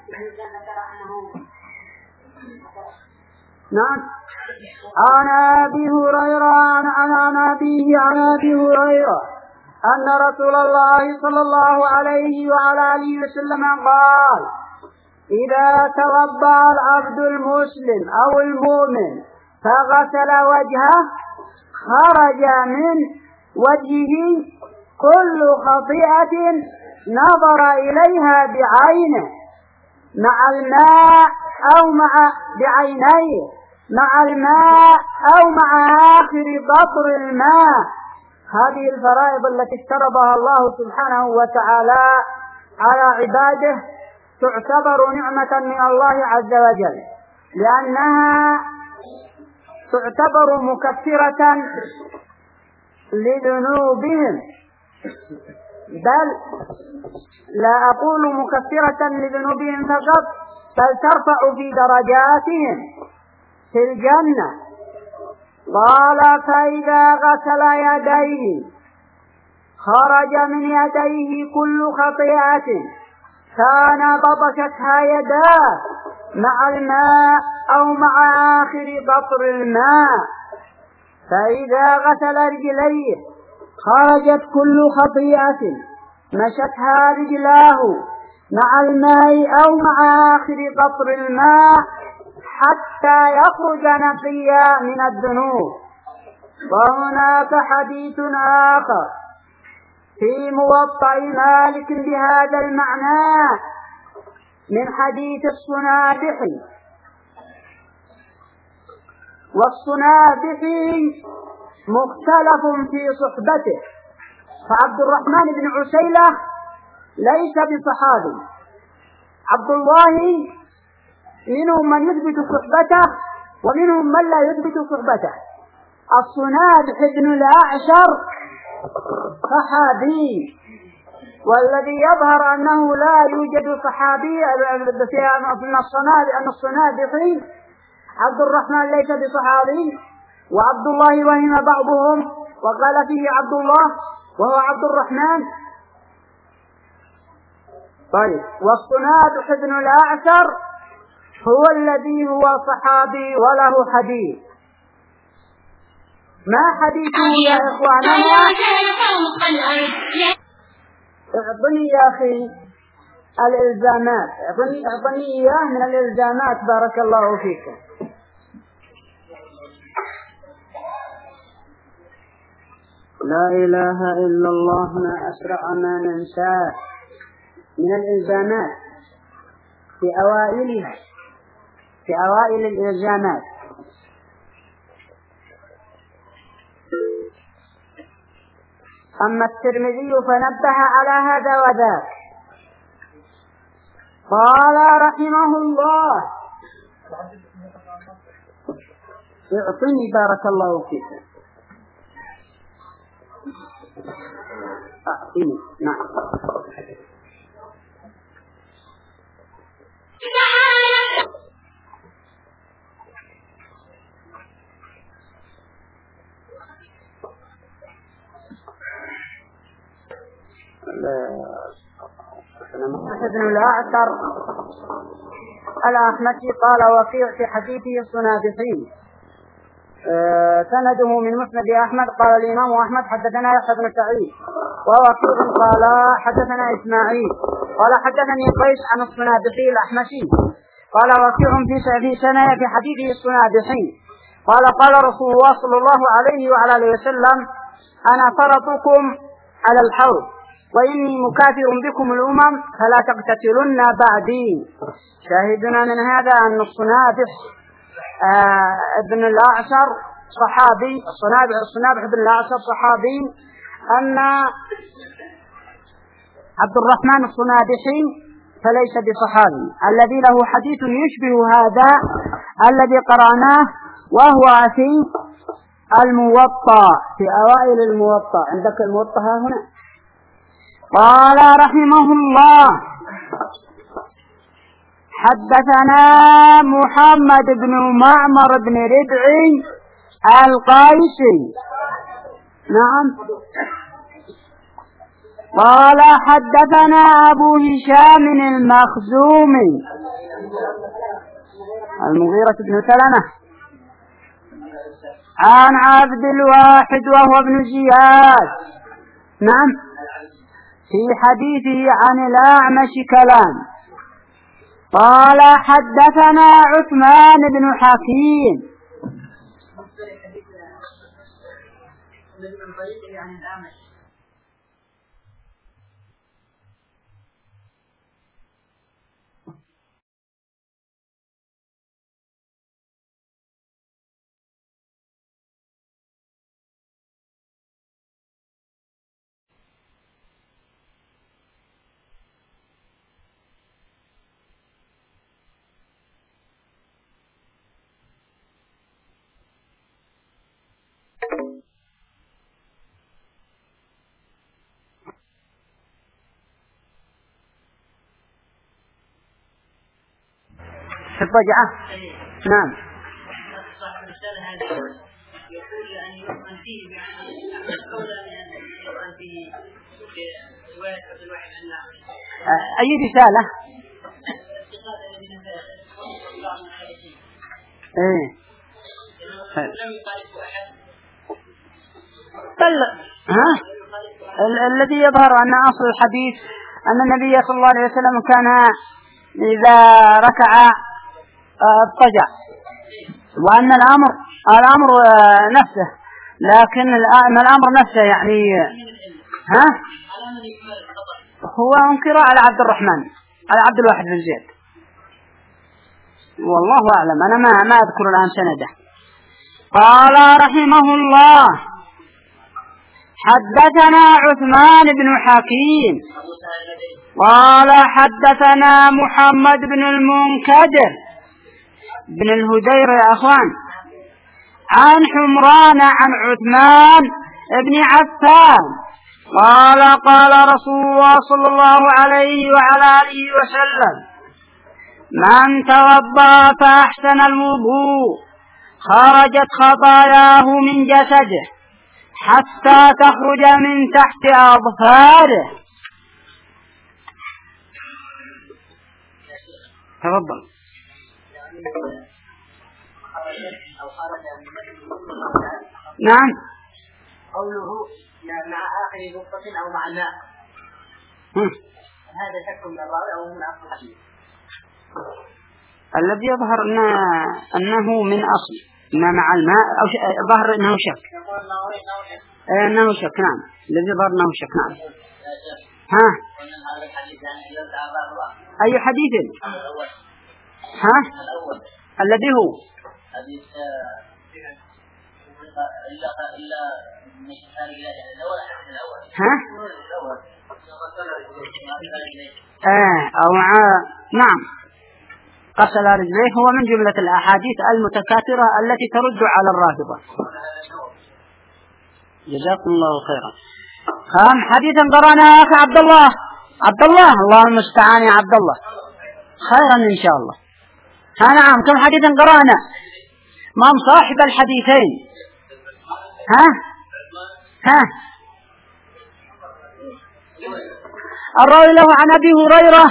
نعم عن أبي هريرة عن عن أبيه عن أبي هريرة أن رسول الله صلى الله عليه وعلى آله وسلم قال إذا توضأ العبد المسلم أو المؤمن فغسل وجهه خرج من وجهه كل خطيئة نظر إليها بعينه مع الماء أو مع بعينيه مع الماء أو مع آخر قطر الماء. هذه الفرائض التي افترضها الله سبحانه وتعالى على عباده تعتبر نعمة من الله عز وجل، لأنها تعتبر مكفرة لذنوبهم، بل لا أقول مكفرة لذنوبهم فقط، بل ترفع في درجاتهم في الجنة. قال فإذا غسل يديه خرج من يديه كل خطيئة كان بطشتها يداه مع الماء أو مع آخر قطر الماء. فإذا غسل رجليه خرجت كل خطيئة مشتها رجلاه مع الماء أو مع آخر قطر الماء حتى يخرج نقيا من الذنوب. وهناك حديث آخر في موطأ مالك بهذا المعنى من حديث الصنابحي، والصنابحي مختلف في صحبته، فعبد الرحمن بن عسيلة ليس بصحابي. عبد الله منهم من يثبت صحبته ومنهم من لا يثبت صحبته. الصنابح بن الأعشر صحابي، والذي يظهر أنه لا يوجد صحابي من الصنابحين عبد الرحمن ليس بصحابي، وعبد الله وهم بعضهم وقال فيه عبد الله وهو عبد الرحمن. طيب والصنابح بن الأعشر هو الذي هو صحابي وله حديث. ما حديثه يا إخواننا؟ اعطني يا أخي الإلزامات، اعطني اعطني إياه من الإلزامات بارك الله فيك. لا إله إلا الله ما أسرع ما ننساه من الإلزامات في أوائلها في أوائل الإلزامات. أما الترمذي فنبه على هذا وذاك، قال رحمه الله: اعطني بارك الله فيك، اعطني. نعم. ابن الأعتر الأحمسي قال وقيع في حديثه الصنابحي أه سنده من مسند أحمد. قال الإمام أحمد حدثنا يحيى بن سعيد، ووقيع قال حدثنا إسماعيل قال حدثني قيس عن الصنابحي الأحمسي قال وقيع في سنة في حديثه الصنابحي قال قال رسول الله صلى الله عليه وعلى آله وسلم: أنا فرطكم على الحوض وإني مكافر بكم الأمم فلا تقتتلن بعدي. شاهدنا من هذا أن الصنابح آه ابن الأعشر صحابي، الصنابح الصنابح ابن الأعشر صحابي، أن عبد الرحمن الصنابحي فليس بصحابي. الذي له حديث يشبه هذا الذي قرأناه وهو في الموطأ في أوائل الموطأ. عندك الموطأ هنا. قال رحمه الله: حدثنا محمد بن معمر بن ربعي القيسي. نعم. قال حدثنا أبو هشام المخزومي المغيرة بن سلمة عن عبد الواحد وهو ابن زياد. نعم. في حديثه عن الأعمش كلام. قال حدثنا عثمان بن حكيم. في الضجعة. نعم. صاحب الرسالة هذا يقول أن يؤمن فيه بأن أولى من أن يؤمن فيه برواية عبد الواحد عن الأعمش. أي رسالة؟ إيه. لم يخالف أحد. بل ها ال- الذي يظهر أن أصل الحديث أن النبي صلى الله عليه وسلم كان إذا ركع اضطجع، وأن الأمر الأمر نفسه، لكن الأمر نفسه يعني ها هو انكر على عبد الرحمن على عبد الواحد بن زياد، والله أعلم. أنا ما ما أذكر الآن سنده. قال رحمه الله: حدثنا عثمان بن حكيم قال حدثنا محمد بن المنكدر بن الهدير يا أخوان عن حمران عن عثمان بن عفان قال قال رسول الله صلى الله عليه وعلى آله وسلم: من توضأ فأحسن الوضوء خرجت خطاياه من جسده حتى تخرج من تحت أظفاره. تفضل. نعم. قوله مع آخر نقطة أو مع الماء هذا شك من الراوي أو من أصل الحديث؟ الذي يظهر أن أنه من أصل ما مع الماء أو ظهر أنه شك. أنه شك. نعم الذي ظهر أنه شك. نعم. ها أي حديث؟ ها الذي هو ها آه أو ع... نعم غسل رجليه هو من جملة الأحاديث المتكاثرة التي ترد على الرافضة. جزاكم الله خيرا. كم حديثا قرأنا يا أخي عبد الله؟ عبد الله الله المستعان يا عبد الله. خيرا إن شاء الله. ها نعم كم حديثا قرأنا؟ من صاحب الحديثين؟ ها ها الراوي له عن أبي هريرة.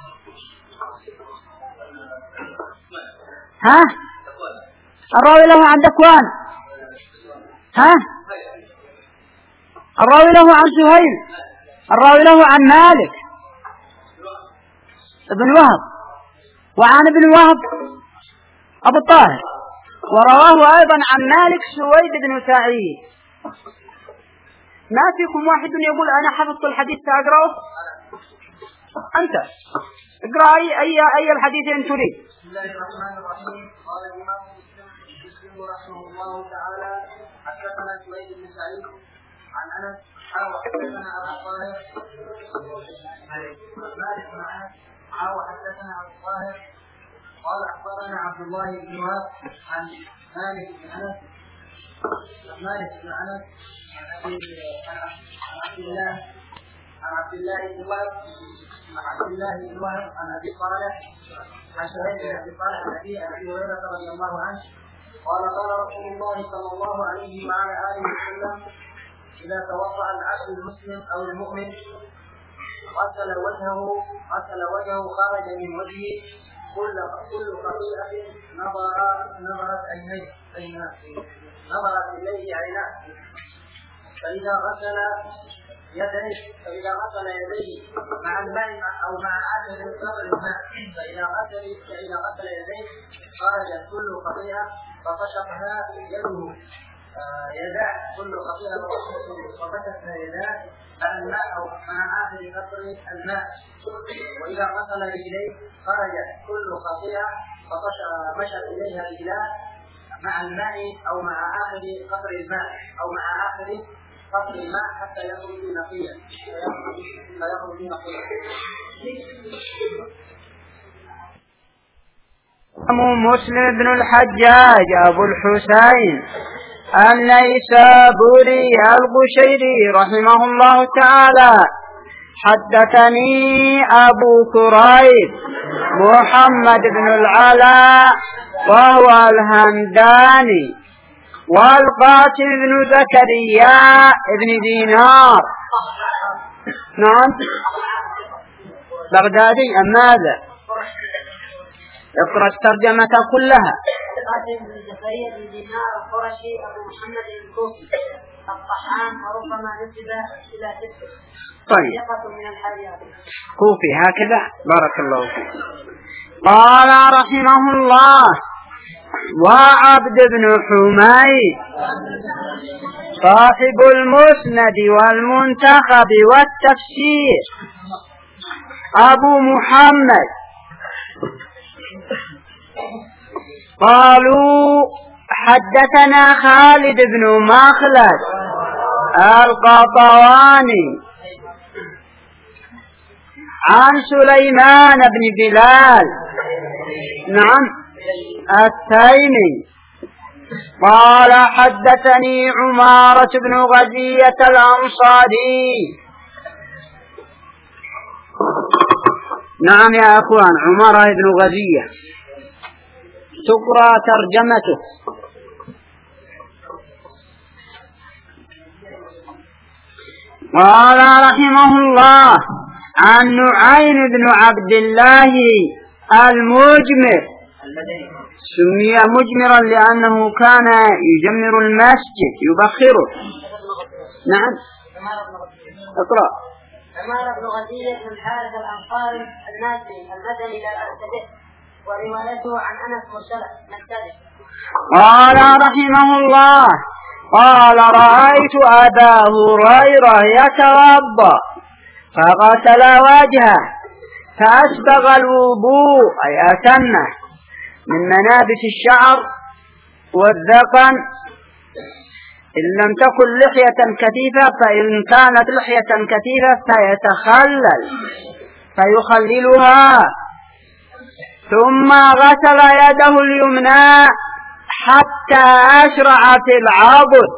ها الراوي له عن ذكوان. ها الراوي له عن سهيل. الراوي له عن مالك ابن وهب وعن ابن وهب أبو الطاهر، ورواه أيضا عن مالك سويد بن سعيد. ما فيكم واحد يقول أنا حفظت الحديث تقرأه؟ أنت اقرأ أي أي أي الحديثين تريد. بسم الله الرحمن الرحيم. قال الإمام مسلم رحمه الله تعالى حدثنا سويد بن سعيد عن أنس أو حدثنا أبو الطاهر مالك بن أنس أو حدثنا أبو الطاهر قال أخبرنا عبد الله بن وهب عن مالك بن أنس عن مالك بن أنس عن عبد الله عن عبد الله بن وهب عن عبد الله بن وهب عن أبي صالح عن شهيد بن أبي صالح عن أبي هريرة رضي الله عنه قال قال رسول الله صلى الله عليه وعلى آله وسلم إذا توضأ العبد المسلم أو المؤمن غسل وجهه غسل وجهه خرج من وجهه كل كل خطيئة نظر نظرت عينيه نظرت إليه عيناه. فإذا غسل يديه فإذا غسل يديه مع الماء أو مع آخر قدر الماء فإذا غسل فإذا غسل يديه خرجت كل خطيئة ففشقها يده يداه كل خطيئة ففشقها يداه مع الماء أو مع آخر قطر الماء. وإذا غسل رجليه خرجت كل خطيئة فمشت إليها رجلاه مع الماء أو مع آخر قطر الماء أو مع آخر قطر الماء حتى يخرج نقيا فيخرج نقيا. مسلم بن الحجاج أبو الحسين النيسابوري القشيري رحمه الله تعالى حدثني أبو كريب محمد بن العلاء وهو الهمداني والقاسم بن زكريا بن دينار. نعم بغدادي أم ماذا؟ اقرأ الترجمة كلها. القاسم بن زكريا بن دينار القرشي أبو محمد الكوفي الطحان وربما نسب إلى سته. طيب ثقة من الحريات كوفي هكذا. بارك الله فيك. قال رحمه الله وعبد بن حميد صاحب المسند والمنتخب والتفسير أبو محمد قالوا حدثنا خالد بن مخلد القطواني عن سليمان بن بلال نعم التيمي قال حدثني عمارة بن غزية الأنصاري. نعم يا أخوان عمارة بن غزية تقرأ ترجمته. قال رحمه الله عن نعيم بن عبد الله المجمر سمي مجمرا لأنه كان يجمر المسجد يبخره. نعم اقرأ. عمارة بن غزية بن الحارث الأنصاري الناصري المدني لا بأس به وروايته عن أنس مرسلة نبتدئ. قال رحمه الله قال رأيت أبا هريرة يتوضأ فغسل وجهه فأسبغ الوضوء أي أتمه من منابت الشعر والذقن إن لم تكن لحية كثيفة، فإن كانت لحية كثيفة فيتخلل فيخللها، ثم غسل يده اليمنى حتى أشرع في العضد.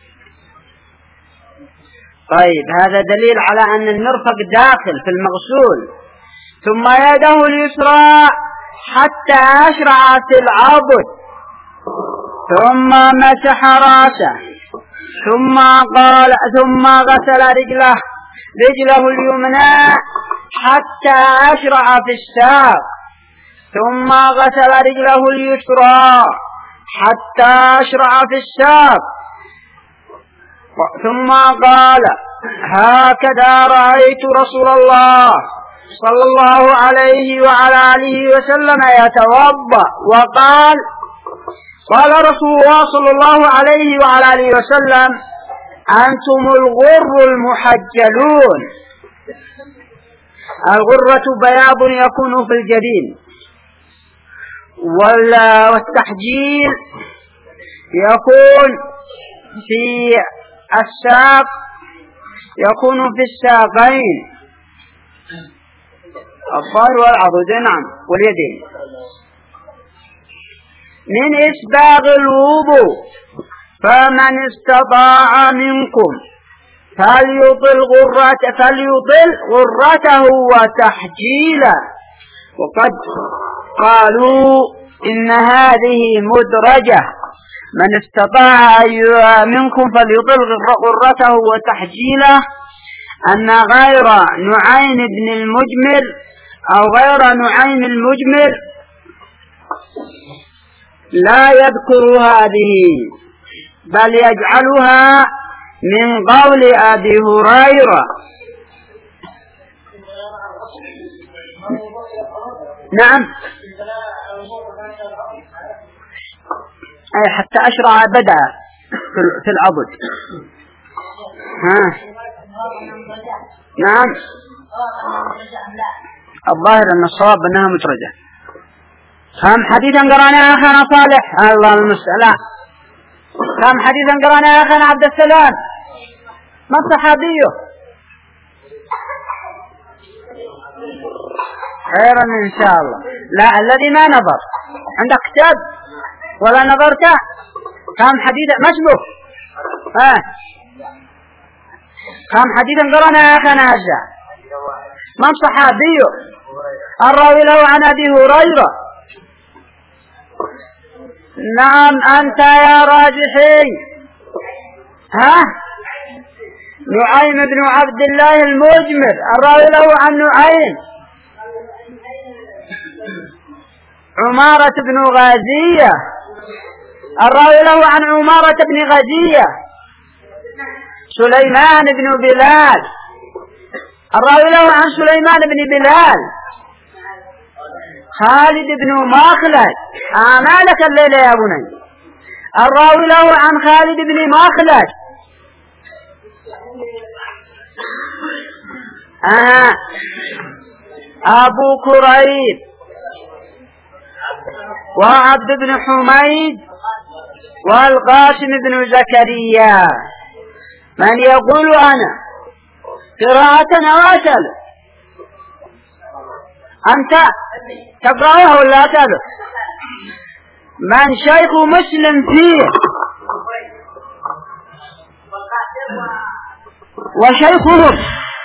طيب هذا دليل على أن المرفق داخل في المغسول. ثم يده اليسرى حتى أشرع في العضد، ثم مسح راسه، ثم قال ثم غسل رجله رجله اليمنى حتى أشرع في الساق، ثم غسل رجله اليسرى حتى أشرع في الساق، ثم قال هكذا رأيت رسول الله صلى الله عليه وعلى آله وسلم يتوضأ. وقال قال رسول الله صلى الله عليه وعلى آله وسلم أنتم الغر المحجلون. الغرة بياض يكون في الجبين، والتحجيل يكون في الساق، يكون في الساقين الظهر والعضد نعم واليدين. من إسباغ الوضوء فمن استطاع منكم فليطل غرته فليطل غرته وتحجيله. وقد قالوا إن هذه مدرجة، من استطاع منكم فليطل غرته وتحجيله، أن غير نعيم بن المجمر أو غير نعيم المجمر لا يذكر هذه، بل يجعلها من قول أبي هريرة. نعم أي حتى أشرع بدأ في العضد. ها نعم الظاهر أن الصواب أنها مترجة. كم حديثا قرانا يا أخانا صالح؟ الله المسألة. كم حديثا قرانا يا أخانا عبد السلام؟ ما الصحابيه؟ خيرا إن شاء الله. لا الذي ما نظر عندك كتاب ولا نظرت؟ كم حديثا مشبه؟ ها كم حديثا قرانا يا أخانا هجا؟ من صحابيه؟ الراوي له عن أبي هريرة. نعم أنت يا راجحي. ها نعيم بن عبد الله المجمر، الراوي له عن نعيم. عمارة بن غازية، الراوي له عن عمارة بن غازية. سليمان بن بلال، الراوي له عن سليمان بن بلال. خالد بن مخلد، أعمالك الليلة يا بني، الراوي له عن خالد بن مخلد. آه. أبو كريب وعبد بن حميد والقاسم بن زكريا. من يقول أنا قراءة نواتل؟ أنت تقرأه ولا تقرأ؟ من شيخ مسلم فيه وشيخه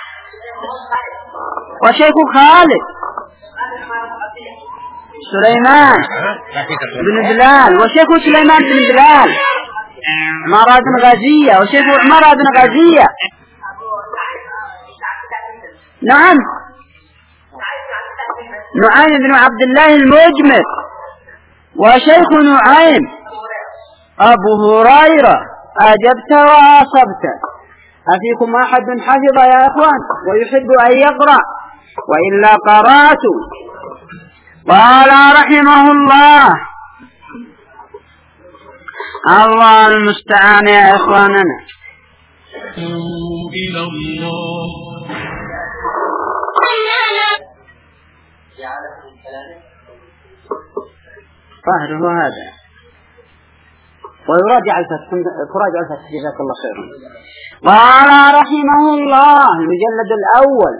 وشيخ خالد سليمان بن بلال، وشيخ سليمان بن بلال عمارة بن غازية، وشيخ عمارة بن غازية. نعم نعيم بن عبد الله المجمر، وشيخ نعيم أبو هريرة. أجبت وأصبت. أفيكم أحد حفظ يا أخوان ويحب أن يقرأ؟ وإلا قرأت. قال رحمه الله الله المستعان يا إخواننا. إلى الله ظاهره هذا ويراجع الفتح، تراجع الفتح جزاك الله خيرا. قال رحمه الله المجلد الأول: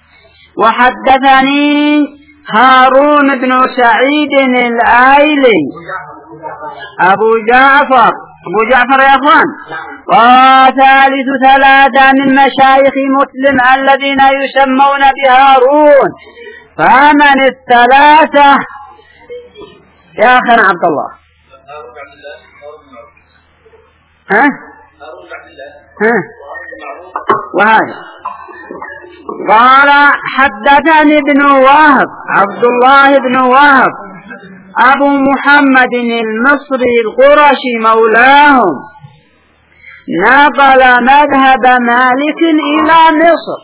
وحدثني هارون بن سعيد الآيلي أبو جعفر أبو جعفر يا أخوان، وثالث ثلاثة من مشايخ مسلم الذين يسمون بهارون. فمن الثلاثة يا أخي عبد الله؟ ها ها وهذا قال: حدثني ابن وهب عبد الله بن وهب أبو محمد المصري القرشي مولاهم، نقل مذهب مالك إلى مصر.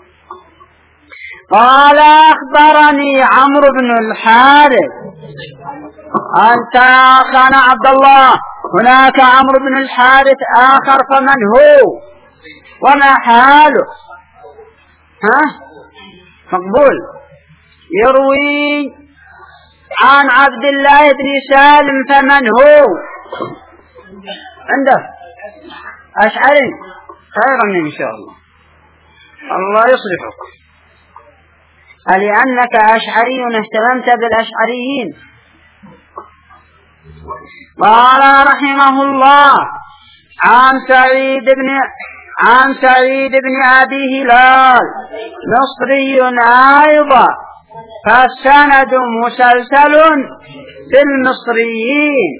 قال: أخبرني عمرو بن الحارث. أنت أخانا عبد الله، هناك عمرو بن الحارث آخر، فمن هو وما حاله؟ ها مقبول. يروي عن عبد الله بن سالم، فمن هو عنده؟ أشعري. خيرا إن شاء الله، الله يصلحك، لأنك أشعري اهتممت بالأشعريين. قال رحمه الله: عن سعيد بن عن سعيد بن أبي هلال مصري أيضا، فالسند مسلسل بالمصريين.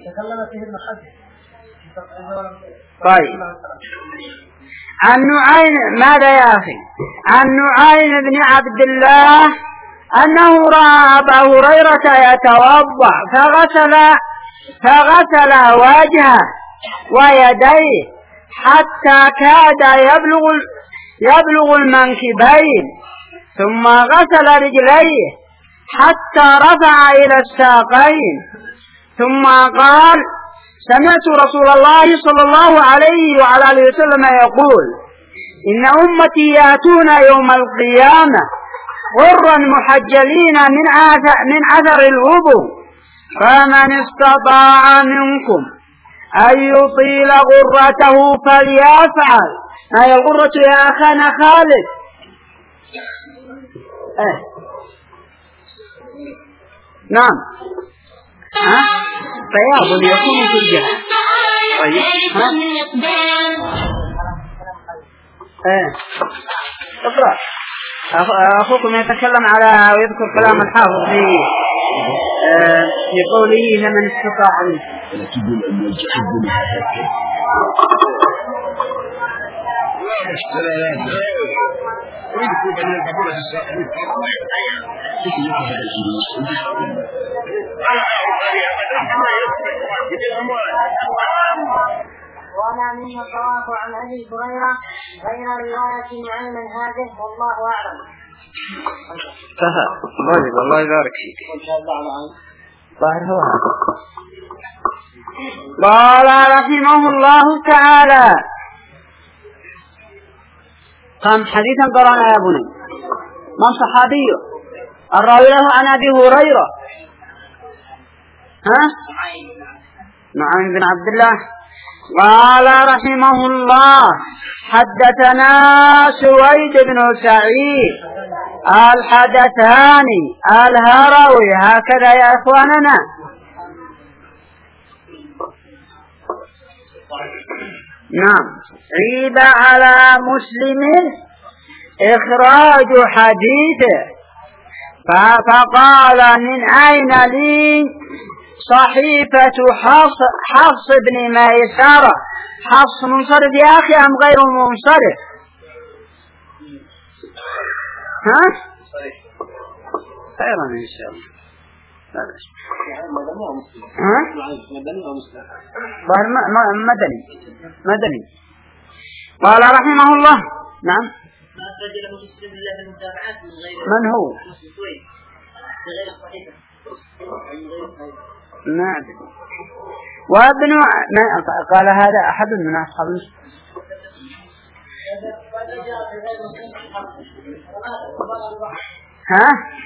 طيب، عن نعيم ماذا يا أخي؟ عن نعيم بن عبد الله أنه رأى أبا هريرة يتوضأ فغسل فغسل وجهه ويديه حتى كاد يبلغ يبلغ المنكبين، ثم غسل رجليه حتى رفع إلى الساقين، ثم قال: سمعت رسول الله صلى الله عليه وعلى آله وسلم يقول: إن أمتي يأتون يوم القيامة غرا محجلين من آثر, من أثر الوضوء، فمن استطاع منكم أن يطيل غرته فليفعل. ما هي الغرة يا أخانا خالد؟ اه. نعم، ها بياض يكون في الجهة. طيب، ها اقرأ. أخوكم يتكلم على ويذكر كلام الحافظ في في قوله: لمن استطاع منكم. وما منه الطواف عن أبي هريرة غير رواية عن من هذه، والله أعلم. طيب، الله يبارك فيك. ظاهر هو قال رحمه الله تعالى: كم حديثا قرأنا يا بني؟ من صحابيه الراوي له عن أبي هريرة؟ ها؟ نعيم بن عبد الله. قال رحمه الله: حدثنا سويد بن سعيد الحدثاني الهروي. هكذا يا إخواننا. نعم، عيب على مسلم إخراج حديثه، فقال: من أين لي صحيفة حفص بن ميسرة؟ حفص منصرف يا أخي أم غير منصرف؟ ها؟ خيرا إن شاء الله. ها؟ مدني مدني. قال رحمه الله: نعم. من هو؟ نعم. وابن ما قال هذا أحد من أصحاب ها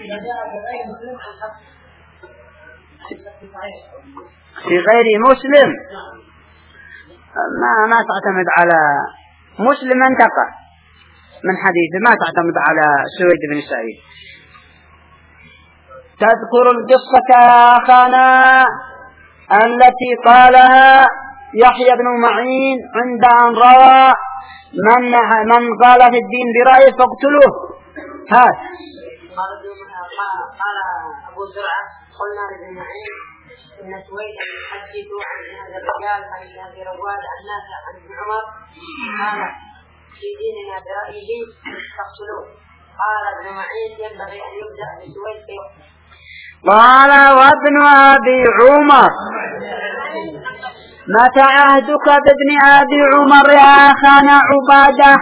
في غير مسلم ما ما تعتمد على مسلم انتقى من حديثه، ما تعتمد على سويد بن سعيد. تذكر القصة يا أخانا التي قالها يحيى بن معين عند أن روى من من قال في الدين برأيه فاقتلوه. هذا قال أبو زرعة قلنا لابن معين إن سويد يحدث عن هذا الرجال عن أبي رواد عن نافع عن ابن عمر قال في ديننا برأيه فاقتلوه. قال ابن معين ينبغي أن يبدأ بسويد فيقتل. قال وابن أبي عمر متى عهدك بابن أبي عمر يا أخانا عبادة؟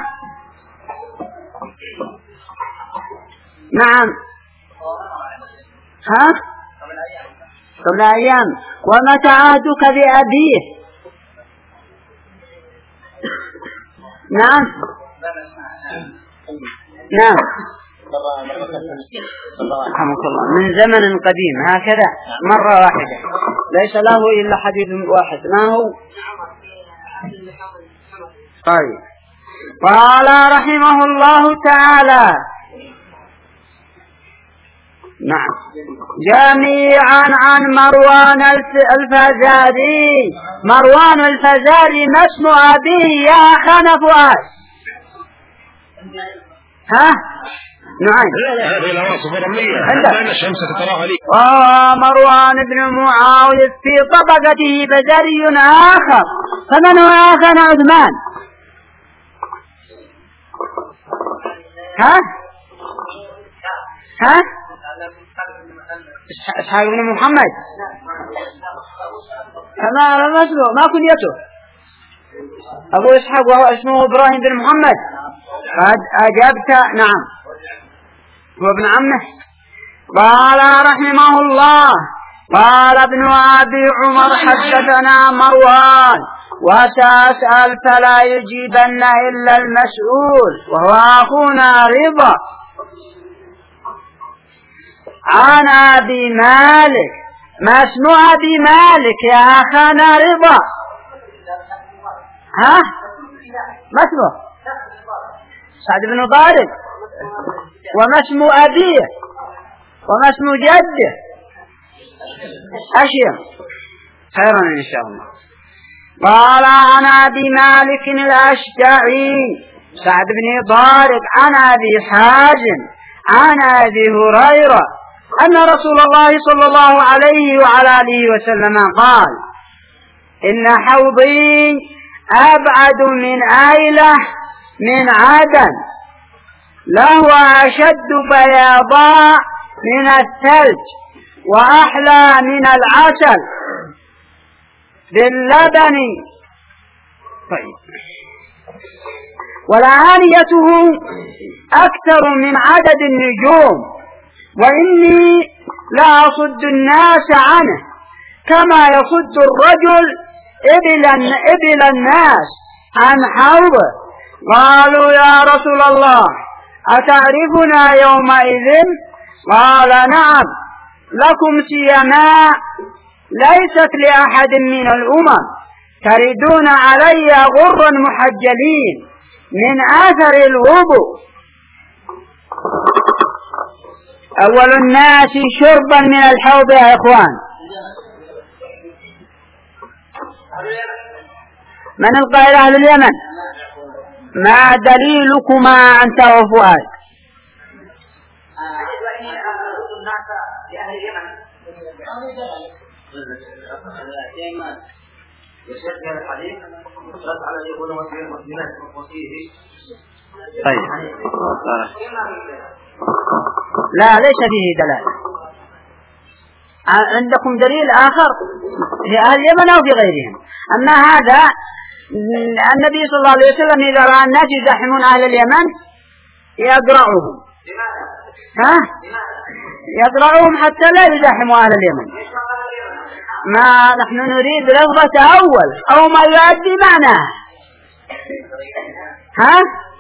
نعم. ها قبل أيام. ومتى عهدك بأبيه؟ نعم نعم رحمك الله من زمن قديم هكذا مرة واحدة ليس له إلا حديث واحد. ما هو؟ طيب. قال رحمه الله تعالى نعم جميعا عن مروان الفزاري. مروان الفزاري ما اسم أبيه يا أخانا فؤاد؟ ها نعم هذه الأواصف الرملية بين الشمس تتراها لي. آه مروان بن معاوية في طبقته بزري آخر. فمن هو آخر عثمان؟ ها ها إسحاق بن محمد. ما ما اسمه ما كنيته أبو إسحاق وهو اسمه إبراهيم بن محمد. قد أجبت. نعم هو ابن عمه. قال رحمه الله قال ابن أبي عمر حدثنا مروان وسأسأل فلا يجيبن إلا المسؤول وهو أخونا رضا عن أبي مالك. ما اسم أبي مالك يا أخانا رضا؟ ها ما اسمه؟ سعد بن طارق. وما اسم أبيه؟ وما اسم جده؟ أشياء خيرا إن شاء الله. قال عن أبي مالك الأشجعي سعد بن طارق عن أبي حازم عن أبي هريرة أن رسول الله صلى الله عليه وعلى آله وسلم قال إن حوضي أبعد من أيلة من عدن له أشد بياضاء من الثلج وأحلى من العسل باللبن. طيب. ولآنيته أكثر من عدد النجوم وإني لا أصد الناس عنه كما يصد الرجل إبل, إبل الناس عن حوضه. قالوا يا رسول الله أتعرفنا يومئذ؟ قال نعم لكم سيماء ليست لأحد من الأمم تردون علي غرا محجلين من أثر الوضوء. أول الناس شربا من الحوض يا إخوان من القائل أهل اليمن؟ ما دليلكما أنت وفؤاد؟ طيب. لا ليس فيه دلالة. عندكم دليل آخر في أهل اليمن أو في غيرهم. أما هذا النبي صلى الله عليه وسلم إذا رأى الناس يزاحمون أهل اليمن يقرعهم. ها؟ يقرعهم حتى لا يزاحموا أهل اليمن. ما نحن نريد لفظة أول أو ما يؤدي معناه. ها؟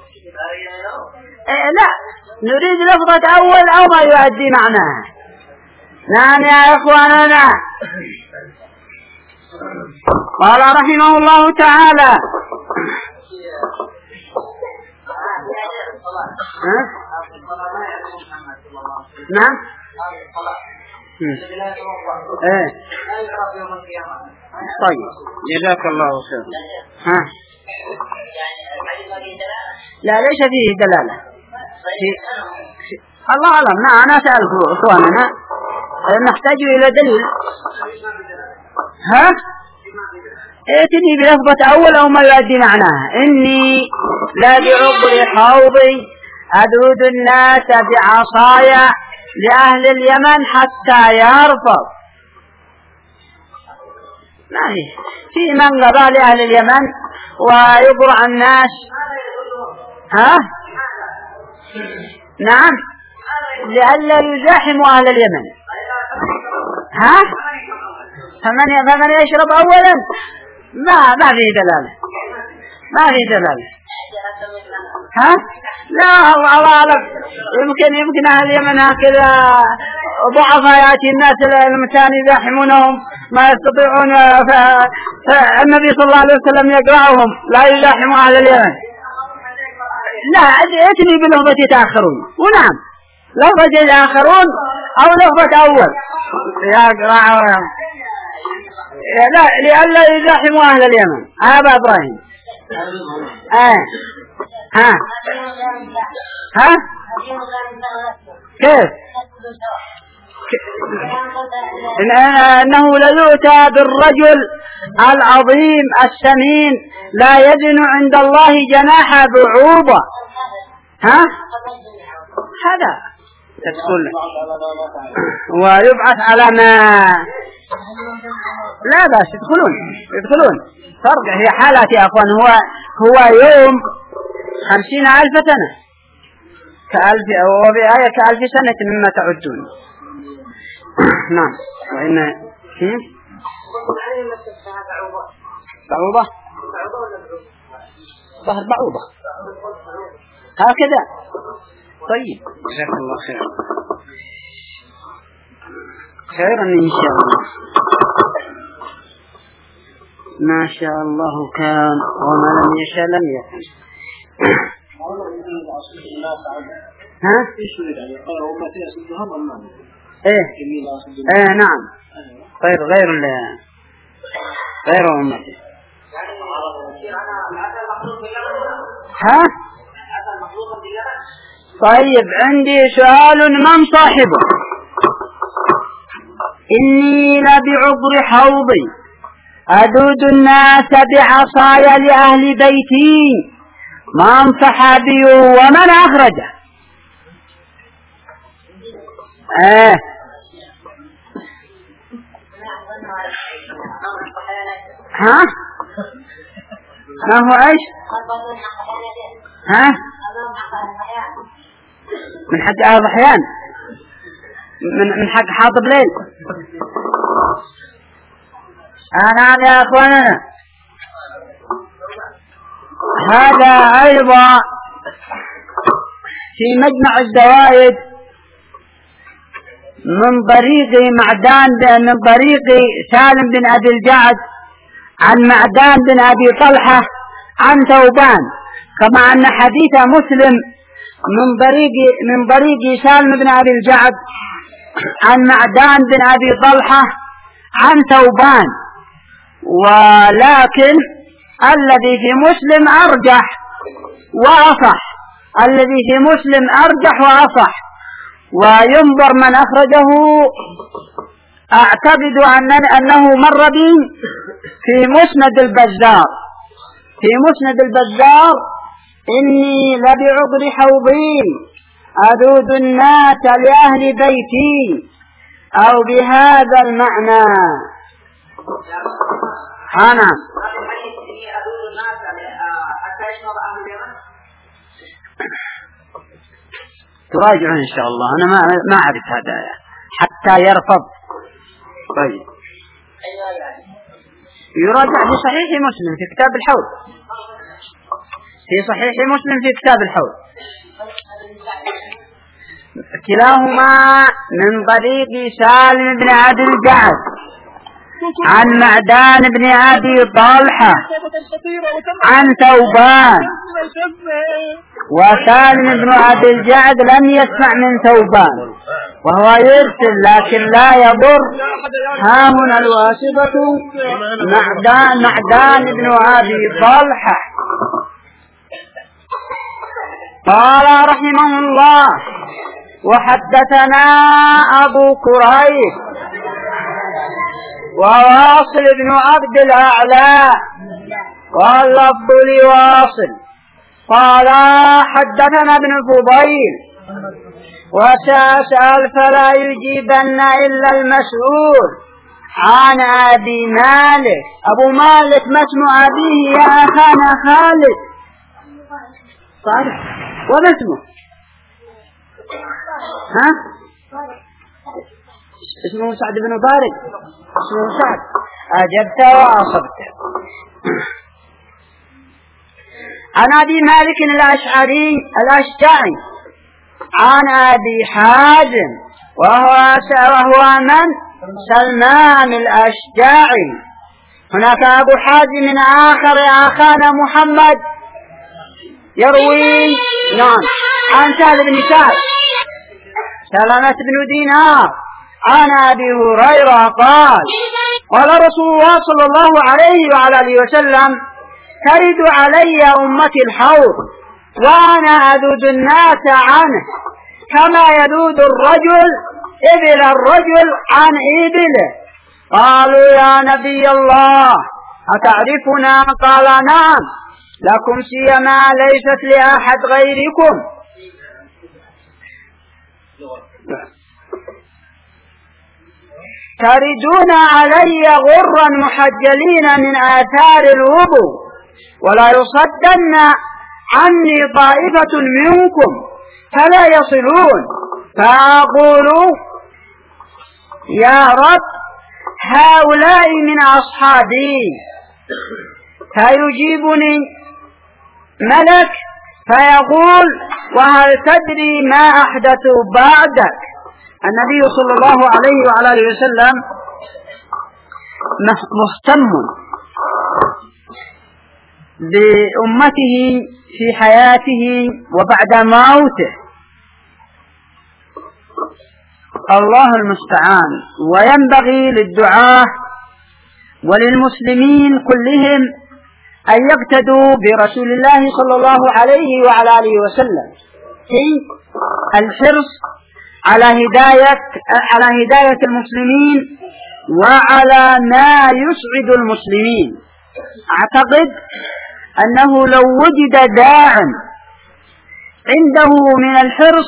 إيه لا، نريد لفظة أول أو ما يؤدي معناه. نعم يا إخواننا. قال رحمه الله تعالى: ها؟ نعم. ايه طيب جزاك الله خير. ها لا ليس فيه دلالة. الله أعلم. نعم أنا سألت إخواننا نحتاج إلى دليل. ها ائتني بلفظة أول أو ما يؤدي معناها. إني لا بعبر حوضي أذود الناس بعصايا لأهل اليمن حتى يرفض. ما هي في من قضى لأهل اليمن ويقرع الناس. ها نعم لئلا يزاحموا أهل اليمن. ها فمن فمن يشرب أولا ما ما في دلالة ما في دلالة. ها لا الله أعلم. يمكن يمكن أهل اليمن هكذا ضعفاء يأتي الناس المكان يزاحمونهم ما يستطيعون، فالنبي صلى الله عليه وسلم يقرأهم لا يزاحموا أهل اليمن. لا ائتني بلفظة يتأخرون. ونعم لفظة يتأخرون أو لفظة أول يقرأ لا لئلا يزاحموا أهل اليمن. أبا إبراهيم آه. ها ها كيف إنه ليؤتى بالرجل العظيم السمين لا يزن عند الله جناح بعوضة. ها هذا تدخل ويبعث على ما لا بس يدخلون يدخلون فرق. هي حالات يا أخوان. هو هو يوم خمسين ألف سنة كألف وبآية كألف سنة مما تعدون. نعم. وإن بعوضة ظهر بعوضة هكذا. طيب جزاك الله خير. خيرا إن شاء الله. ما شاء الله كان وما لم يشاء لم يكن. ها ايه ايه نعم غير غير غير أمته. ها طيب عندي سؤال. من صاحبه؟ إني لبعبر حوضي أذود الناس بعصايا لأهل بيتي من صحابي ومن أخرجه. آه. ها ما هو ايش؟ ها من حق أهل ضحيان من من حق حاطب ليل. أنا يا أخواننا هذا أيضا في مجمع الزوائد من طريق معدان من طريق سالم بن أبي الجعد عن معدان بن أبي طلحة عن ثوبان، كما أن حديث مسلم من طريق من طريق سالم بن أبي الجعد عن معدان بن أبي طلحة عن ثوبان. ولكن الذي في مسلم أرجح وأصح الذي في مسلم أرجح وأصح وينظر من أخرجه. أعتقد أن أنه مر بي في مسند البزار في مسند البزار إني لبعبر حوضي أذود الناس لأهل بيتي أو بهذا المعنى. أنا تراجعون إن شاء الله. أنا ما ما أعرف هذا حتى يرفض. طيب يراجع في صحيح مسلم في كتاب الحوض، في صحيح مسلم في كتاب الحوض، كلاهما من طريق سالم بن عبد الجعد عن معدان بن أبي طلحة عن ثوبان، وسالم بن عبد الجعد لم يسمع من ثوبان وهو يرسل، لكن لا يضر. ها هنا الواسطة معدان معدان بن أبي طلحة. قال رحمه الله: وحدثنا أبو كريب وواصل بن عبد الأعلى واللفظ لواصل قال حدثنا ابن الفضيل وسأسأل فلا يجيبن إلا المسؤول عن أبي مالك. أبو مالك ما اسم أبيه يا أخانا خالد؟ صالح. وما اسمه؟ ها؟ اسمه سعد بن طارق. اسمه سعد. أجبت وأصبت. عن أبي مالك الأشعري الأشجعي عن أبي حازم وهو وهو من؟ سلمان الأشجعي. هناك أبو حازم آخر يا أخانا محمد يروي نعم عن سهل بن سعد سلامة بن دينار عن أبي هريرة قال: قال رسول الله صلى الله عليه وعلى آله وسلم: ترد علي أمتي الحوض وأنا أذود الناس عنه كما يذود الرجل إبل الرجل عن إبله. قالوا: يا نبي الله أتعرفنا؟ قال: نعم، لكم سيما ليست لأحد غيركم. تردون علي غرا محجلين من آثار الوضوء ولا يصدن عني طائفة منكم فلا يصلون، فأقول: يا رب هؤلاء من أصحابي. فيجيبني ملك فيقول: وهل تدري ما أحدثوا بعدك؟ النبي صلى الله عليه وعلى آله وسلم مهتم بأمته في حياته وبعد موته، الله المستعان. وينبغي للدعاة وللمسلمين كلهم أن يقتدوا برسول الله صلى الله عليه وعلى آله وسلم في الحرص على هداية على هداية المسلمين وعلى ما يسعد المسلمين. أعتقد أنه لو وجد داع عنده من الحرص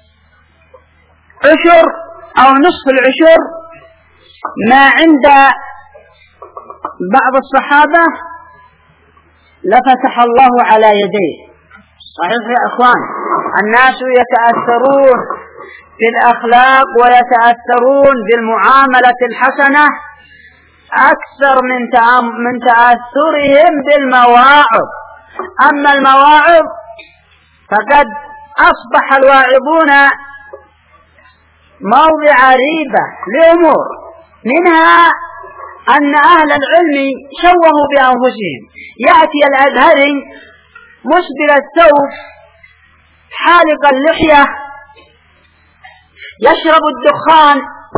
عشر أو نصف العشر ما عند بعض الصحابة لفتح الله على يديه. صحيح يا أخوان، الناس يتأثرون في الأخلاق ويتأثرون بالمعاملة الحسنة أكثر من من تأثرهم بالمواعظ. أما المواعظ فقد أصبح الواعظون موضع ريبة لأمور، منها أن أهل العلم شوهوا بأنفسهم. يأتي الأزهري مسبل الثوب حالق اللحية يشرب الدخان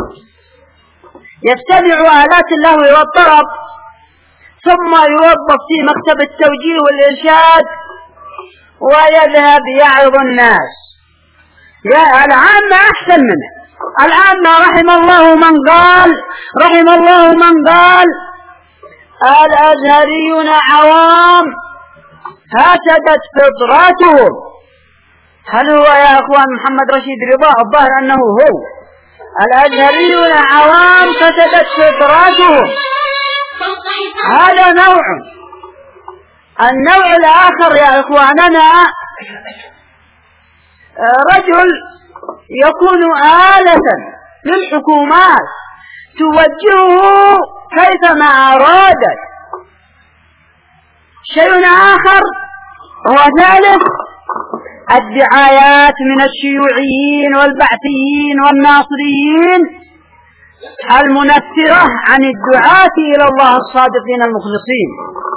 يستمع آلات اللهو والطرب ثم يوظف في مكتب التوجيه والإرشاد ويذهب يعظ الناس. يا العامة أحسن منه. العامة رحم الله من قال رحم الله من قال الأزهريون عوام فسدت فطرتهم. هل هو يا أخوان محمد رشيد رضا؟ الظاهر أنه هو. الأزهريون عوام فسدت فطرتهم، هذا نوع. النوع الآخر يا إخواننا رجل يكون آلة للحكومات توجهه كيفما أرادت. شيء آخر هو ثالث الدعايات من الشيوعيين والبعثيين والناصريين المنفرة عن الدعاة إلى الله الصادقين المخلصين.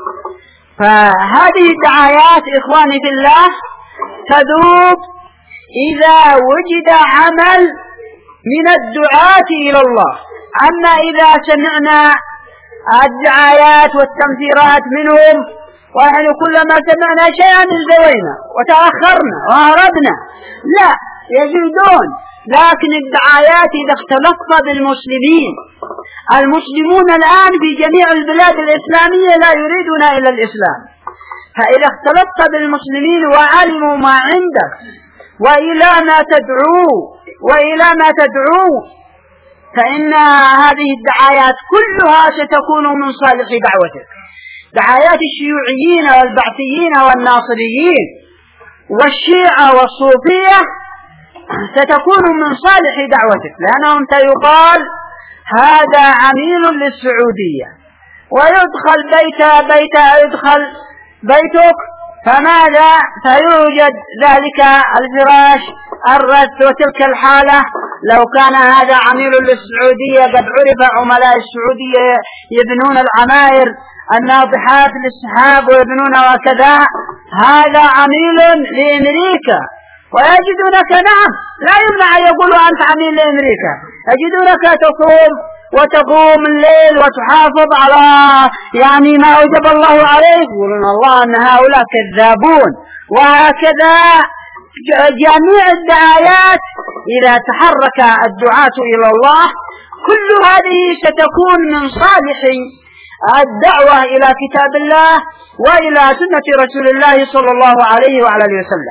فهذه الدعايات إخواني في الله تذوب إذا وجد عمل من الدعاة إلى الله. أما إذا سمعنا الدعايات والتنفيرات منهم ونحن كلما سمعنا شيئا انزوينا وتأخرنا وهربنا، لا، يزيدون. لكن الدعايات إذا اختلطت بالمسلمين، المسلمون الآن في جميع البلاد الإسلامية لا يريدون إلا الإسلام، فإذا اختلطت بالمسلمين وعلموا ما عندك وإلى ما تدعو وإلى ما تدعو فإن هذه الدعايات كلها ستكون من صالح دعوتك. دعايات الشيوعيين والبعثيين والناصريين والشيعة والصوفية ستكون من صالح دعوتك، لأنهم سيقال هذا عميل للسعودية ويدخل بيت بيت يدخل بيتك، فماذا سيوجد ذلك الفراش الرث وتلك الحالة. لو كان هذا عميل للسعودية قد عرف عملاء السعودية يبنون العماير الناضحات للسحاب ويبنون وكذا، هذا عميل لأمريكا، ويجدونك نعم لا يمنع أن يقولوا أنت عميل لأمريكا، يجدونك تصوم وتقوم الليل وتحافظ على يعني ما أوجب الله عليك، يقولون الله أن هؤلاء كذابون. وهكذا جميع الدعايات إذا تحرك الدعاة إلى الله كل هذه ستكون من صالح الدعوة إلى كتاب الله وإلى سنة رسول الله صلى الله عليه وعلى آله وسلم.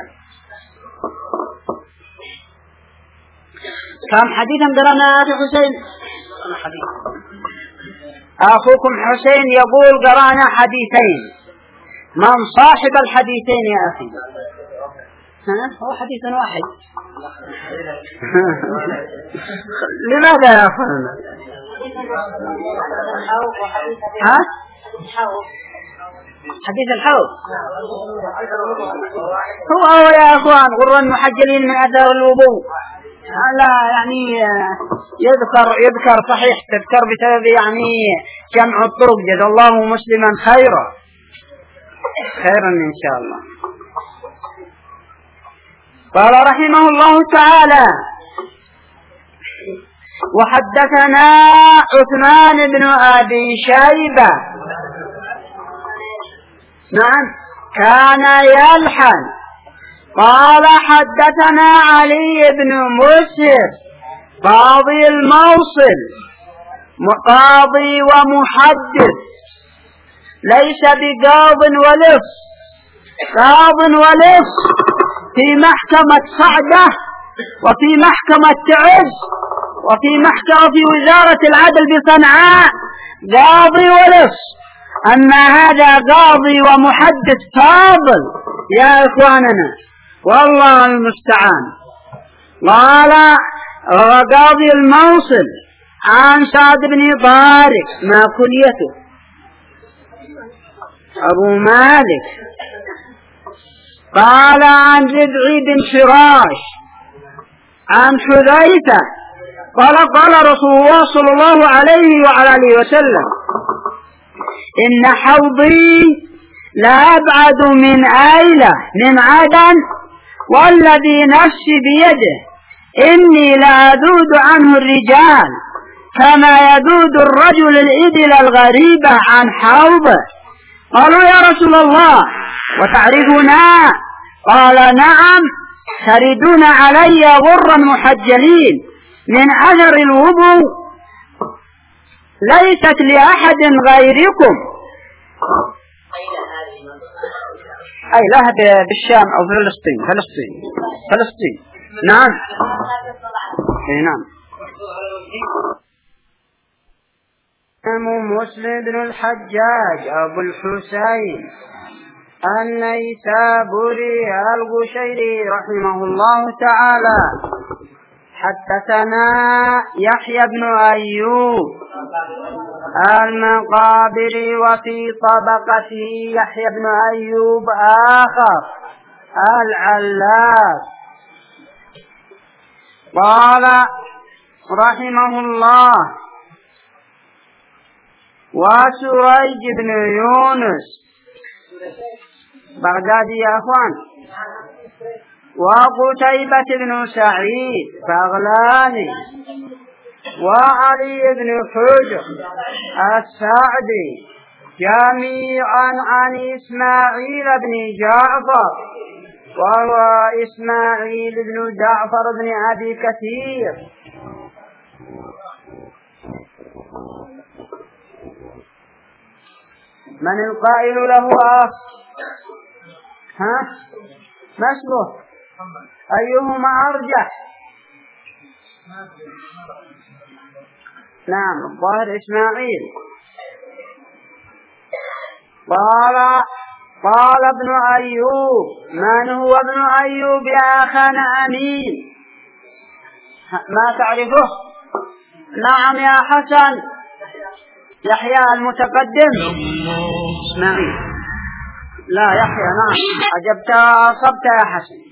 كم حديثا قرأنا يا حسين؟ أخوكم حسين يقول قرأنا حديثين. من صاحب الحديثين يا أخي؟ هو حديث واحد. لماذا يا أخوانا؟ ها؟ حديث الحوض هو هو يا أخوان غر المحجلين من أثر الوضوء. لا يعني يذكر يذكر صحيح تذكر بسبب يعني جمع الطرق. جزا الله مسلما خيرا خيرا إن شاء الله. قال رحمه الله تعالى: وحدثنا عثمان بن أبي شيبة نعم كان يلحن قال حدثنا علي بن مسهر قاضي الموصل قاضي ومحدث ليس بقاض ولص، قاض ولص في محكمة صعدة وفي محكمة تعز وفي محكمة في وزارة العدل بصنعاء قاضي ولص. أما هذا قاضي ومحدث فاضل يا إخواننا والله المستعان. قال قاضي الموصل عن سعد بن طارق ما كليته أبو مالك. قال عن ربعي بن شراش عن حذيفة قال قال رسول الله صلى الله عليه وعلى آله وسلم: إن حوضي لأبعد من أيلة من عدن والذي نفسي بيده إني لأذود عنه الرجال كما يذود الرجل الإبل الغريبة عن حوضه. قالوا يا رسول الله وتعرفنا؟ قال نعم، تردون علي غرا محجلين من أثر الوضوء ليست لأحد غيركم. أي لا بالشام أو فلسطين فلسطين فلسطين نعم أي نعم. مسلم بن الحجاج أبو الحسين النيسابوري القشيري رحمه الله تعالى حدثنا يحيى بن أيوب المقابري وفي طبقته يحيى بن أيوب آخر العلاف قال رحمه الله وسريج بن يونس بغدادي يا أخوان وقتيبة بن سعيد بغلاني وعلي بن حجر السعدي جميعا عن إسماعيل بن جعفر وهو إسماعيل بن جعفر بن أبي كثير من القائل له أخ ها ما اسمه أيهما أرجح نعم الظاهر إسماعيل قال قال ابن أيوب من هو ابن أيوب يا أخانا أمين ما تعرفه نعم يا حسن يحيى المتقدم إسماعيل لا يحيى نعم أجبت أصبت يا حسن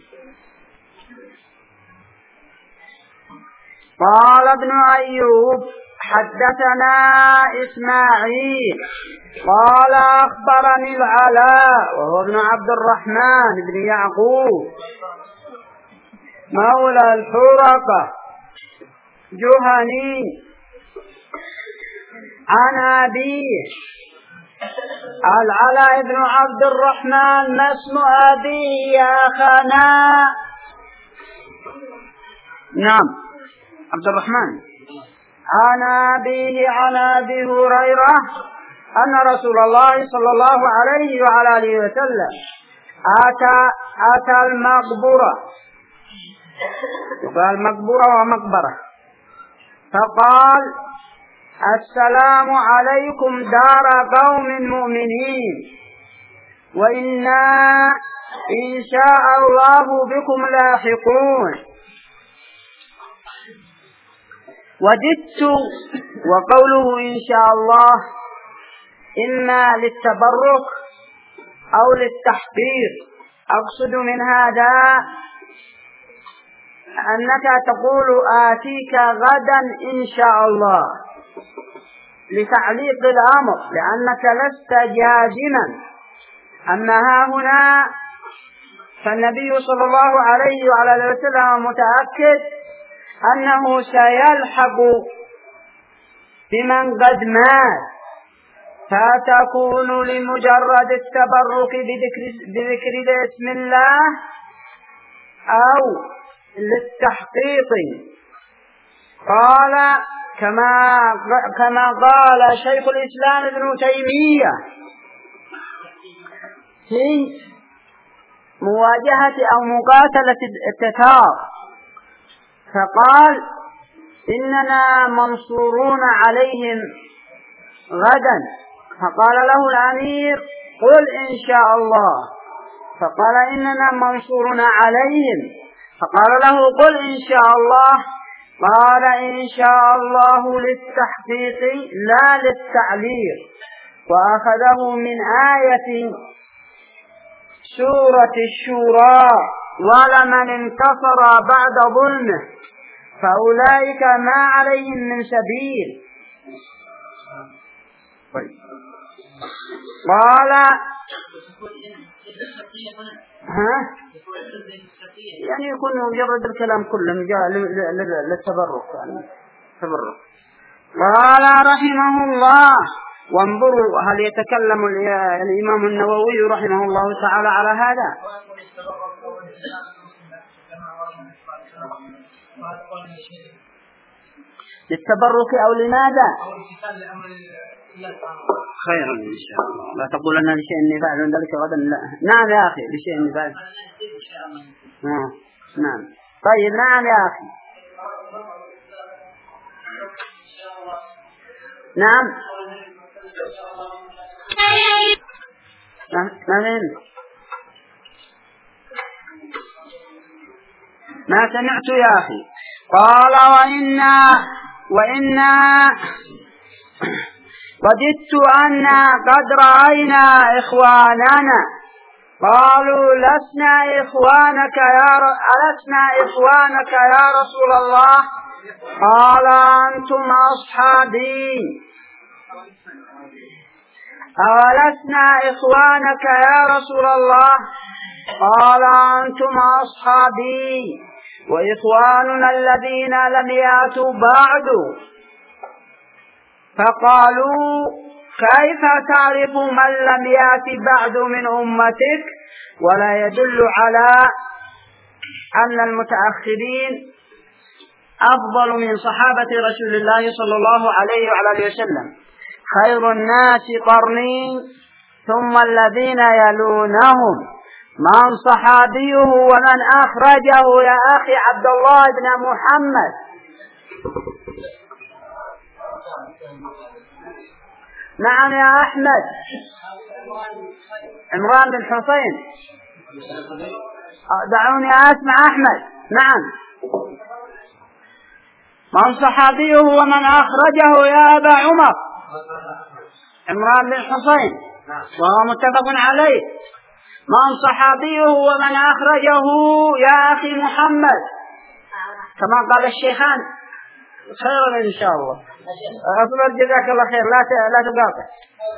قال ابن أيوب حدثنا إسماعيل قال أخبرني العلاء وهو ابن عبد الرحمن بن يعقوب مولى الحرقة جهني عن أبيه العلاء بن عبد الرحمن ما اسم أبيه يا أخانا نعم عبد الرحمن عن أبيه عن أبي هريرة أن رسول الله صلى الله عليه وعلى آله وسلم أتى أتى المقبرة قال مقبرة ومقبرة فقال السلام عليكم دار قوم مؤمنين وإنا إن شاء الله بكم لاحقون وددت وقوله إن شاء الله إما للتبرك أو للتحقيق أقصد من هذا أنك تقول آتيك غدا إن شاء الله لتعليق الأمر لأنك لست جازما أما ها هنا فالنبي صلى الله عليه وعلى آله وسلم متأكد أنه سيلحق بمن قد مات فتكون لمجرد التبرك بذكر, بذكر اسم الله أو للتحقيق قال كما كما قال شيخ الإسلام ابن تيمية في مواجهة أو مقاتلة التتار فقال إننا منصورون عليهم غدا فقال له الأمير قل إن شاء الله فقال إننا منصورون عليهم فقال له قل إن شاء الله قال إن شاء الله للتحقيق لا للتعليق وأخذه من آية سورة الشورى ولمن انتصر بعد ظلمه فأولئك ما عليهم من سبيل قال ها يعني يكون مجرد الكلام كله للتبرك يعني تبرك قال رحمه الله وانظروا هل يتكلم الإمام النووي رحمه الله تعالى على هذا للتبرك أو لماذا خيرا إن شاء الله لا تقول أن لشيء نفعل ذلك غدا لا نعم يا أخي لشيء نفعل نعم نعم طيب نعم يا أخي نعم ما ما سمعت يا أخي قال وإنا وإنا وددت أن قد رأينا إخواننا. قالوا لسنا إخوانك يا ر... ألسنا إخوانك يا رسول الله؟ قال أنتم أصحابي. أولسنا إخوانك يا رسول الله؟ قال أنتم أصحابي وإخواننا الذين لم يأتوا بعد. فقالوا كيف تعرف من لم يأت بعد من أمتك؟ ولا يدل على أن المتأخرين أفضل من صحابة رسول الله صلى الله عليه وعلى آله وسلم. خير الناس قرني ثم الذين يلونهم. من صحابيه ومن أخرجه يا أخي عبد الله بن محمد؟ نعم يا أحمد. عمران بن حسين. دعوني أسمع أحمد. نعم. من صحابيه ومن أخرجه يا أبا عمر؟ عمران بن حسين وهو متفق عليه. من صحابيه ومن أخرجه يا أخي محمد؟ كما قال الشيخان. خير إن شاء الله. أفضل جزاك الله خير. لا لا تقاطع.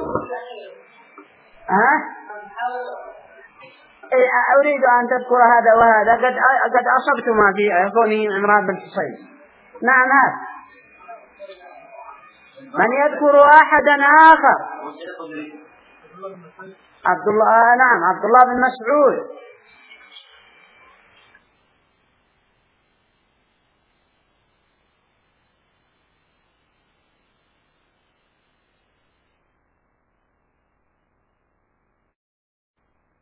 ها؟ أريد أن تذكر هذا وهذا. قد قد أصبت ما في كونه عمران بن حسين. نعم هذا. من يذكر أحدا آخر؟ عبد الله. نعم عبد الله بن مسعود.